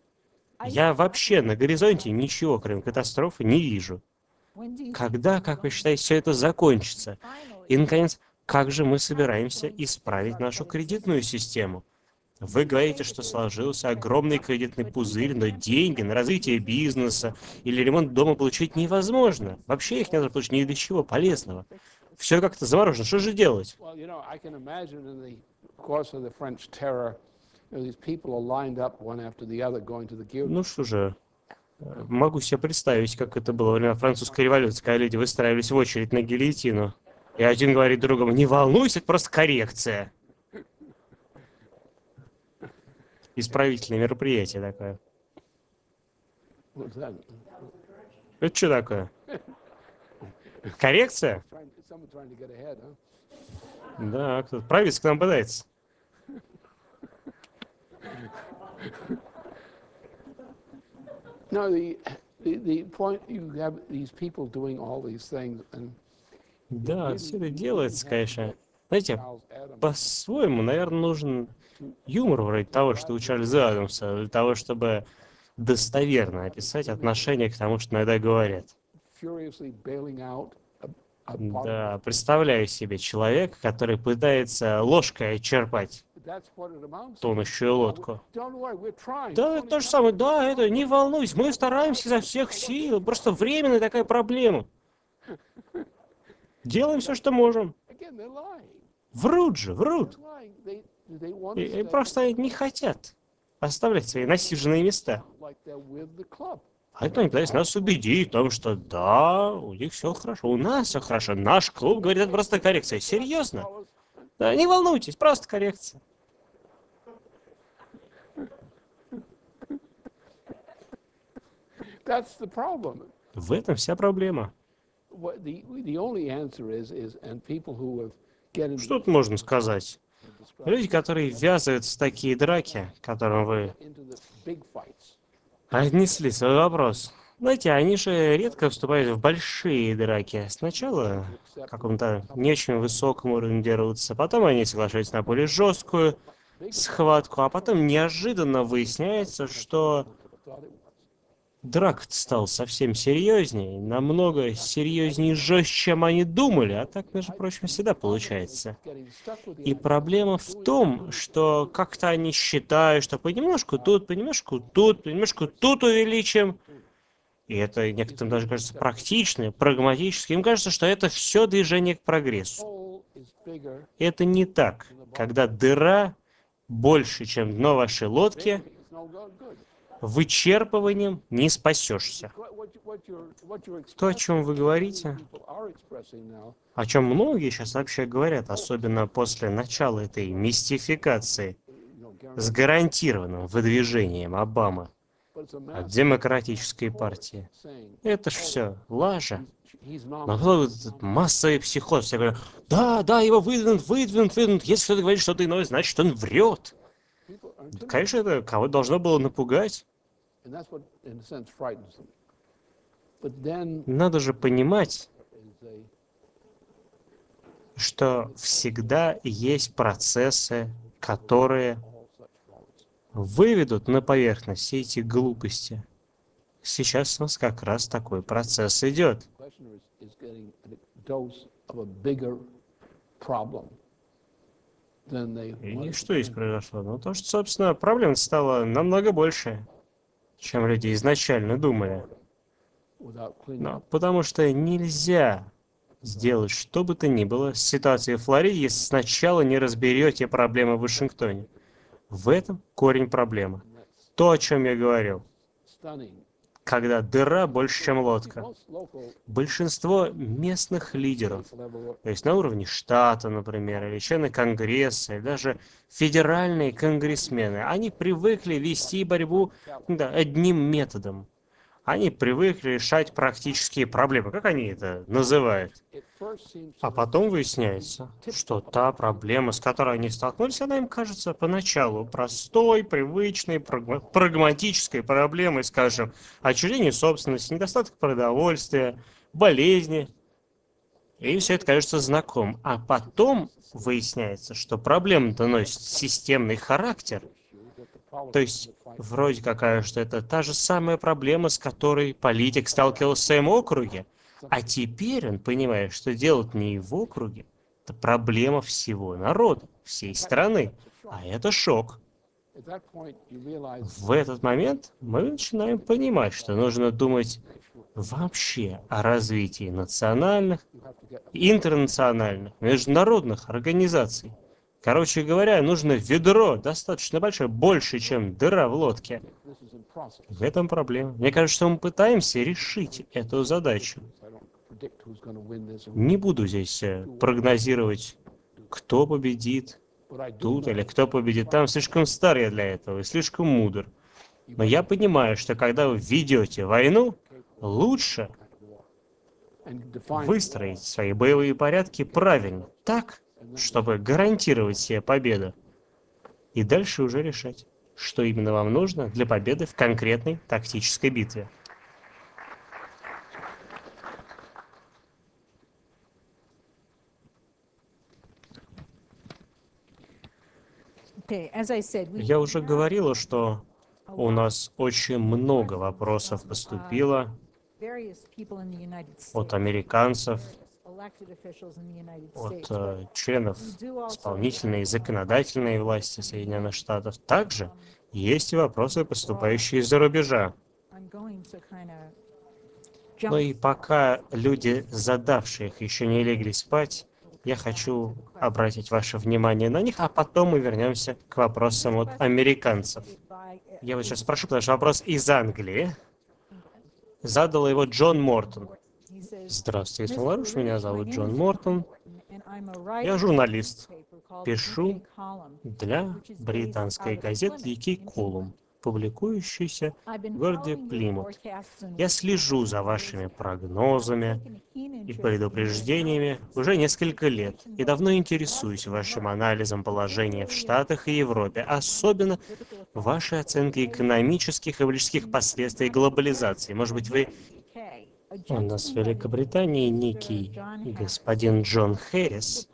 Я вообще на горизонте ничего, кроме катастрофы, не вижу. Когда, как вы считаете, все это закончится? И, наконец, как же мы собираемся исправить нашу кредитную систему? Вы говорите, что сложился огромный кредитный пузырь, но деньги на развитие бизнеса или ремонт дома получить невозможно. Вообще их нельзя получить ни для чего полезного. Все как-то заморожено. Что же делать? well, I can imagine in the course of the French terror, these people are lined up one after the other going to the guillotine. Ну что же, могу себе представить, как это было во время французской революции, когда люди выстраивались в очередь на гильотину. И один говорит другому: не волнуйся, это просто коррекция. Исправительное мероприятие такое. What's that? Это что такое? Коррекция? Someone trying to get ahead, huh? Да, кто-то правительство к нам пытается. No, the point, you have these people doing all these things, and Да, все это делается, конечно, Знаете, Charles Adams по-своему, наверное, нужен юмор вроде того, что у Чарльза Адамса, для того, чтобы достоверно описать отношение к тому, что иногда говорят. furiously bailing out a part of Да, представляю себе человека, который пытается ложкой черпать that's what it amounts to. тонущую лодку. Don't worry, we're trying. Да, то же самое, да, это, не волнуйся, мы стараемся изо всех сил, просто временная такая проблема. Делаем все, что можем. Again, they're lying. Врут же, врут. They're lying. They want И to stay просто не хотят оставлять свои насиженные места. like they're with the club. А это они пытаются нас убедить в том, что да, у них все хорошо, у нас все хорошо. Наш клуб говорит, это просто коррекция. Серьезно? Да, не волнуйтесь, просто коррекция. That's the problem. В этом вся проблема. What the only answer is, and people who have get into, Что тут можно сказать? Люди, которые ввязываются в такие драки, к которым вы into the big fights, отнесли свой вопрос. Знаете, они же редко вступают в большие драки. Сначала в каком-то не очень высоком уровне дерутся, потом они соглашаются на более жесткую схватку, а потом неожиданно выясняется, что thought it was. драк стал совсем серьезнее, намного серьезнее и жестче, чем они думали, а так, между прочим, всегда получается. Getting stuck with the И проблема в том, что как-то они считают, что понемножку тут увеличим. И это некоторым даже кажется практично, прагматически. Им кажется, что это все движение к прогрессу. hole is bigger. Это не так. Когда дыра больше, чем дно вашей лодки, It's no good. вычерпыванием не спасешься. What you're То, о чем вы говорите, people are expressing now о чем многие сейчас вообще говорят, особенно после начала этой мистификации с гарантированным выдвижением Обамы but it's a от mass демократической партии. saying Это ж все лажа. he's Но nominated. вот этот массовый психоз. Все говорят, да, его выдвинут. Если кто-то говорит что-то иное, значит, он врет. People are intimidated, Конечно, это кого должно было напугать. and that's what, in a sense, frightens them. But then Надо же понимать, is a что всегда есть процессы, которые all such frauds. выведут на поверхность все эти глупости. Сейчас у нас как раз такой процесс идет. Questioner is getting a dose of a bigger problem than they И wanted что to здесь think произошло? Ну, то, что, собственно, проблем стало намного больше, чем люди изначально думали. without cleaning Но up. потому что нельзя сделать что бы то ни было с ситуацией в Флориде, если сначала не разберете проблемы в Вашингтоне. В этом корень проблемы. And that's То, о чем я говорил. stunning. Когда дыра больше, чем лодка. Most local Большинство местных лидеров, level то есть на уровне штата, например, или члены Конгресса, или даже федеральные конгрессмены, они привыкли вести борьбу одним методом. Они привыкли решать практические проблемы, как они это называют. it first seems А потом выясняется, что та проблема, с которой они столкнулись, она им кажется поначалу простой, привычной, прагматической проблемой, скажем, отчуждение собственности, недостаток продовольствия, болезни. И все это кажется знакомым. А потом выясняется, что проблема-то носит системный характер. То есть, вроде какая, что это та же самая проблема, с которой политик сталкивался в своем округе. А теперь он понимает, что делать не его округе, это проблема всего народа, всей страны. А это шок. at that point you realize В этот момент мы начинаем понимать, что нужно думать вообще о развитии национальных, you have to get интернациональных, международных организаций. Короче говоря, нужно ведро достаточно большое, больше, чем дыра в лодке. this is in process. В этом проблема. Мне кажется, что мы пытаемся решить эту задачу. I don't predict who's going to win this, Не буду здесь прогнозировать, кто победит but I do тут know или кто победит там. Слишком стар я для этого и слишком мудр. Но я понимаю, что когда вы ведете войну, лучше and define выстроить свои боевые порядки правильно, так, чтобы гарантировать себе победу. И дальше уже решать, что именно вам нужно для победы в конкретной тактической битве. Я уже говорила, что у нас очень много вопросов поступило от американцев, от членов исполнительной и законодательной власти Соединенных Штатов. Также есть и вопросы, поступающие из-за рубежа. Но и пока люди, задавшие их, еще не легли спать, я хочу обратить ваше внимание на них, а потом мы вернемся к вопросам от американцев. Я вот сейчас спрошу, потому что вопрос из Англии. Задал его Джон Мортон. Здравствуйте, мистер Ларуш, меня зовут Джон Мортон. Я журналист. Пишу для британской газеты «Дикий Колумн», публикующейся в городе Плимут. Я слежу за вашими прогнозами и предупреждениями уже несколько лет и давно интересуюсь вашим анализом положения в Штатах и Европе, особенно вашей оценкой экономических и политических последствий глобализации. Может быть, вы... У нас в Великобритании некий господин Джон Хэррис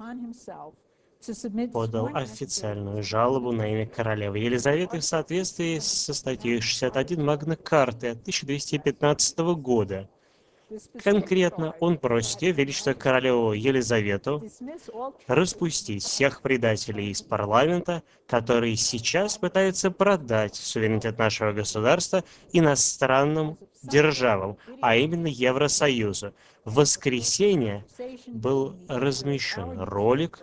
подал официальную жалобу на имя королевы Елизаветы в соответствии со статьей 61 Магна Карты от 1215 года. Конкретно он просит Ее Величество Королеву Елизавету распустить всех предателей из парламента, которые сейчас пытаются продать суверенитет нашего государства иностранным державам, а именно Евросоюзу. В воскресенье был размещен ролик,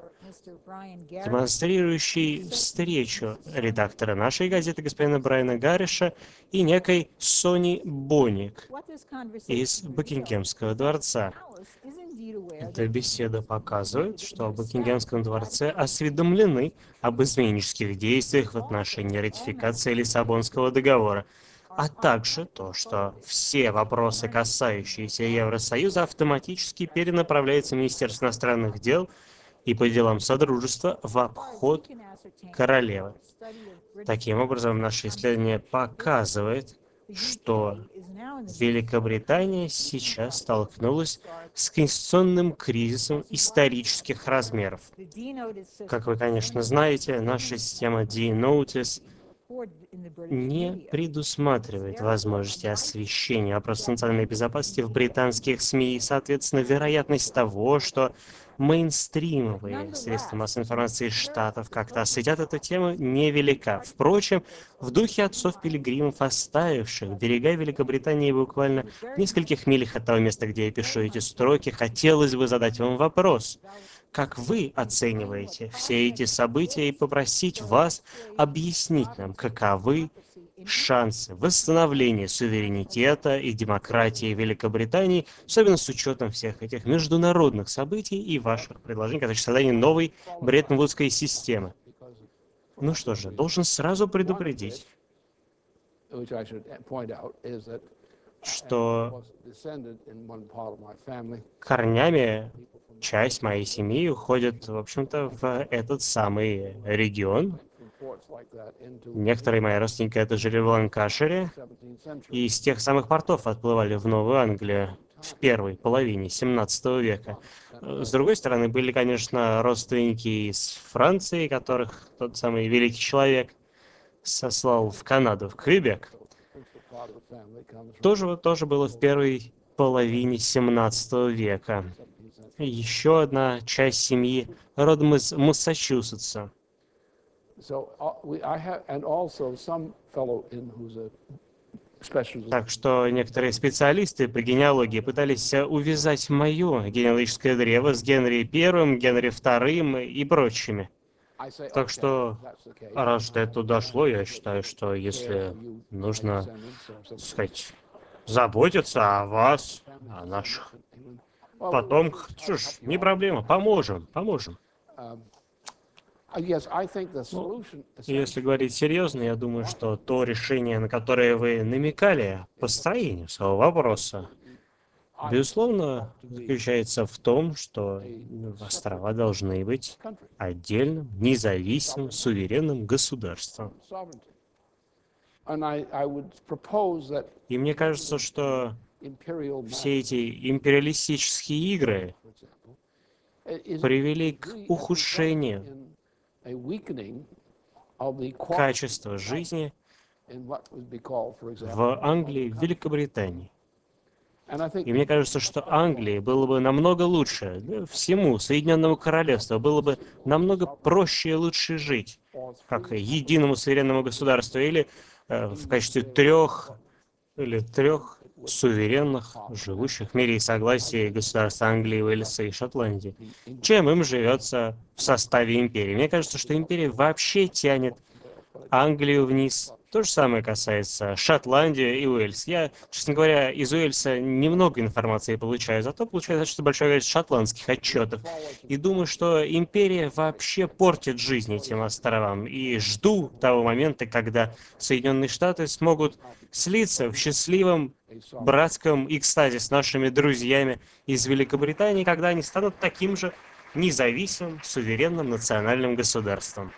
демонстрирующий встречу редактора нашей газеты господина Брайана Гарриша и некой Сони Боник из Букингемского дворца. Эта беседа показывает, что в Букингемском дворце осведомлены об изменнических действиях в отношении ратификации Лиссабонского договора, а также то, что все вопросы, касающиеся Евросоюза, автоматически перенаправляются в Министерство иностранных дел и по делам Содружества в обход королевы. Таким образом, наше исследование показывает, что Великобритания сейчас столкнулась с конституционным кризисом исторических размеров. Как вы, конечно, знаете, наша система D-Notice не предусматривает возможности освещения вопросов национальной безопасности в британских СМИ, и, соответственно, вероятность того, что мейнстримовые средства массовой информации Штатов как-то осветят эту тему, невелика. Впрочем, в духе отцов-пилигримов, оставивших берега Великобритании буквально в нескольких милях от того места, где я пишу эти строки, хотелось бы задать вам вопрос. Как вы оцениваете все эти события и попросить вас объяснить нам, каковы шансы восстановления суверенитета и демократии Великобритании, особенно с учетом всех этих международных событий и ваших предложений, которые создание новой Бреттон-Вудской системы. Ну что же, должен сразу предупредить, что корнями часть моей семьи уходит, в общем-то, в этот самый регион. Некоторые мои родственники это жили в Ланкашире, и из тех самых портов отплывали в Новую Англию в первой половине 17 века. С другой стороны, были, конечно, родственники из Франции, которых тот самый великий человек сослал в Канаду, в Квебек. Тоже было в первой половине 17 века. Еще одна часть семьи родом из Массачусетса. Так что некоторые специалисты по генеалогии пытались увязать мое генеалогическое древо с Генри I, Генри II и прочими. Так что, раз до этого дошло, я считаю, что если нужно, так сказать, заботиться о вас, о наших потомках, что ж, не проблема, поможем. Если говорить серьезно, я думаю, что то решение, на которое вы намекали по строению своего вопроса, безусловно, заключается в том, что острова должны быть отдельным, независимым, суверенным государством. И мне кажется, что все эти империалистические игры привели к ухудшению of the quality качества жизни in what would be called, for example, в Англии, в Великобритании. and I И think мне кажется, что Англии было бы намного лучше, да, всему Соединенному Королевству было бы намного проще и лучше жить, как единому суверенному государству, или в качестве трех суверенных, живущих в мире и согласии государств Англии, Уэльса и Шотландии, чем им живется в составе империи. Мне кажется, что империя вообще тянет Англию вниз. То же самое касается Шотландии и Уэльс. Я, честно говоря, из Уэльса немного информации получаю, зато получаю достаточно большое количество шотландских отчетов. И думаю, что империя вообще портит жизнь этим островам. И жду того момента, когда Соединенные Штаты смогут слиться в счастливом братском экстазе с нашими друзьями из Великобритании, когда они станут таким же независимым, суверенным национальным государством.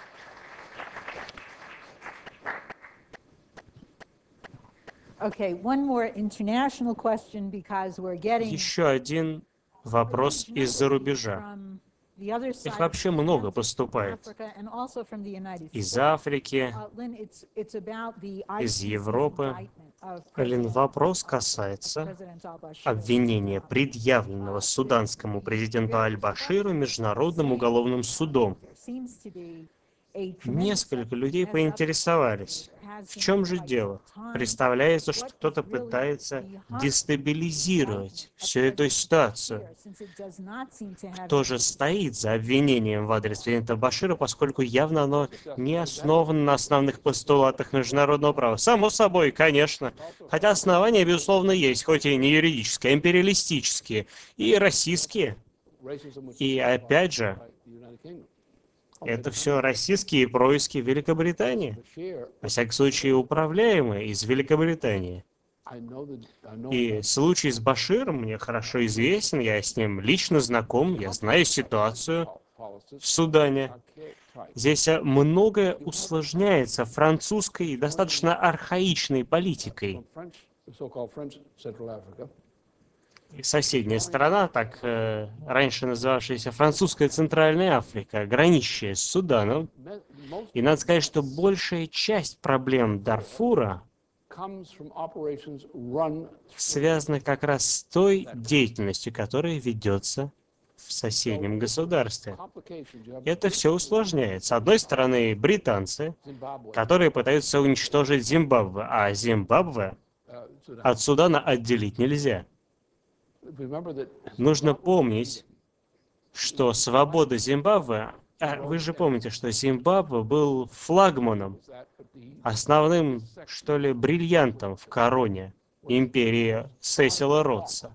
Okay, one more international question because we're getting Еще один вопрос из-за рубежа. from the other Их side вообще of много Atlantic, поступает. Africa, and also from the United Из States. Африки, Lynn, it's about the из ICC Европы. indictment of Лин, President вопрос касается President al-Bashir. обвинения, предъявленного суданскому президенту Аль-Баширу Международным уголовным судом. Seems to be a tremendous Несколько людей поинтересовались, в чем же дело. Представляется, что кто-то пытается дестабилизировать всю эту ситуацию. Кто же стоит за обвинением в адрес президента Башира, поскольку явно оно не основано на основных постулатах международного права. Само собой, конечно. Хотя основания, безусловно, есть, хоть и не юридические, а империалистические и российские. И опять же, это все российские происки Великобритании. Во всяком случае, управляемые из Великобритании. И случай с Баширом мне хорошо известен, я с ним лично знаком, я знаю ситуацию в Судане. Здесь многое усложняется французской и достаточно архаичной политикой. И соседняя страна, так раньше называвшаяся Французская Центральная Африка, граничащая с Суданом. И надо сказать, что большая часть проблем Дарфура связана как раз с той деятельностью, которая ведется в соседнем государстве. Это все усложняет. С одной стороны, британцы, которые пытаются уничтожить Зимбабве, а Зимбабве от Судана отделить нельзя. Нужно помнить, что свобода Зимбабве, вы же помните, что Зимбабве был флагманом, основным, что ли, бриллиантом в короне империи Сесила Ротса.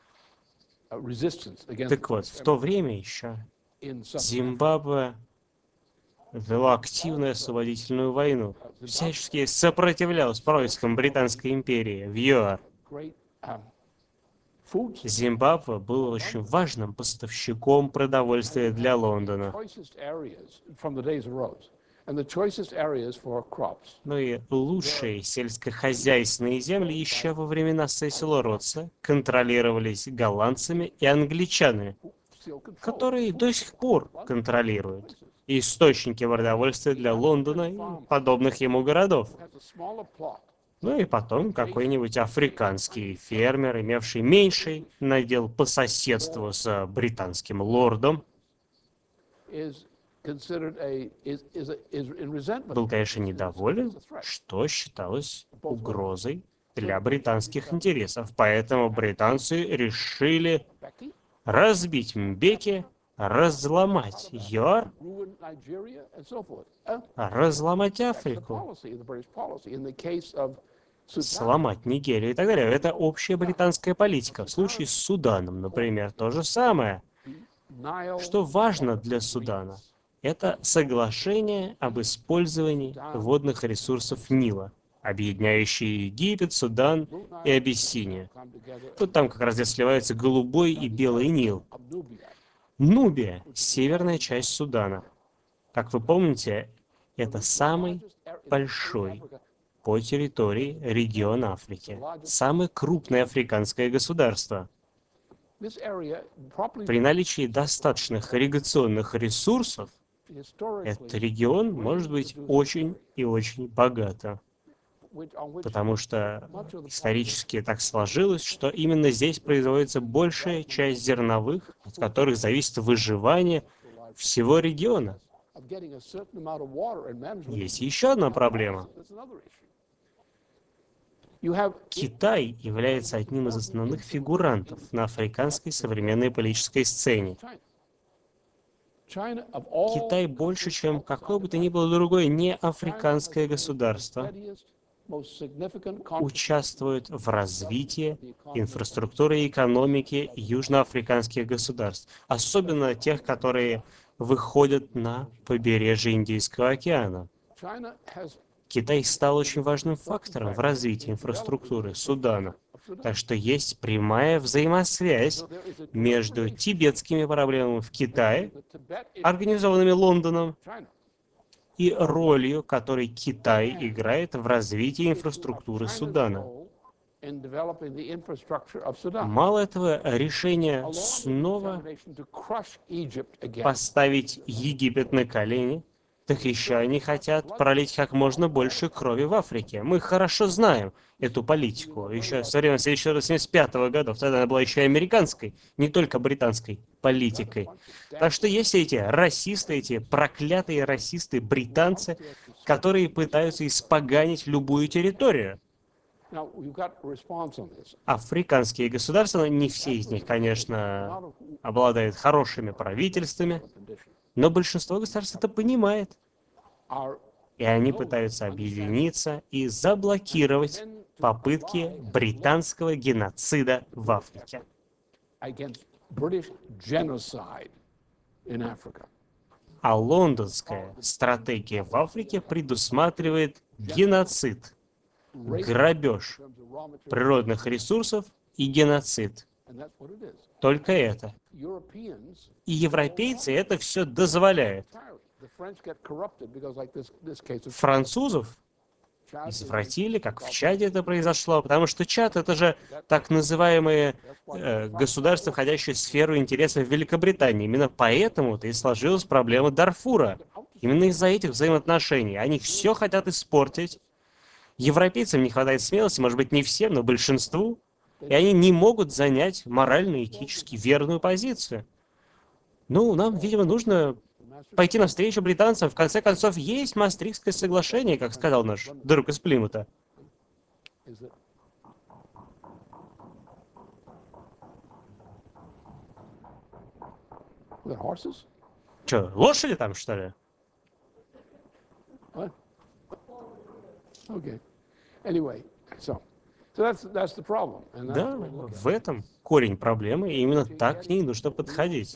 Так вот, в то время еще Зимбабве вела активную освободительную войну, всячески сопротивлялась проискам Британской империи в ЮАР. Зимбабве был очень важным поставщиком продовольствия для Лондона. Ну и лучшие сельскохозяйственные земли еще во времена Сесила Ротса контролировались голландцами и англичанами, которые до сих пор контролируют источники продовольствия для Лондона и подобных ему городов. Ну и потом какой-нибудь африканский фермер, имевший меньший надел по соседству с британским лордом, был, конечно, недоволен, что считалось угрозой для британских интересов. Поэтому британцы решили разбить Мбеки, разломать ЮАР, разломать Африку, сломать Нигерию и так далее. Это общая британская политика. В случае с Суданом, например, то же самое. Что важно для Судана? Это соглашение об использовании водных ресурсов Нила, объединяющие Египет, Судан и Абиссинию. Тут там как раз здесь сливаются голубой и белый Нил. Нубия – северная часть Судана. Как вы помните, это самый большой по территории регион Африки, самое крупное африканское государство. При наличии достаточных ирригационных ресурсов Этот регион может быть очень и очень богатым, потому что исторически так сложилось, что именно здесь производится большая часть зерновых, от которых зависит выживание всего региона. Есть еще одна проблема. Китай является одним из основных фигурантов на африканской современной политической сцене. Китай больше, чем какое бы то ни было другое неафриканское государство, участвует в развитии инфраструктуры и экономики южноафриканских государств, особенно тех, которые выходят на побережье Индийского океана. Китай стал очень важным фактором в развитии инфраструктуры Судана. Так что есть прямая взаимосвязь между тибетскими проблемами в Китае, организованными Лондоном, и ролью, которой Китай играет в развитии инфраструктуры Судана. Мало этого, решение снова поставить Египет на колени, так еще они хотят пролить как можно больше крови в Африке. Мы хорошо знаем эту политику. Еще со времен 1975 года, тогда она была еще и американской, не только британской политикой. Так что есть эти расисты, эти проклятые расисты, британцы, которые пытаются испоганить любую территорию. Африканские государства, не все из них, конечно, обладают хорошими правительствами, но большинство государств это понимает. И они пытаются объединиться и заблокировать попытки британского геноцида в Африке. А лондонская стратегия в Африке предусматривает геноцид, грабеж природных ресурсов и геноцид. Только это. И европейцы это все дозволяют. Французов извратили, как в Чаде это произошло, потому что Чад — это же так называемые государства, входящие в сферу интересов Великобритании. Именно поэтому-то и сложилась проблема Дарфура. Именно из-за этих взаимоотношений. Они все хотят испортить. Европейцам не хватает смелости, может быть, не всем, но большинству. И они не могут занять морально-этически верную позицию. Ну, нам, видимо, нужно пойти навстречу британцам. В конце концов, есть Маастрихтское соглашение, как сказал наш друг из Плимута. Че, лошади там, что ли? Да, в этом корень проблемы, и именно так к ней нужно подходить.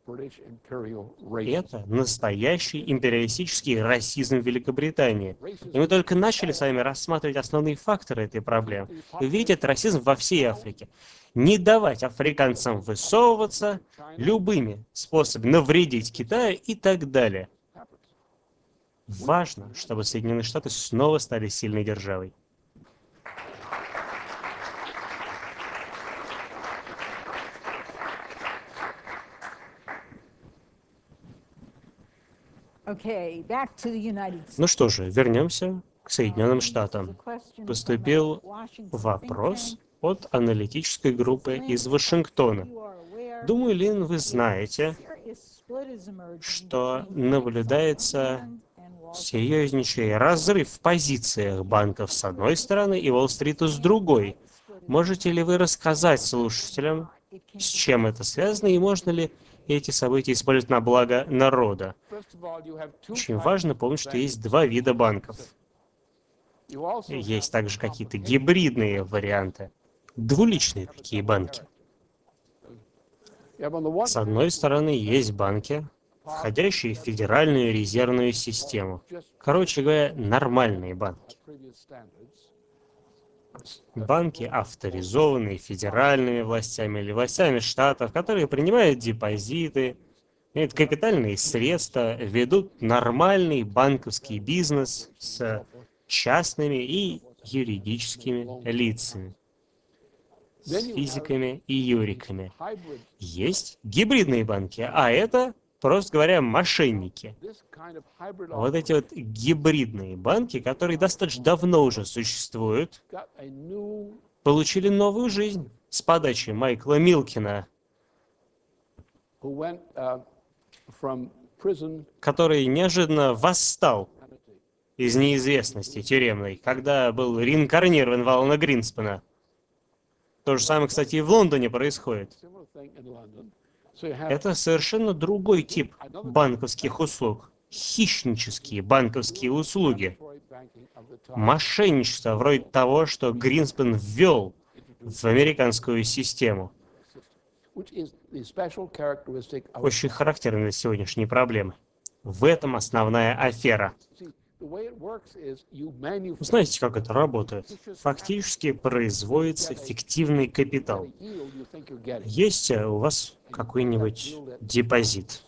Это настоящий империалистический расизм Великобритании. И мы только начали с вами рассматривать основные факторы этой проблемы. Вы видите, это расизм во всей Африке. Не давать африканцам высовываться любыми способами навредить Китаю и так далее. Важно, чтобы Соединенные Штаты снова стали сильной державой. Ну что же, вернемся к Соединенным Штатам. Поступил вопрос от аналитической группы из Вашингтона. Думаю, Лин, вы знаете, что наблюдается серьезнейший разрыв в позициях банков с одной стороны и Уолл-стрита с другой. Можете ли вы рассказать слушателям, с чем это связано и можно ли эти события использовать на благо народа? Очень важно помнить, что есть два вида банков. Есть также какие-то гибридные варианты, двуличные такие банки. С одной стороны, есть банки, входящие в Федеральную резервную систему. Короче говоря, нормальные банки. Банки, авторизованные федеральными властями или властями штатов, которые принимают депозиты, имеют капитальные средства, ведут нормальный банковский бизнес с частными и юридическими лицами, с физиками и юриками. Есть гибридные банки, а это Просто говоря, мошенники. This kind of hybrid Вот эти вот гибридные банки, которые достаточно давно уже существуют, got a new получили новую жизнь с подачи Майкла Милкина, who went from prison который неожиданно восстал из неизвестности тюремной, когда был реинкарнирован в Алана Гринспена. То же самое, кстати, и в Лондоне происходит. similar thing in London. So you have Это совершенно другой тип банковских услуг. Хищнические банковские услуги. mandatory banking of the time, Мошенничество вроде того, что Гринспен ввел в американскую систему. which is the special characteristic of Очень характерно для сегодняшней проблемы. В этом основная афера. see, the way it works is you Вы manufacture знаете, как это работает? Фактически производится фиктивный капитал. yield you think you're getting. Есть у вас какой-нибудь депозит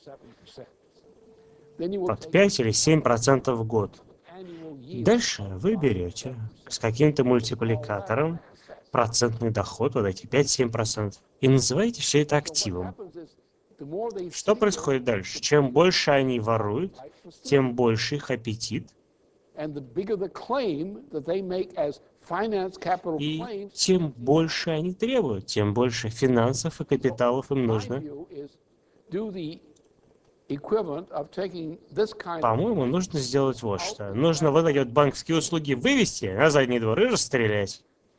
Then you will под take 5 или 7% в год. annual yield. Дальше вы берете с каким-то мультипликатором процентный доход, вот эти 5-7%, и называете все это активом. Happens is the more they Что происходит дальше? Чем больше они воруют, тем больше их аппетит, and the bigger the claim that they make as finance capital и claims, тем больше они требуют, тем больше финансов и капиталов им my нужно. view is do the equivalent of taking this kind of По-моему, нужно сделать вот что. Нужно вот эти вот банковские услуги вывести на задний двор и расстрелять.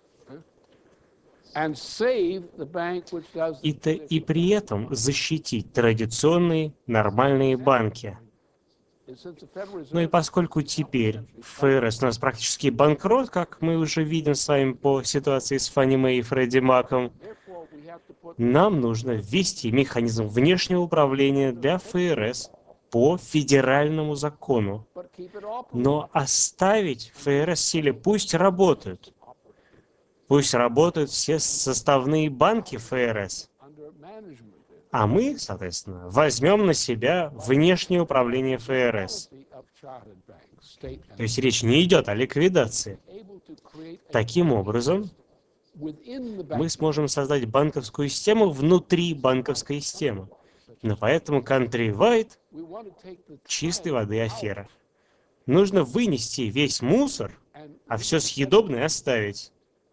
and save the bank which does И при этом защитить традиционные нормальные банки. since the Federal Ну и Reserve поскольку теперь ФРС у нас практически банкрот, как мы уже видим с вами по ситуации с Фанни Мэй и Фредди Маком, therefore we have to put нам нужно ввести механизм внешнего управления для ФРС по федеральному закону. but keep it open Но оставить ФРС в силе, пусть работают. Пусть работают все составные банки ФРС. under management А мы, соответственно, возьмем на себя внешнее управление ФРС. of chartered banks, state То есть речь не идет о ликвидации. able to create a Таким образом, within the мы bank. сможем создать банковскую систему внутри банковской системы. Но поэтому countrywide We want to take the чистой воды афера. Нужно вынести весь мусор, а все съедобное оставить.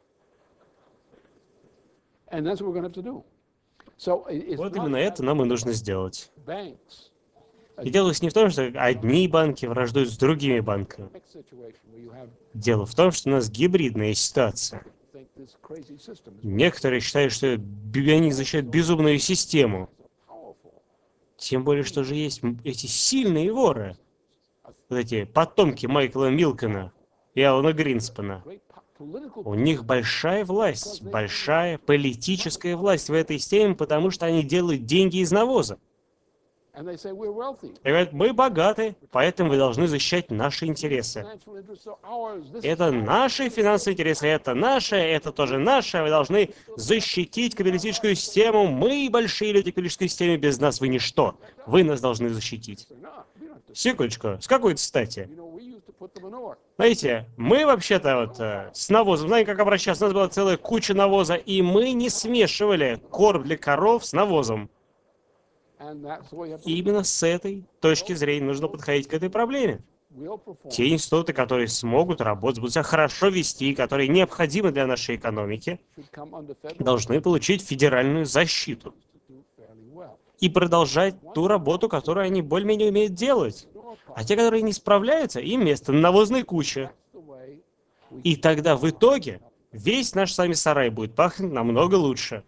and that's what we're going to have to do. So it's Вот not именно это нам и нужно сделать. banks И дело не в том, что одни банки враждуют с другими банками. next situation where you have Дело в том, что у нас гибридная ситуация. think this crazy system is Некоторые считают, что они защищают безумную систему. powerful. Тем более, что же есть эти сильные воры. Вот эти потомки Майкла Милкона и Алана Гринспена. Great political У них большая власть, большая политическая власть в этой системе, потому что они делают деньги из навоза. and they say we're wealthy. И говорят, мы богаты, поэтому вы должны защищать наши интересы. Financial interests are ours. This Это наши финансовые интересы, это наше, это тоже наше. Вы должны защитить капиталистическую систему. Мы большие люди капиталистической системы, без нас вы ничто. Вы нас должны защитить. no, we don't have to. Секундочку, с какой-то стати? You know, we used to put the manure. Знаете, мы вообще-то вот с навозом, знаем, как обращаться. У нас была целая куча навоза, и мы не смешивали корм для коров с навозом. And that's the way you have to И именно с этой точки зрения нужно подходить к этой проблеме. will perform. Те институты, которые смогут работать, будут себя хорошо вести, которые необходимы для нашей экономики, Should come under federal должны получить федеральную защиту to do fairly well. и продолжать ту работу, которую они более-менее умеют делать. А те, которые не справляются, им место на навозной куче. The way we И тогда в итоге весь наш с вами сарай будет пахнуть намного лучше.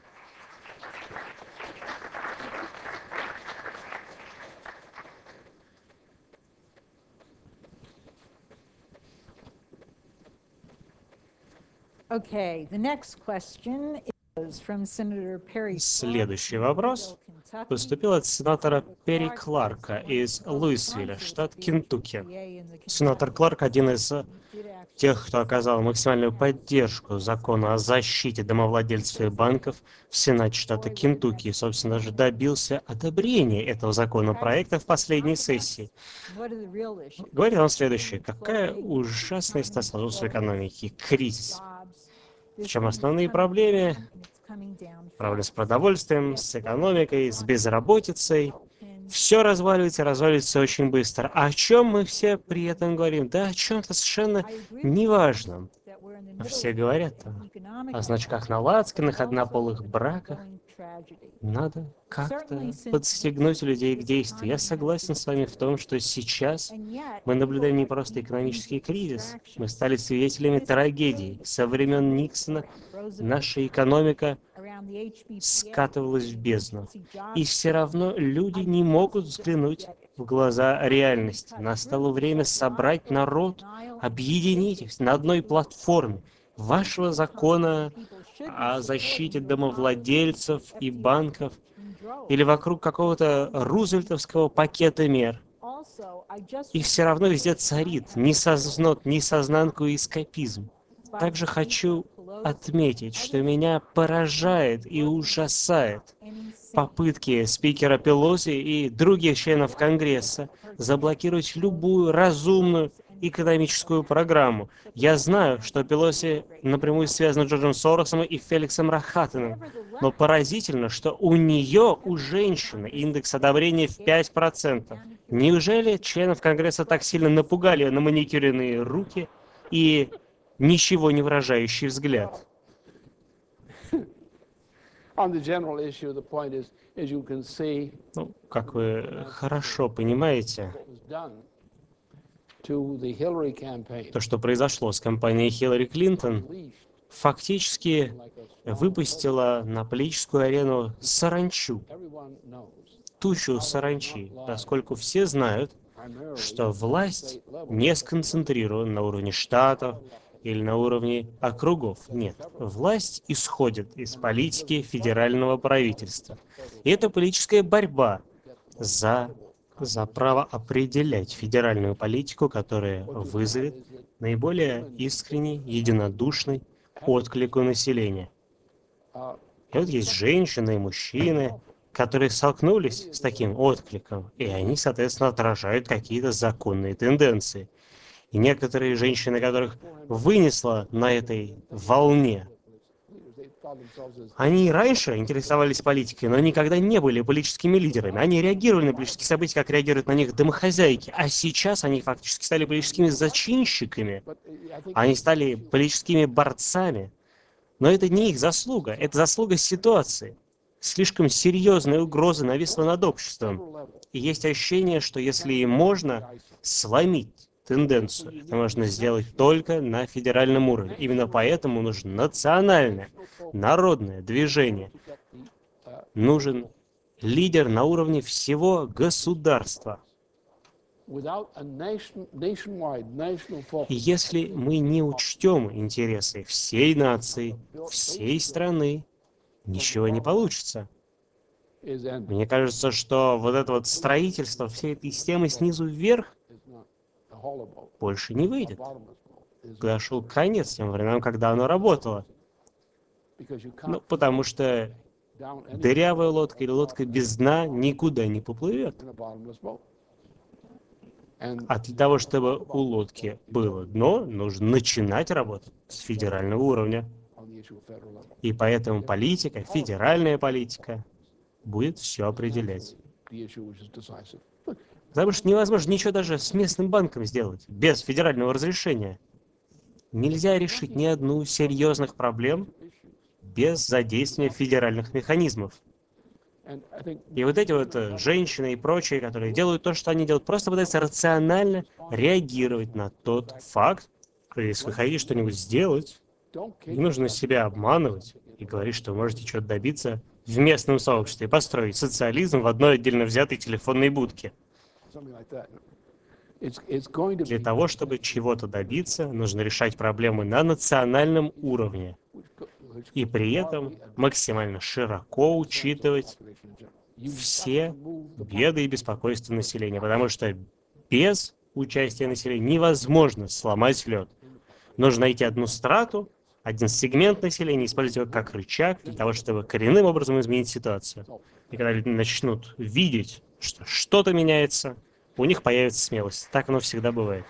Okay, the next question is from Senator Perry. Следующий вопрос поступил от сенатора Перри Кларка из Луисвилля, штат Кентукки. Сенатор Кларк один из тех, кто оказал максимальную поддержку закону о защите домовладельцев и банков в Сенате штата Кентукки и, собственно же, добился одобрения этого законопроекта в последней сессии. Говорит он следующее. Какая ужасная ситуация сложилась в экономике, кризис. В чем основные проблемы? Проблемы с продовольствием, с экономикой, с безработицей. все разваливается очень быстро. А о чем мы все при этом говорим? Да о чем-то совершенно неважном. Все говорят о значках на лацканах, однополых браках. Надо как-то подстегнуть людей к действию. Я согласен с вами в том, что сейчас мы наблюдаем не просто экономический кризис, мы стали свидетелями трагедий. Со времен Никсона наша экономика скатывалась в бездну. И все равно люди не могут взглянуть в глаза реальности. Настало время собрать народ, объединить их на одной платформе. Вашего закона о защите домовладельцев и банков или вокруг какого-то рузвельтовского пакета мер. И все равно везде царит несознанку и эскапизм. Также хочу отметить, что меня поражает и ужасает попытки спикера Пелоси и других членов Конгресса заблокировать любую разумную экономическую программу. Я знаю, что Пелоси напрямую связана с Джорджем Соросом и Феликсом Рахатиным, но поразительно, что у нее, у женщины, индекс одобрения в 5%. Неужели членов Конгресса так сильно напугали на маникюренные руки и ничего не выражающий взгляд? Ну, как вы хорошо понимаете, то, что произошло с кампанией Хиллари Клинтон, фактически выпустила на политическую арену саранчу, тучу саранчи, поскольку все знают, что власть не сконцентрирована на уровне штатов или на уровне округов. Нет, власть исходит из политики федерального правительства. И это политическая борьба за право определять федеральную политику, которая вызовет наиболее искренний, единодушный отклик у населения. И вот есть женщины и мужчины, которые столкнулись с таким откликом, и они, соответственно, отражают какие-то законные тенденции. И некоторые женщины, которых вынесло на этой волне, они раньше интересовались политикой, но никогда не были политическими лидерами. Они реагировали на политические события, как реагируют на них домохозяйки. А сейчас они фактически стали политическими зачинщиками. Они стали политическими борцами. Но это не их заслуга, это заслуга ситуации. Слишком серьезная угроза нависла над обществом. И есть ощущение, что если и можно сломить тенденцию, это можно сделать только на федеральном уровне. Именно поэтому нужно национальное, народное движение. Нужен лидер на уровне всего государства. И если мы не учтем интересы всей нации, всей страны, ничего не получится. Мне кажется, что вот это вот строительство всей этой системы снизу вверх больше не выйдет. Подошел конец тем временам, когда оно работало. Ну, потому что дырявая лодка или лодка без дна никуда не поплывет. А для того, чтобы у лодки было дно, нужно начинать работать с федерального уровня. И поэтому политика, федеральная политика, будет все определять. Потому что невозможно ничего даже с местным банком сделать без федерального разрешения. Нельзя решить ни одну из серьезных проблем без задействия федеральных механизмов. И вот эти вот женщины и прочие, которые делают то, что они делают, просто пытаются рационально реагировать на тот факт, что если вы хотите что-нибудь сделать, не нужно себя обманывать и говорить, что вы можете чего-то добиться в местном сообществе, построить социализм в одной отдельно взятой телефонной будке. Для того, чтобы чего-то добиться, нужно решать проблемы на национальном уровне. И при этом максимально широко учитывать все беды и беспокойства населения. Потому что без участия населения невозможно сломать лед. Нужно найти одну страту, один сегмент населения, использовать его как рычаг для того, чтобы коренным образом изменить ситуацию. И когда люди начнут видеть, что что-то меняется, у них появится смелость. Так оно всегда бывает.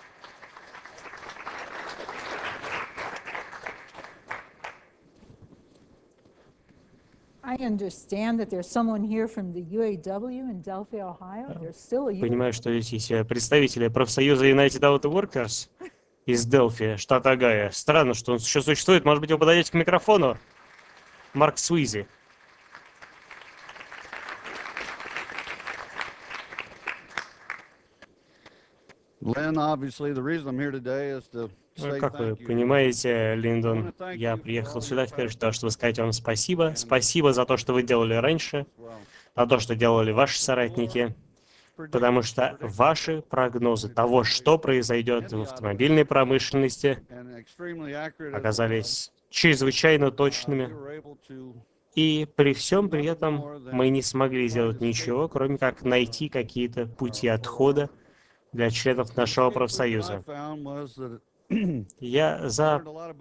I understand that there's someone here from the UAW in Delphi, Ohio. There's still a Понимаю, что здесь есть представители профсоюза United Auto Workers из Делфи, штат Огайо. Странно, что он еще существует. Может быть, вы подойдете к микрофону? Марк Суизи. Lynn, obviously, the reason I'm here today is to Ну, say как вы thank you. понимаете, Линдон, я приехал сюда впервые, чтобы сказать вам спасибо. Спасибо за то, что вы делали раньше, за то, что делали ваши соратники, потому что ваши прогнозы того, что произойдет в автомобильной промышленности, оказались чрезвычайно точными. И при всем при этом мы не смогли сделать ничего, кроме как найти какие-то пути отхода для членов нашего профсоюза. Я за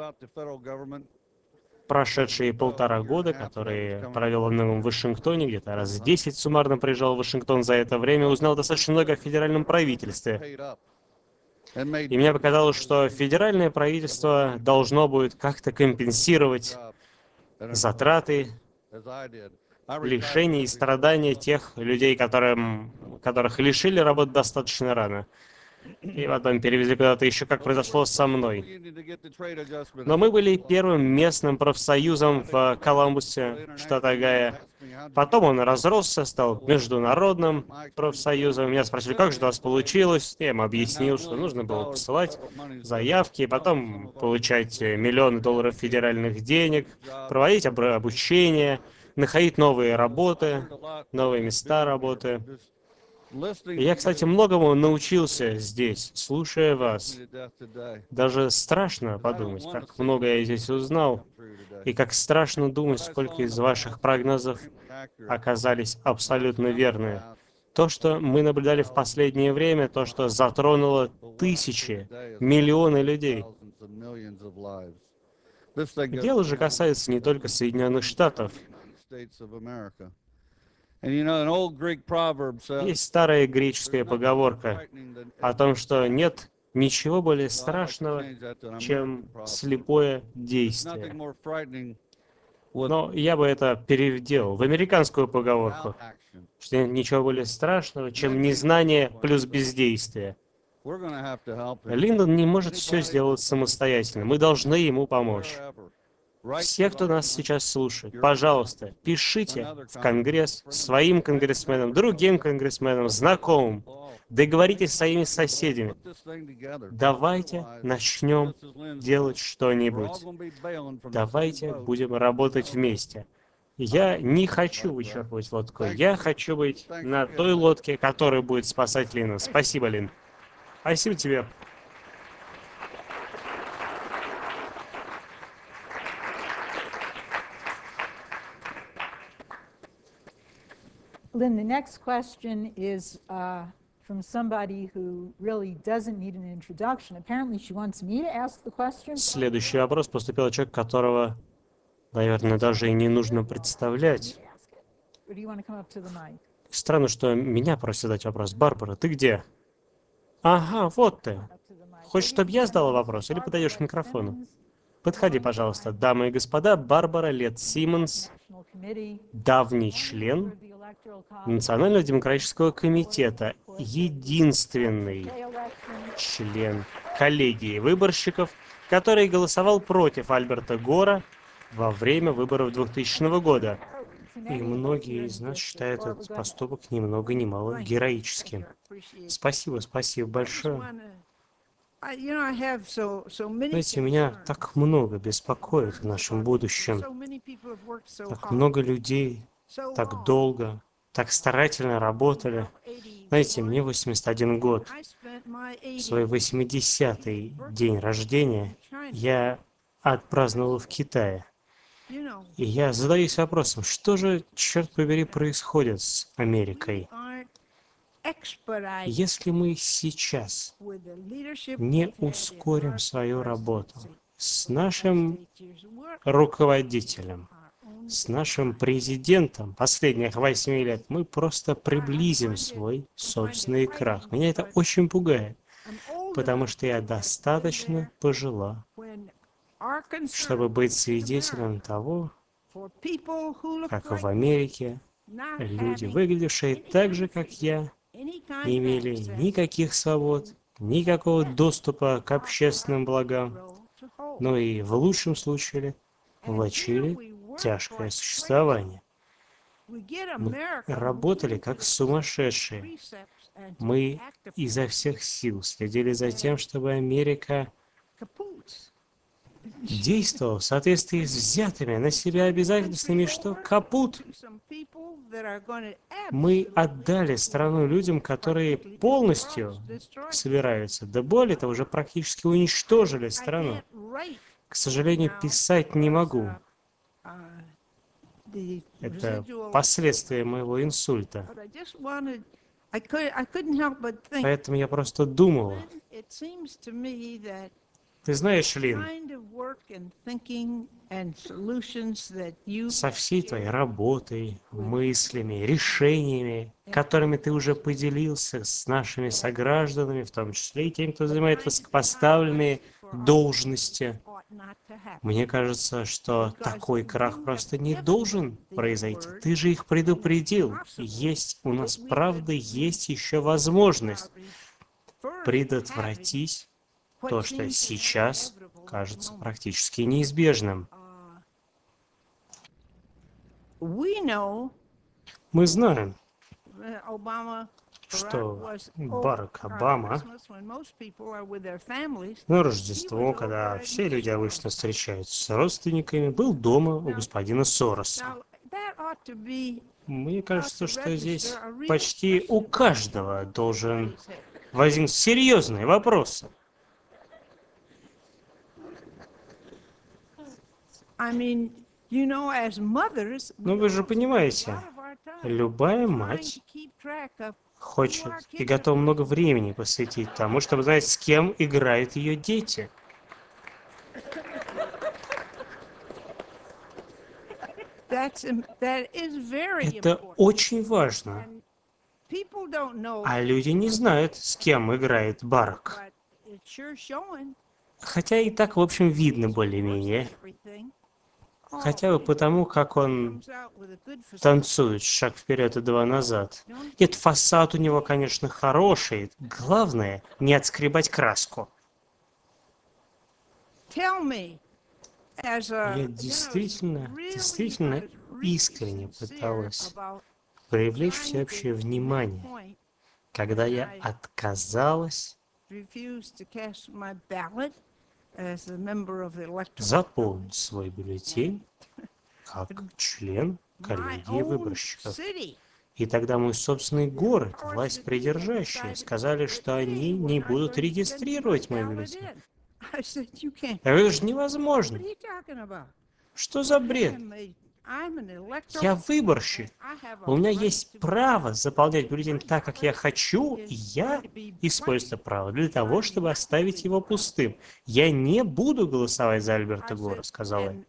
прошедшие 1,5 года, которые провел в Вашингтоне, где-то раз 10 суммарно приезжал в Вашингтон за это время, узнал достаточно много о федеральном правительстве. И мне показалось, что федеральное правительство должно будет как-то компенсировать затраты, лишения и страдания тех людей, которых лишили работы достаточно рано. И потом перевезли куда-то еще, как произошло со мной. Но мы были первым местным профсоюзом в Коламбусе, штат Огайо. Потом он разросся, стал международным профсоюзом. Меня спросили, как же у вас получилось. Я им объяснил, что нужно было посылать заявки, потом получать миллионы долларов федеральных денег, проводить обучение, находить новые работы, новые места работы. И я, кстати, многому научился здесь, слушая вас. Даже страшно подумать, как много я здесь узнал, и как страшно думать, сколько из ваших прогнозов оказались абсолютно верны. То, что мы наблюдали в последнее время, то, что затронуло тысячи, миллионы людей. Дело же касается не только Соединенных Штатов. Есть старая греческая поговорка о том, что нет ничего более страшного, чем слепое действие. Но я бы это перевел в американскую поговорку, что нет ничего более страшного, чем незнание плюс бездействие. Линдон не может все сделать самостоятельно. Мы должны ему помочь. Все, кто нас сейчас слушает, пожалуйста, пишите в Конгресс своим конгрессменам, другим конгрессменам, знакомым. Договоритесь с своими соседями. Давайте начнем делать что-нибудь. Давайте будем работать вместе. Я не хочу вычерпывать лодку. Я хочу быть на той лодке, которая будет спасать Лина. Спасибо, Лин. Спасибо тебе. Lynn, the next question is from somebody who really doesn't need an introduction. Apparently she wants me to ask the question. Следующий вопрос поступил от человека, которого, наверное, даже и не нужно представлять. Or do you want to come up to the mic? Странно, что меня просят задать вопрос. Барбара, ты где? Ага, вот ты. Хочешь, чтобы я задала вопрос или подойдешь к микрофону? Подходи, пожалуйста. Дамы и господа, Барбара Лет Симмонс, давний член Национального демократического комитета, единственный член коллегии выборщиков, который голосовал против Альберта Гора во время выборов 2000 года. И многие из нас считают этот поступок ни много ни мало героическим. Спасибо, спасибо большое. Знаете, меня так много беспокоит в нашем будущем. Так много людей так долго, так старательно работали. Знаете, мне 81 год. В свой 80-й день рождения я отпраздновал в Китае. И я задаюсь вопросом, что же, черт побери, происходит с Америкой? Если мы сейчас не ускорим свою работу с нашим руководителем, с нашим президентом последних 8 лет, мы просто приблизим свой собственный крах. Меня это очень пугает, потому что я достаточно пожила, чтобы быть свидетелем того, как в Америке, люди, выглядевшие так же, как я, не имели никаких свобод, никакого доступа к общественным благам, но и в лучшем случае влачили тяжкое существование. Мы работали как сумасшедшие. Мы изо всех сил следили за тем, чтобы Америка действовала в соответствии с взятыми на себя обязательствами, что капут. Мы отдали страну людям, которые полностью собираются, да более того, уже практически уничтожили страну. К сожалению, писать не могу. Это последствия моего инсульта. Поэтому я просто думала. Ты знаешь, Лин, со всей твоей работой, мыслями, решениями, которыми ты уже поделился с нашими согражданами, в том числе и теми, кто занимает высокопоставленные должности, мне кажется, что такой крах просто не должен произойти. Ты же их предупредил. Есть у нас, правда, есть еще возможность предотвратить то, что сейчас кажется практически неизбежным. Мы знаем, что Барак Обама на Рождество, когда все люди обычно встречаются с родственниками, был дома у господина Сороса. Мне кажется, что здесь почти у каждого должен возникнуть серьезный вопрос. Но вы же понимаете, любая мать хочет и готова много времени посвятить тому, чтобы знать, с кем играют ее дети. Это очень важно. А люди не знают, с кем играет Барак. Хотя и так, в общем, видно более-менее. Хотя бы потому, как он танцует шаг вперед и два назад. Нет, фасад у него, конечно, хороший. Главное, не отскребать краску. Я действительно искренне пыталась привлечь всеобщее внимание, когда я отказалась заполнить свой бюллетень как член коллегии выборщиков. И тогда мой собственный город, власть придержащие, сказали, что они не будут регистрировать мой бюллетень. Это же невозможно. Что за бред? Я выборщик. У меня есть право заполнять бюллетень так, как я хочу, и я использую это право для того, чтобы оставить его пустым. Я не буду голосовать за Альберта Гора, сказала я.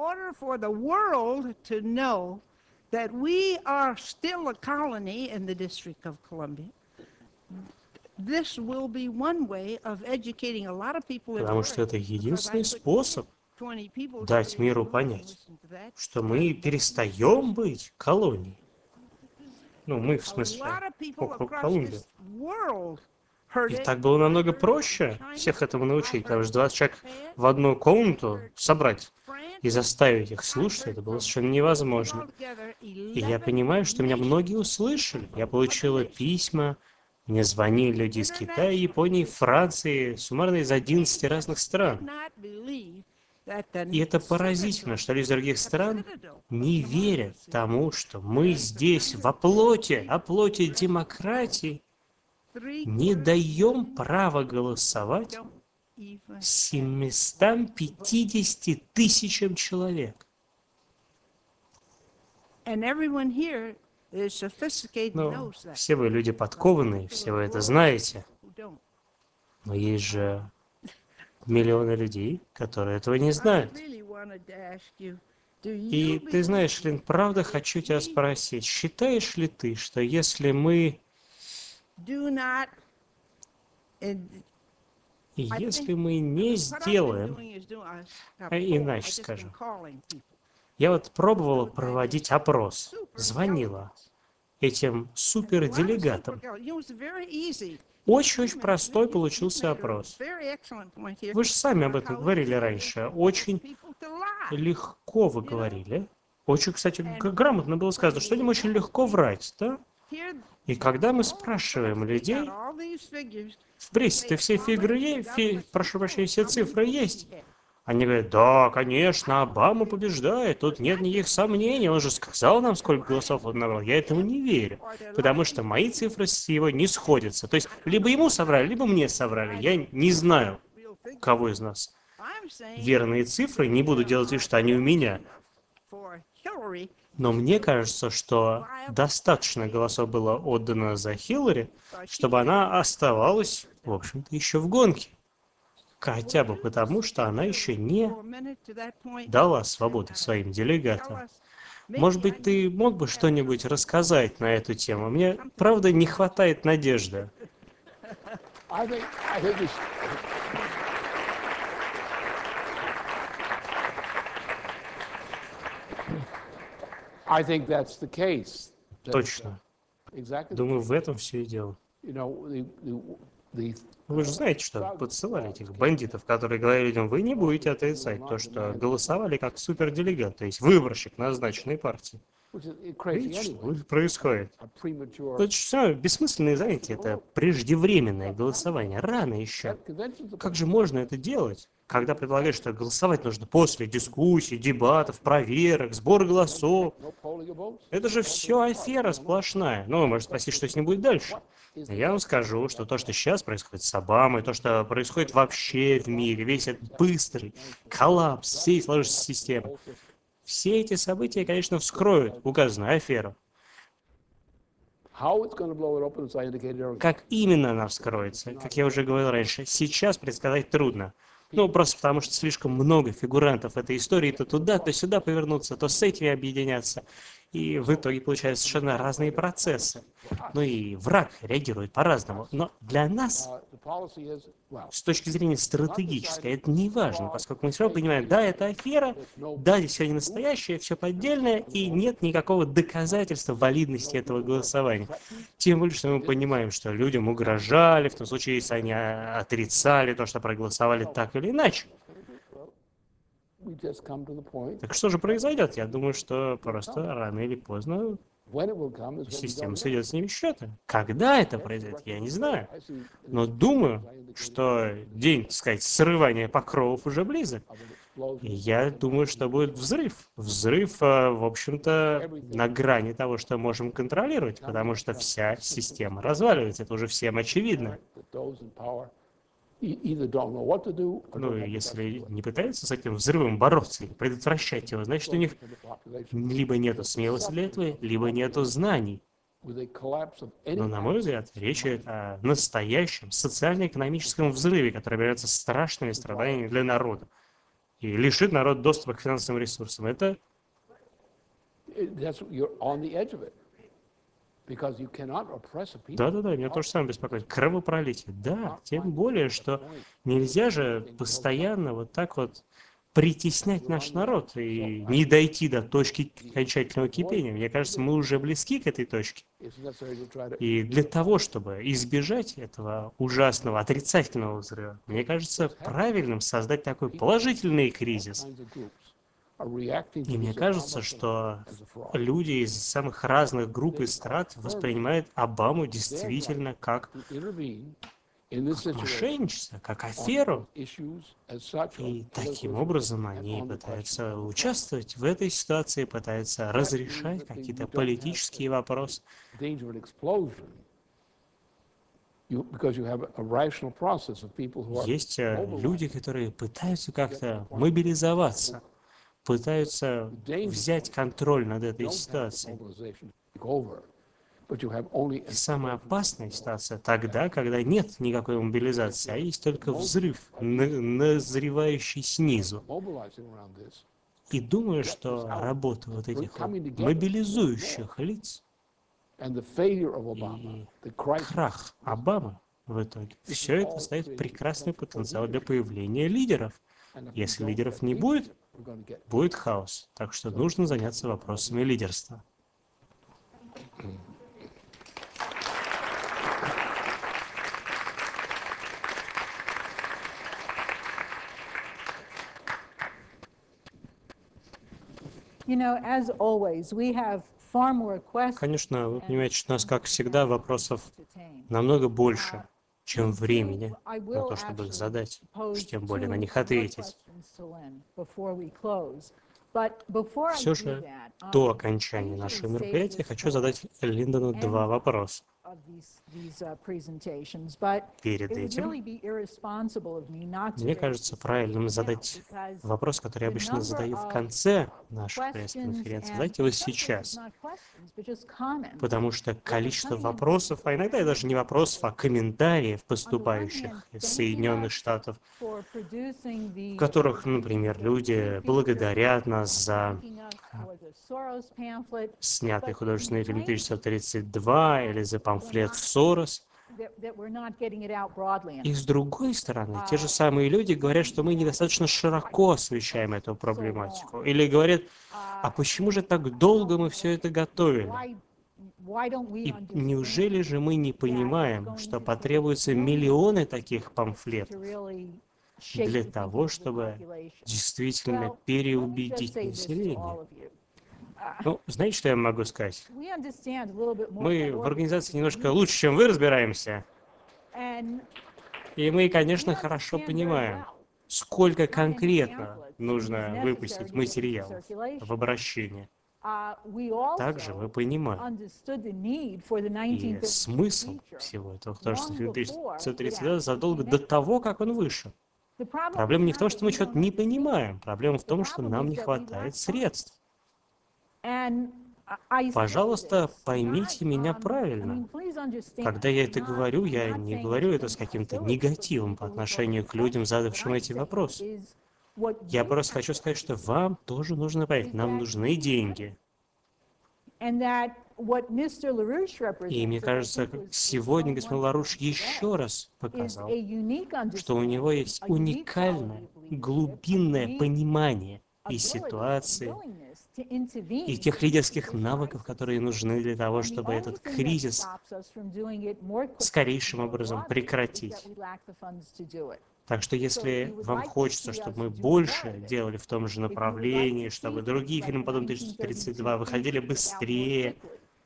Потому что это единственный способ дать миру понять, что мы перестаем быть колонией. Ну, мы, в смысле, округ Колумбия. И так было намного проще всех этому научить, потому что 20 человек в одну комнату собрать и заставить их слушать, это было совершенно невозможно. И я понимаю, что меня многие услышали. Я получила письма, мне звонили люди из Китая, Японии, Франции, суммарно из 11 разных стран. И это поразительно, что люди из других стран не верят тому, что мы здесь в оплоте демократии не даем права голосовать 750 тысячам человек. Ну, все вы люди подкованные, все вы это знаете. Но есть же миллионы людей, которые этого не знают. И ты знаешь, Лин, правда хочу тебя спросить, считаешь ли ты, что если мы не сделаем, иначе скажем, Я вот пробовала проводить опрос, звонила этим суперделегатам. Очень-очень простой получился опрос. Вы же сами об этом говорили раньше. Очень легко вы говорили. Очень, кстати, грамотно было сказано, что им очень легко врать, да? И когда мы спрашиваем людей, в прессе-то все фигуры есть, прошу прощения, все цифры есть. Они говорят, да, конечно, Обама побеждает, тут нет никаких сомнений, он же сказал нам, сколько голосов он набрал. Я этому не верю, потому что мои цифры с его не сходятся. То есть, либо ему соврали, либо мне соврали. Я не знаю, кого из нас верные цифры, не буду делать вид, что они у меня. Но мне кажется, что достаточно голосов было отдано за Хиллари, чтобы она оставалась, в общем-то, еще в гонке. Хотя бы потому, что она еще не дала свободы своим делегатам. Может быть, ты мог бы что-нибудь рассказать на эту тему? Мне, правда, не хватает надежды. I think it's, I think that's the case. Точно. Exactly. Думаю, в этом все и дело. You know, the Вы же знаете, что подсылали этих бандитов, которые говорили людям, вы не будете отрицать то, что голосовали как суперделегат, то есть выборщик назначенной партии. Видите, что происходит? a premature Это все бессмысленные занятия, это преждевременное голосование, рано еще. conventions. Как же можно это делать, когда предлагают, что голосовать нужно после дискуссий, дебатов, проверок, сбора голосов? No polling of votes. Это же все афера сплошная. Ну, вы можете спросить, что с ним будет дальше. Я вам скажу, что то, что сейчас происходит с Обамой, то, что происходит вообще в мире, весь этот быстрый коллапс всей сложившейся системы, все эти события, конечно, вскроют указанную аферу. How it's going to blow it open, as I indicated earlier. Как именно она вскроется, как я уже говорил раньше, сейчас предсказать трудно. Ну, просто потому что слишком много фигурантов этой истории, то туда, то сюда повернуться, то с этими объединяться. И в итоге получаются совершенно разные процессы. Ну и враг реагирует по-разному. Но для нас, The policy is, well, с точки зрения стратегической, это не важно, поскольку мы все равно понимаем, да, это афера, да, здесь все не настоящее, все поддельное, и нет никакого доказательства валидности этого голосования. Тем более, что мы понимаем, что людям угрожали, в том случае, если они отрицали то, что проголосовали так или иначе. we just come to the point. Так что же произойдет? Я думаю, что просто рано или поздно When it will come is when we система don't know. сведет с ними счеты. Когда это произойдет, я не знаю. I see Но думаю, что день, так сказать, срывания покровов уже близок. of an И explosion. я думаю, что будет взрыв. Взрыв, в общем-то, на грани того, что можем контролировать, потому что вся система разваливается. Это уже всем очевидно. That those in power either don't know what to do or Ну, don't и have the если не пытаются с этим взрывом бороться или предотвращать его, значит, у них for the population. либо нету смелости для этого, либо нету знаний. With a collapse of any Но, на мой взгляд, речь идет о настоящем социально-экономическом взрыве, который обернется страшными страданиями для народа и лишит народ доступа к финансовым ресурсам. Это that's you're on the edge of it because you cannot oppress a people. да-да-да, меня тоже самое беспокоит. Кровопролитие. Да, тем более, что нельзя же постоянно вот так вот притеснять наш народ и не дойти до точки окончательного кипения. Мне кажется, мы уже близки к этой точке. It's necessary to try to И для того, чтобы избежать этого ужасного отрицательного взрыва, мне кажется правильным создать такой положительный кризис. kinds of groups are reacting И to мне this кажется, Obama что as a fraud. люди из самых разных групп и страт воспринимают Обаму действительно как To intervene in this situation. мошенничество, как on аферу. issues as such, И on таким political образом issues, они and on the пытаются question of участвовать в этой ситуации, пытаются разрешать какие-то политические вопросы. danger of an explosion. Because you have a rational process of people who are Есть mobilized. люди, которые пытаются как-то мобилизоваться, пытаются взять контроль над этой Don't have ситуацией. mobilization to take over, but you have only И самая опасная ситуация тогда, когда нет никакой мобилизации, а есть только взрыв, назревающий снизу. mobilizing around this. И думаю, что работа вот этих вот мобилизующих лиц And the failure of Obama, the crisis, крах Обамы в итоге. Все это ставит прекрасный потенциал для появления лидеров. Если лидеров не будет, будет хаос. Так что нужно заняться вопросами лидерства. As always, we have far more questions Конечно, вы понимаете, что у нас, как всегда, вопросов намного больше, чем времени на то, чтобы их задать, уж тем более на них ответить. Все же, до окончания нашего мероприятия хочу задать Линдону 2 вопроса. Перед этим, мне кажется правильным задать вопрос, который я обычно задаю в конце нашей пресс-конференции. Задайте его сейчас. Потому что количество вопросов, а иногда и даже не вопросов, а комментариев, поступающих из Соединенных Штатов, в которых, например, люди благодарят нас за снятый художественный фильм 1932 или за памфлет Сорос. И с другой стороны, те же самые люди говорят, что мы недостаточно широко освещаем эту проблематику. Или говорят, а почему же так долго мы все это готовили? И неужели же мы не понимаем, что потребуются миллионы таких памфлетов для того, чтобы действительно переубедить население? Ну, знаете, что я могу сказать? Мы в организации немножко лучше, чем вы, разбираемся. И мы, конечно, хорошо понимаем, сколько конкретно нужно выпустить материалов в обращение. Также мы понимаем и смысл всего этого художественного фильма 1932 задолго до того, как он вышел. Проблема не в том, что мы что-то не понимаем. Проблема в том, что нам не хватает средств. Пожалуйста, поймите меня правильно. Когда я это говорю, я не говорю это с каким-то негативом по отношению к людям, задавшим эти вопросы. Я просто хочу сказать, что вам тоже нужно понять, нам нужны деньги. И мне кажется, сегодня господин Ларуш еще раз показал, что у него есть уникальное, глубинное понимание и ситуации, и тех лидерских навыков, которые нужны для того, чтобы этот кризис скорейшим образом прекратить. Так что если вам хочется, чтобы мы больше делали в том же направлении, чтобы другие фильмы по 1932 выходили быстрее,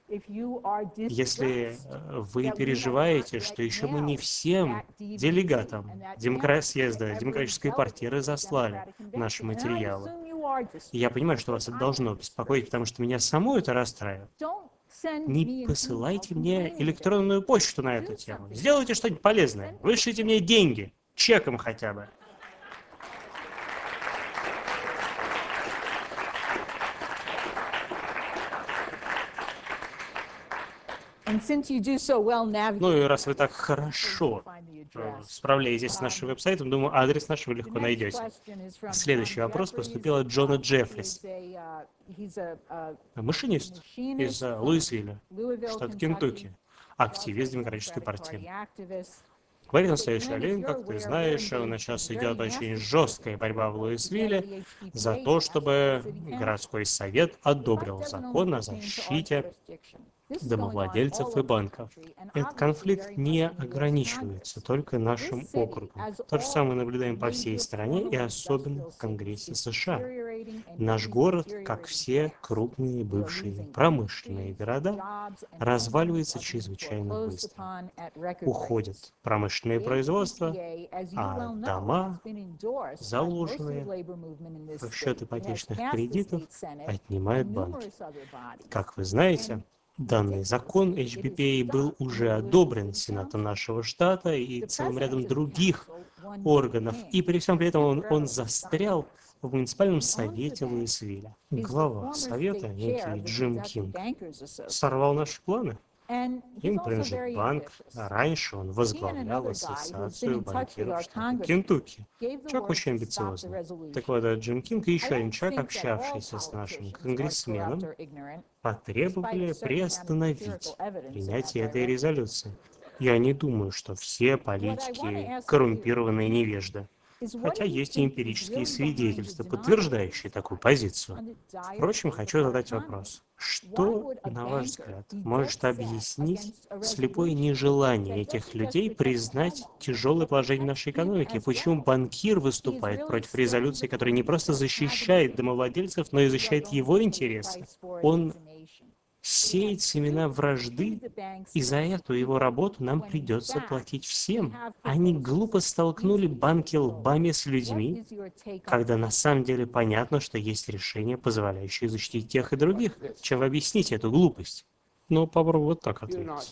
если вы переживаете, что еще мы не всем делегатам съезда Демократической партии разослали наши материалы, я понимаю, что вас это должно беспокоить, потому что меня саму это расстраивает. Не посылайте мне электронную почту на эту тему. Сделайте что-нибудь полезное. Вышлите мне деньги. Чеком хотя бы. Ну и раз вы так хорошо справляетесь с нашим веб-сайтом, думаю, адрес наш вы легко найдете. Следующий вопрос поступил от Джона Джеффрис. Машинист из Луисвилля, штат Кентукки, активист Демократической партии. Говорит он следующее: Лин, как ты знаешь, у нас сейчас идет очень жесткая борьба в Луисвилле за то, чтобы городской совет одобрил закон о защите домовладельцев и банков. Этот конфликт не ограничивается только нашим округом. То же самое наблюдаем по всей стране и особенно в Конгрессе США. Наш город, как все крупные бывшие промышленные города, разваливается чрезвычайно быстро. Уходит промышленное производство, а дома, заложенные в счет ипотечных кредитов, отнимают банки. Как вы знаете, данный закон HBPA был уже одобрен Сенатом нашего штата и целым рядом других органов, и при всем при этом он застрял в муниципальном совете Луисвилля. Глава совета, некий Джим Кинг, сорвал наши планы. Им принадлежит банк, а раньше он возглавлял ассоциацию банкиров штата Кентукки. Человек очень амбициозный. Так вот, Джим Кинг и еще один человек, общавшийся с нашим конгрессменом, потребовали приостановить принятие этой резолюции. Я не думаю, что все политики коррумпированные невежды. Хотя есть и эмпирические свидетельства, подтверждающие такую позицию. Впрочем, хочу задать вопрос. Что, на ваш взгляд, может объяснить слепое нежелание этих людей признать тяжелое положение нашей экономики? Почему банкир выступает против резолюции, которая не просто защищает домовладельцев, но и защищает его интересы? Он сеять семена вражды, и за эту его работу нам придется платить всем. Они глупо столкнули банки лбами с людьми, когда на самом деле понятно, что есть решения, позволяющие защитить тех и других. Чем вы объясните эту глупость? Ну, попробуй вот так ответить.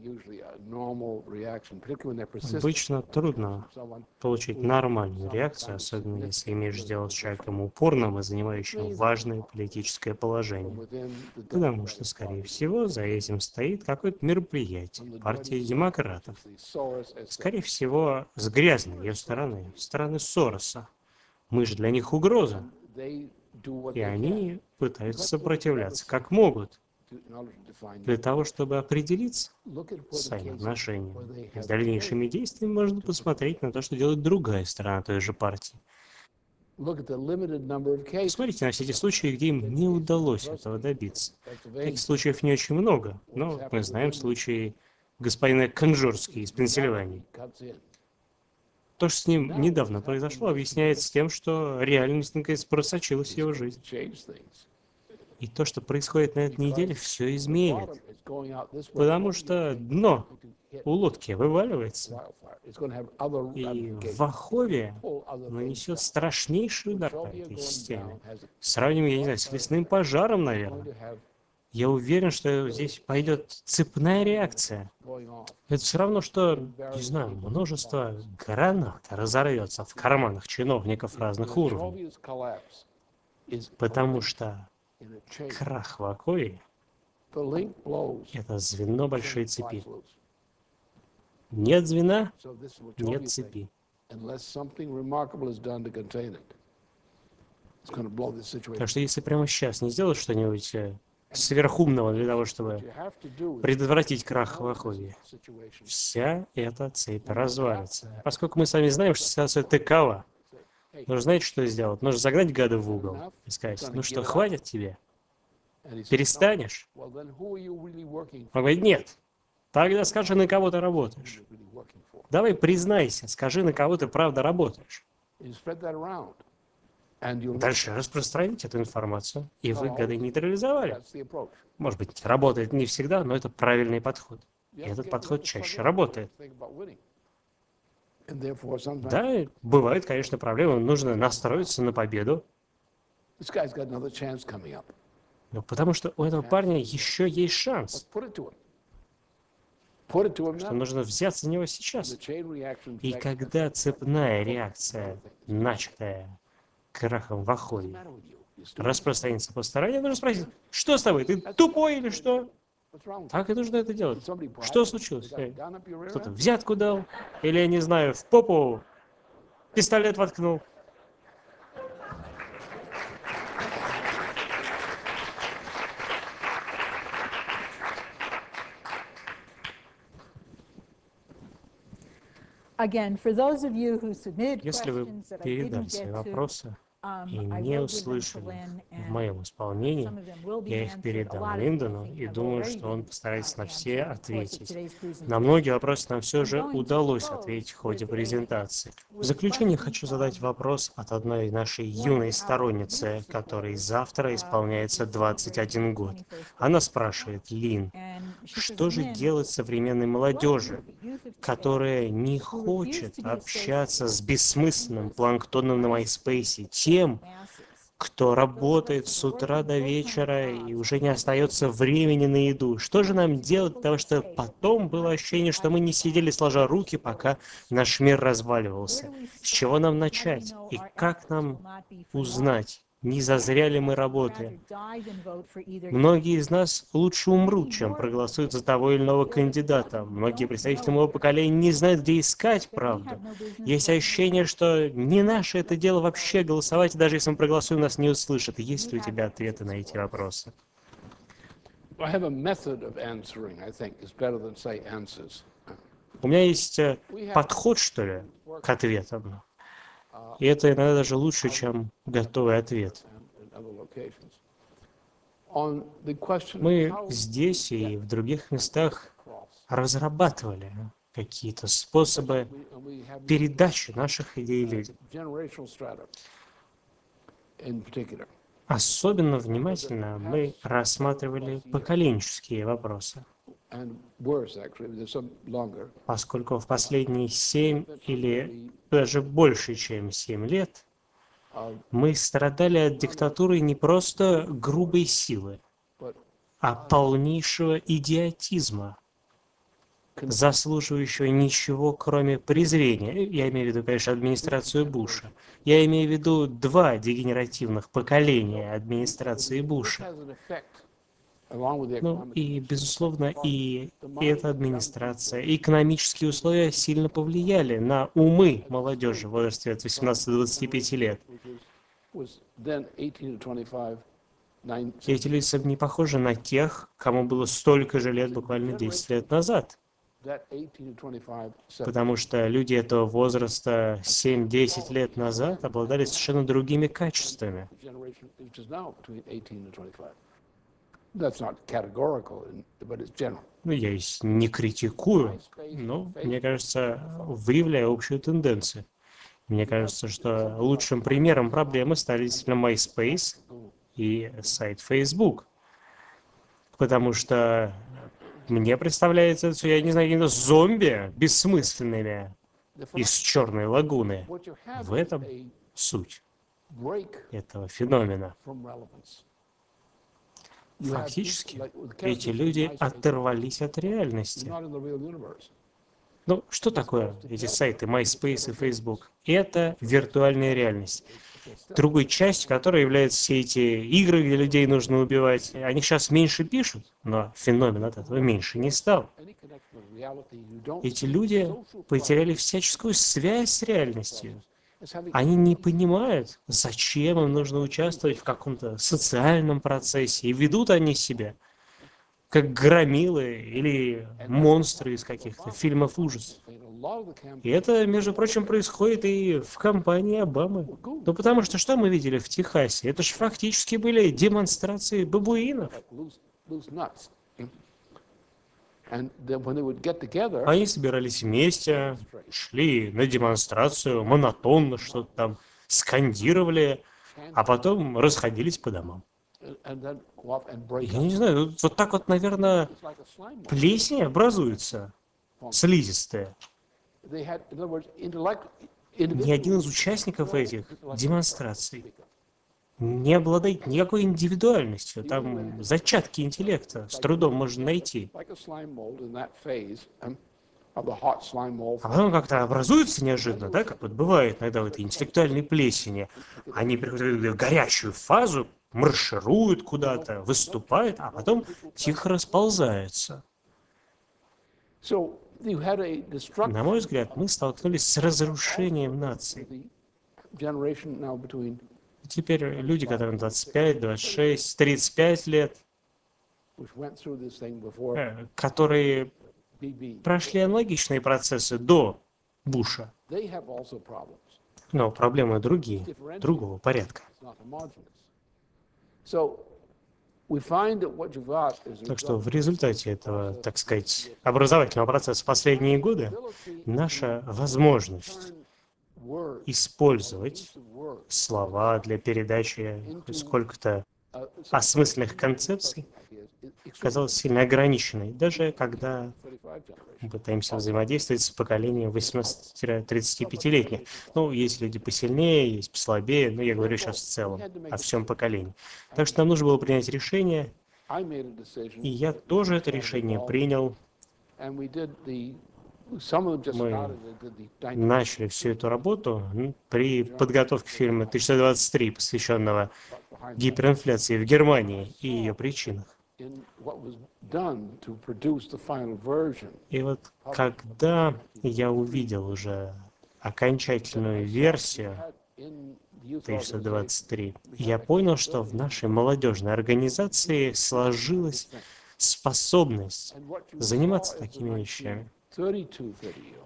Обычно трудно получить нормальную реакцию, особенно если имеешь дело с человеком упорным и занимающим важное политическое положение. Потому что, скорее всего, за этим стоит какое-то мероприятие, партия демократов. Скорее всего, с грязной ее стороны, стороны Сороса. Мы же для них угроза. И они пытаются сопротивляться как могут, для того, чтобы определиться с своим отношением. И с дальнейшими действиями можно посмотреть на то, что делает другая сторона той же партии. Посмотрите на все эти случаи, где им не удалось этого добиться. Таких случаев не очень много, но мы знаем случаи господина Конжорски из Пенсильвании. То, что с ним недавно произошло, объясняется тем, что реальность наконец просочилась в его жизнь. И то, что происходит на этой неделе, все изменит. Потому что дно у лодки вываливается. И в Ахове нанесет страшнейший удар по этой системе. Сравним, я не знаю, с лесным пожаром, наверное. Я уверен, что здесь пойдет цепная реакция. Это все равно, что, не знаю, множество гранат разорвется в карманах чиновников разных уровней. Потому что крах в Ахове – это звено большой цепи. Нет звена – нет цепи. Так что если прямо сейчас не сделать что-нибудь сверхумного для того, чтобы предотвратить крах в Ахове, вся эта цепь развалится. Поскольку мы сами знаем, что ситуация такова, нужно, знаете, что сделать? Нужно загнать гада в угол и сказать: ну что, хватит тебе? Перестанешь? Он говорит: нет. Тогда скажи, на кого ты работаешь. Давай признайся, скажи, на кого ты правда работаешь. Дальше распространите эту информацию, и вы гады нейтрализовали. Может быть, работает не всегда, но это правильный подход. И этот подход чаще работает. Да, бывают, конечно, проблемы. Нужно настроиться на победу. Но потому что у этого парня еще есть шанс. Что нужно взяться за него сейчас. И когда цепная реакция, начатая крахом в Ахове, распространится по стороне, нужно спросить: что с тобой? Ты тупой или что? Так и нужно это делать. Что случилось? Кто-то взятку дал? Или, я не знаю, в попу пистолет воткнул? Если вы передали свои вопросы и не услышали в моем исполнении, я их передам Линдону и думаю, что он постарается на все ответить. На многие вопросы нам все же удалось ответить в ходе презентации. В заключение хочу задать вопрос от одной нашей юной сторонницы, которой завтра исполняется 21 год. Она спрашивает: Лин, что же делать современной молодежи, которая не хочет общаться с бессмысленным планктоном на MySpace, тем, кто работает с утра до вечера и уже не остается времени на еду? Что же нам делать для того, чтобы потом было ощущение, что мы не сидели сложа руки, пока наш мир разваливался? С чего нам начать? И как нам узнать, не зазря ли мы работаем? Многие из нас лучше умрут, чем проголосуют за того или иного кандидата. Многие представители моего поколения не знают, где искать правду. Есть ощущение, что не наше это дело вообще голосовать, и даже если мы проголосуем, нас не услышат. Есть ли у тебя ответы на эти вопросы? У меня есть подход, что ли, к ответам. И это иногда даже лучше, чем готовый ответ. and other locations. On the question Мы how здесь и в других местах cross, разрабатывали какие-то способы we have передачи наших идей людям. generational strata in particular. Особенно внимательно мы рассматривали поколенческие вопросы, And worse, actually, there's some longer. поскольку в последние 7 или даже больше, чем 7 лет мы страдали от диктатуры не просто грубой силы, But а полнейшего идиотизма, заслуживающего ничего, кроме презрения. Я имею в виду, конечно, администрацию Буша. Я имею в виду 2 дегенеративных поколения администрации this Буша. has an effect, along with the Ну economic и, безусловно, и эта администрация, и экономические условия сильно повлияли на умы молодежи в возрасте от 18 до 25 лет. was then 18 to 25, 9, И эти люди совсем не похожи на тех, кому было столько же лет буквально 10 лет назад. that 18 to 25, Потому что люди этого возраста 7-10 лет назад обладали совершенно другими качествами. generation which is now between 18 and 25. That's not categorical, but it's general. Ну, я не критикую, но, мне кажется, выявляю общую тенденцию. Мне кажется, что лучшим примером проблемы стали действительно MySpace и сайт Facebook. Потому что мне представляется, что я не знаю, какими-то зомби бессмысленными из черной лагуны. What you have В is этом a суть break этого феномена. from relevance. You have Фактически, people like with эти characters люди in MySpace, оторвались от you're реальности. not in the real universe. Ну, что такое эти сайты MySpace и Facebook? Это виртуальная реальность. Другой частью которой являются все эти игры, где людей нужно убивать. Они сейчас меньше пишут, но феномен от этого меньше не стал. Any connection with reality, you don't Эти see люди social потеряли всяческую связь с реальностью. as having Они не понимают, зачем им нужно участвовать в каком-то социальном процессе, и ведут они себя как громилы или монстры из каких-то фильмов ужасов. a lot of the campaign И это, между прочим, происходит и в кампании Обамы. Ну, потому что что мы видели в Техасе? Это же фактически были демонстрации бабуинов. loose nuts. And then when they would get together, Они собирались вместе, шли на демонстрацию, монотонно что-то там скандировали, а потом расходились по домам. and then go off and break Я up. не знаю, вот так вот, наверное, It's like a slime mold. плесень образуется, слизистая. They had, in other words, Ни один из участников этих демонстраций не обладает никакой индивидуальностью. Там зачатки интеллекта с трудом можно найти. like a slime mold in that phase of the hot slime mold. А потом как-то образуется неожиданно, да, как вот бывает иногда в этой интеллектуальной плесени. Они приходят в горячую фазу, маршируют куда-то, выступают, а потом тихо расползаются. So you had a destruction На мой взгляд, мы столкнулись с разрушением нации. of the generation now between Теперь люди, которым 25, 26, 35 лет, which went through this thing before которые BB, прошли аналогичные процессы до Буша, they have also problems. но проблемы другие, другого порядка. It's not homogeneous. So we find that what you've got is a Так что в результате этого, так сказать, образовательного процесса в последние годы наша возможность word, использовать word, слова для передачи хоть сколько-то осмысленных концепций казалась сильно ограниченной, даже когда 35 generation. мы пытаемся взаимодействовать с поколением 18-35-летних. Ну, есть люди посильнее, есть послабее, но я говорю сейчас в целом, о всем поколении. Так что нам нужно было принять решение, I made a decision, и я тоже это решение принял. and we did some of them just Мы started, they did the начали всю эту работу при подготовке фильма 1923, посвященного гиперинфляции в Германии и ее причинах. in what was done to produce the final version. И вот когда я увидел уже окончательную версию Had in the youth organization 1923, я понял, что в нашей молодежной организации сложилась способность and what you заниматься saw is такими the вещами. 1932 video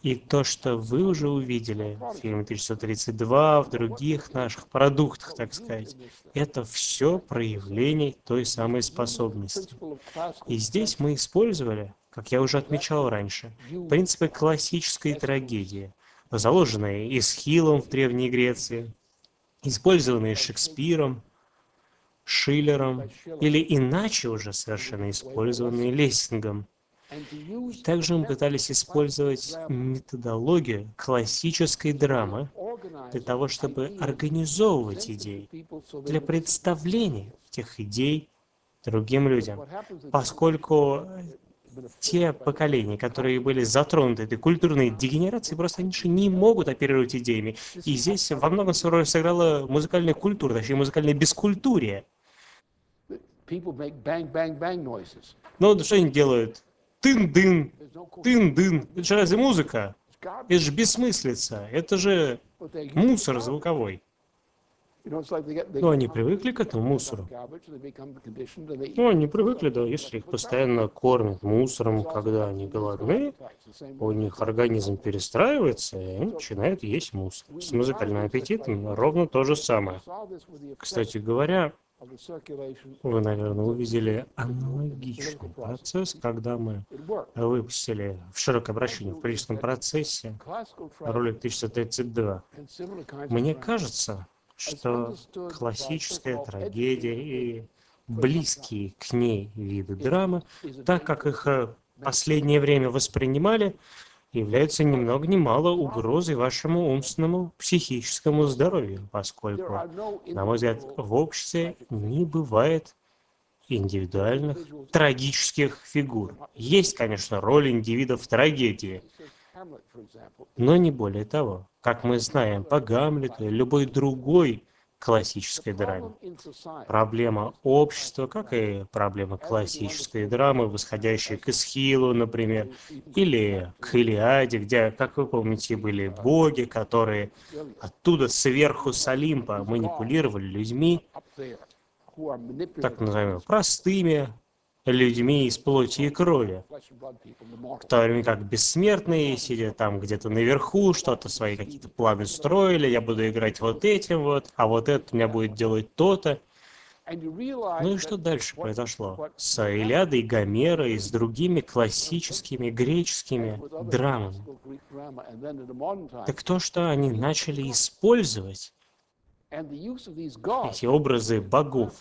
И то, что вы уже увидели в фильме 1932, в других наших продуктах, так сказать, это все проявление той самой способности. И здесь мы использовали, как я уже отмечал раньше, принципы классической трагедии, заложенные Эсхилом в Древней Греции, использованные Шекспиром, Шиллером или иначе уже совершенно использованные Лессингом. Также мы пытались использовать методологию классической драмы для того, чтобы организовывать идеи, для представления этих идей другим людям. Поскольку те поколения, которые были затронуты этой культурной дегенерацией, просто они же не могут оперировать идеями. И здесь во многом свою роль сыграла музыкальная культура, точнее музыкальная бескультурия. Ну, что они делают? Тын-дын, тын-дын. Это же разве музыка? Это же бессмыслица. Это же мусор звуковой. Ну, они привыкли к этому мусору. Ну, они привыкли, да, если их постоянно кормят мусором, когда они голодны, у них организм перестраивается, и они начинают есть мусор. С музыкальным аппетитом ровно то же самое. Кстати говоря, вы, наверное, увидели аналогичный процесс, когда мы выпустили в широкое обращение в парижском процессе ролик 1932. Мне кажется, что классическая трагедия и близкие к ней виды драмы, так как их в последнее время воспринимали, являются ни много ни мало угрозой вашему умственному, психическому здоровью, поскольку, на мой взгляд, в обществе не бывает индивидуальных трагических фигур. Есть, конечно, роль индивидов в трагедии, но не более того. Как мы знаем по Гамлету и любой другой классической драме. Проблема общества, как и проблема классической драмы, восходящей к Эсхилу, например, или к Илиаде, где, как вы помните, были боги, которые оттуда сверху с Олимпа манипулировали людьми, так называемыми простыми людьми из плоти и крови, в то время как бессмертные, сидя там где-то наверху, что-то свои какие-то планы строили, я буду играть вот этим вот, а вот это у меня будет делать то-то. Ну и что дальше произошло с Илиадой Гомера и с другими классическими греческими драмами? Так то, что они начали использовать эти образы богов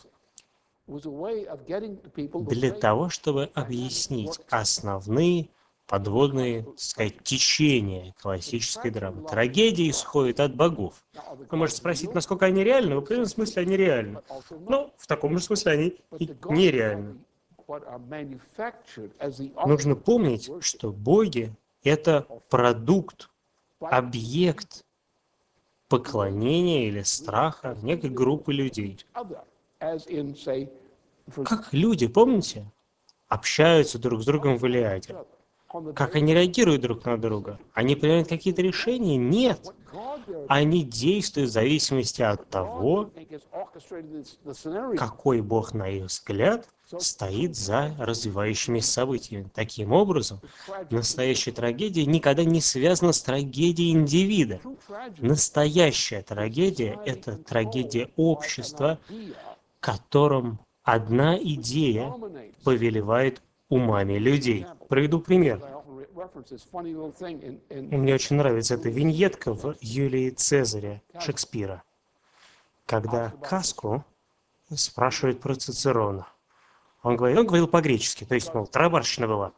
для того, чтобы объяснить основные подводные, так сказать, течения классической драмы. Трагедия исходит от богов. Вы можете спросить, насколько они реальны? В определенном смысле они реальны. Но в таком же смысле они и нереальны. Нужно помнить, что боги — это продукт, объект поклонения или страха некой группы людей. Как люди, помните, общаются друг с другом в Илиаде? Как они реагируют друг на друга? Они принимают какие-то решения? Нет. Они действуют в зависимости от того, какой бог, на их взгляд, стоит за развивающимися событиями. Таким образом, настоящая трагедия никогда не связана с трагедией индивида. Настоящая трагедия — это трагедия общества, которым одна идея повелевает умами людей. Приведу пример. Мне очень нравится эта виньетка в «Юлии Цезаре» Шекспира, когда Каску спрашивает про Цицерона. Он говорил по-гречески, то есть, мол, тарабарщина была.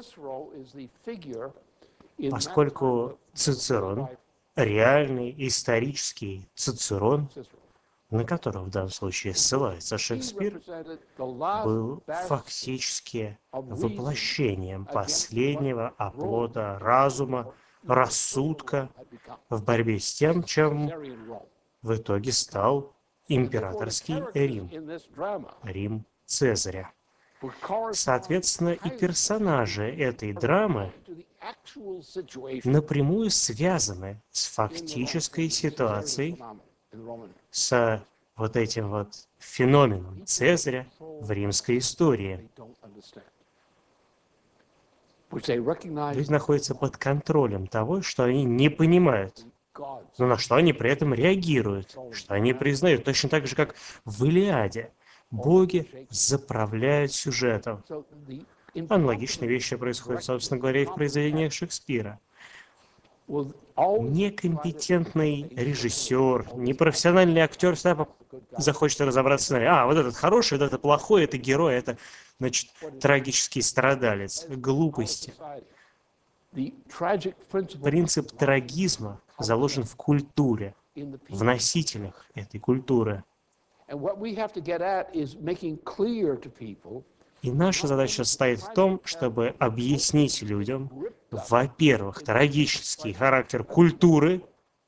Поскольку Цицерон, реальный исторический Цицерон, на которого в данном случае ссылается Шекспир, был фактически воплощением последнего оплота разума, рассудка в борьбе с тем, чем в итоге стал императорский Рим, Рим Цезаря. Соответственно, и персонажи этой драмы напрямую связаны с фактической ситуацией, с вот этим вот феноменом Цезаря в римской истории. which they recognize Люди находятся под контролем того, что они не понимают, God's. но на что они при этом реагируют, что они признают. Точно так же, как в «Илиаде» боги заправляют сюжетом. So the Аналогичные вещи происходят, собственно говоря, и в произведениях Шекспира. will always Некомпетентный режиссер, непрофессиональный актер всегда захочет разобраться в сценарии. А, вот этот хороший, вот это плохой, это герой, это, значит, трагический страдалец. Глупости. the tragic principle Принцип трагизма заложен в культуре, in the в people. носителях этой культуры. And what we have to get at is making clear to people И наша задача состоит в том, чтобы объяснить людям, во-первых, трагический характер культуры,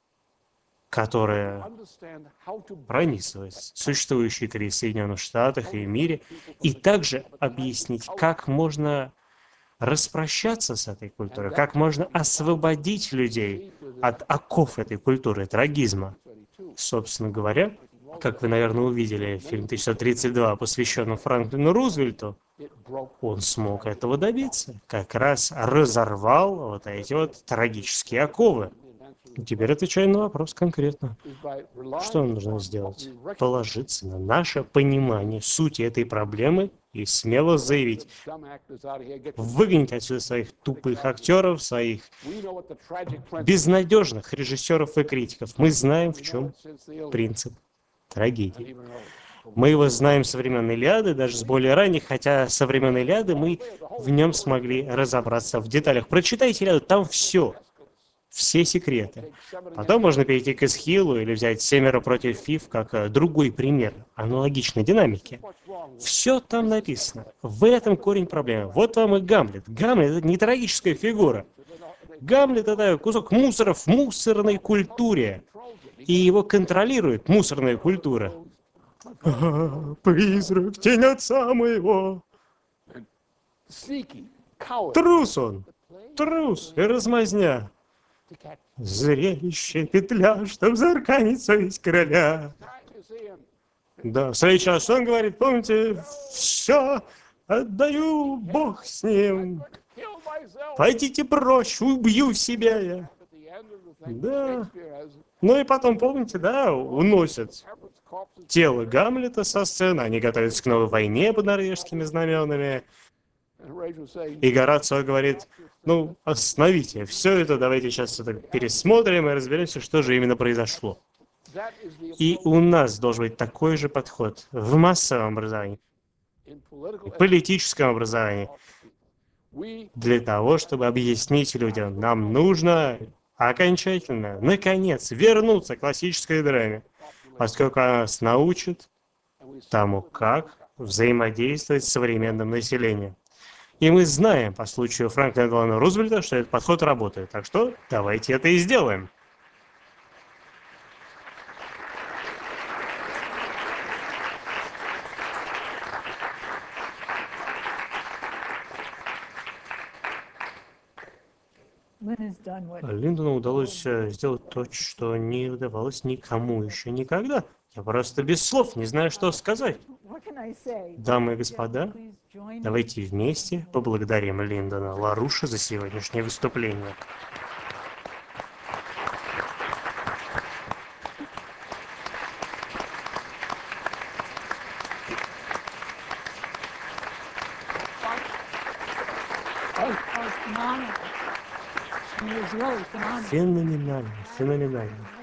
которая understand how to пронизывает существующий кризис в Соединенных Штатах и мире, и также объяснить, как можно распрощаться с этой культурой, как можно освободить людей от оков этой культуры, трагизма. Собственно говоря, как вы, наверное, увидели, фильм 1932, посвященный Франклину Рузвельту, it broke он смог этого добиться. Как раз разорвал вот эти вот трагические оковы. И теперь отвечаю на вопрос конкретно. is by relying Что нам нужно сделать? Положиться на наше понимание сути этой проблемы и смело заявить, dumb actors out of here. Get выгонить отсюда своих тупых актеров, своих we know what the tragic principle безнадежных режиссеров и критиков. Мы знаем, в чем since the Iliad, принцип трагедии. even earlier. Мы его знаем со времен Илиады, даже с более ранних, хотя со времен Илиады мы в нем смогли разобраться в деталях. Прочитайте Илиаду, там все секреты. Потом можно перейти к Эсхилу или взять «Семеро против Фив» как другой пример аналогичной динамики. Все там написано. В этом корень проблемы. Вот вам и Гамлет. Гамлет — это не трагическая фигура. Гамлет — это кусок мусора в мусорной культуре. И его контролирует мусорная культура. Призрак, тень отца моего. Sneaky, coward, Трус он. Трус и размазня. to catch. Зрелище, петля, чтоб зарканить совесть короля. Time is in. Да, в следующий раз, что он говорит, помните, все отдаю, Бог с ним. Kill myself. Пойдите прочь, убью себя я. At the end of the thing, Да. Shakespeare has Ну и потом, помните, да, уносят Hamlet's corpses. тело Гамлета со сцены, они готовятся к новой войне под норвежскими знаменами. And Rage was saying, И Горацио говорит, ну, остановите все это, давайте сейчас это пересмотрим и разберемся, что же именно произошло. that is the И у нас должен быть такой же подход в массовом образовании, in political в политическом образовании, we для того, чтобы объяснить людям, нам нужно окончательно, наконец, вернуться к классической драме, поскольку она нас научит тому, как взаимодействовать с современным населением. И мы знаем по случаю Франклина Делано Рузвельта, что этот подход работает. Так что давайте это и сделаем. Lynn has done what Линдону удалось сделать то, что не удавалось никому еще никогда. Я просто без слов не знаю, что сказать. what can I say? Дамы и господа, Please join me. давайте вместе поблагодарим Линдона Ларуша за сегодняшнее выступление. That was phenomenal. It was really phenomenal. Феноменально, феноменально.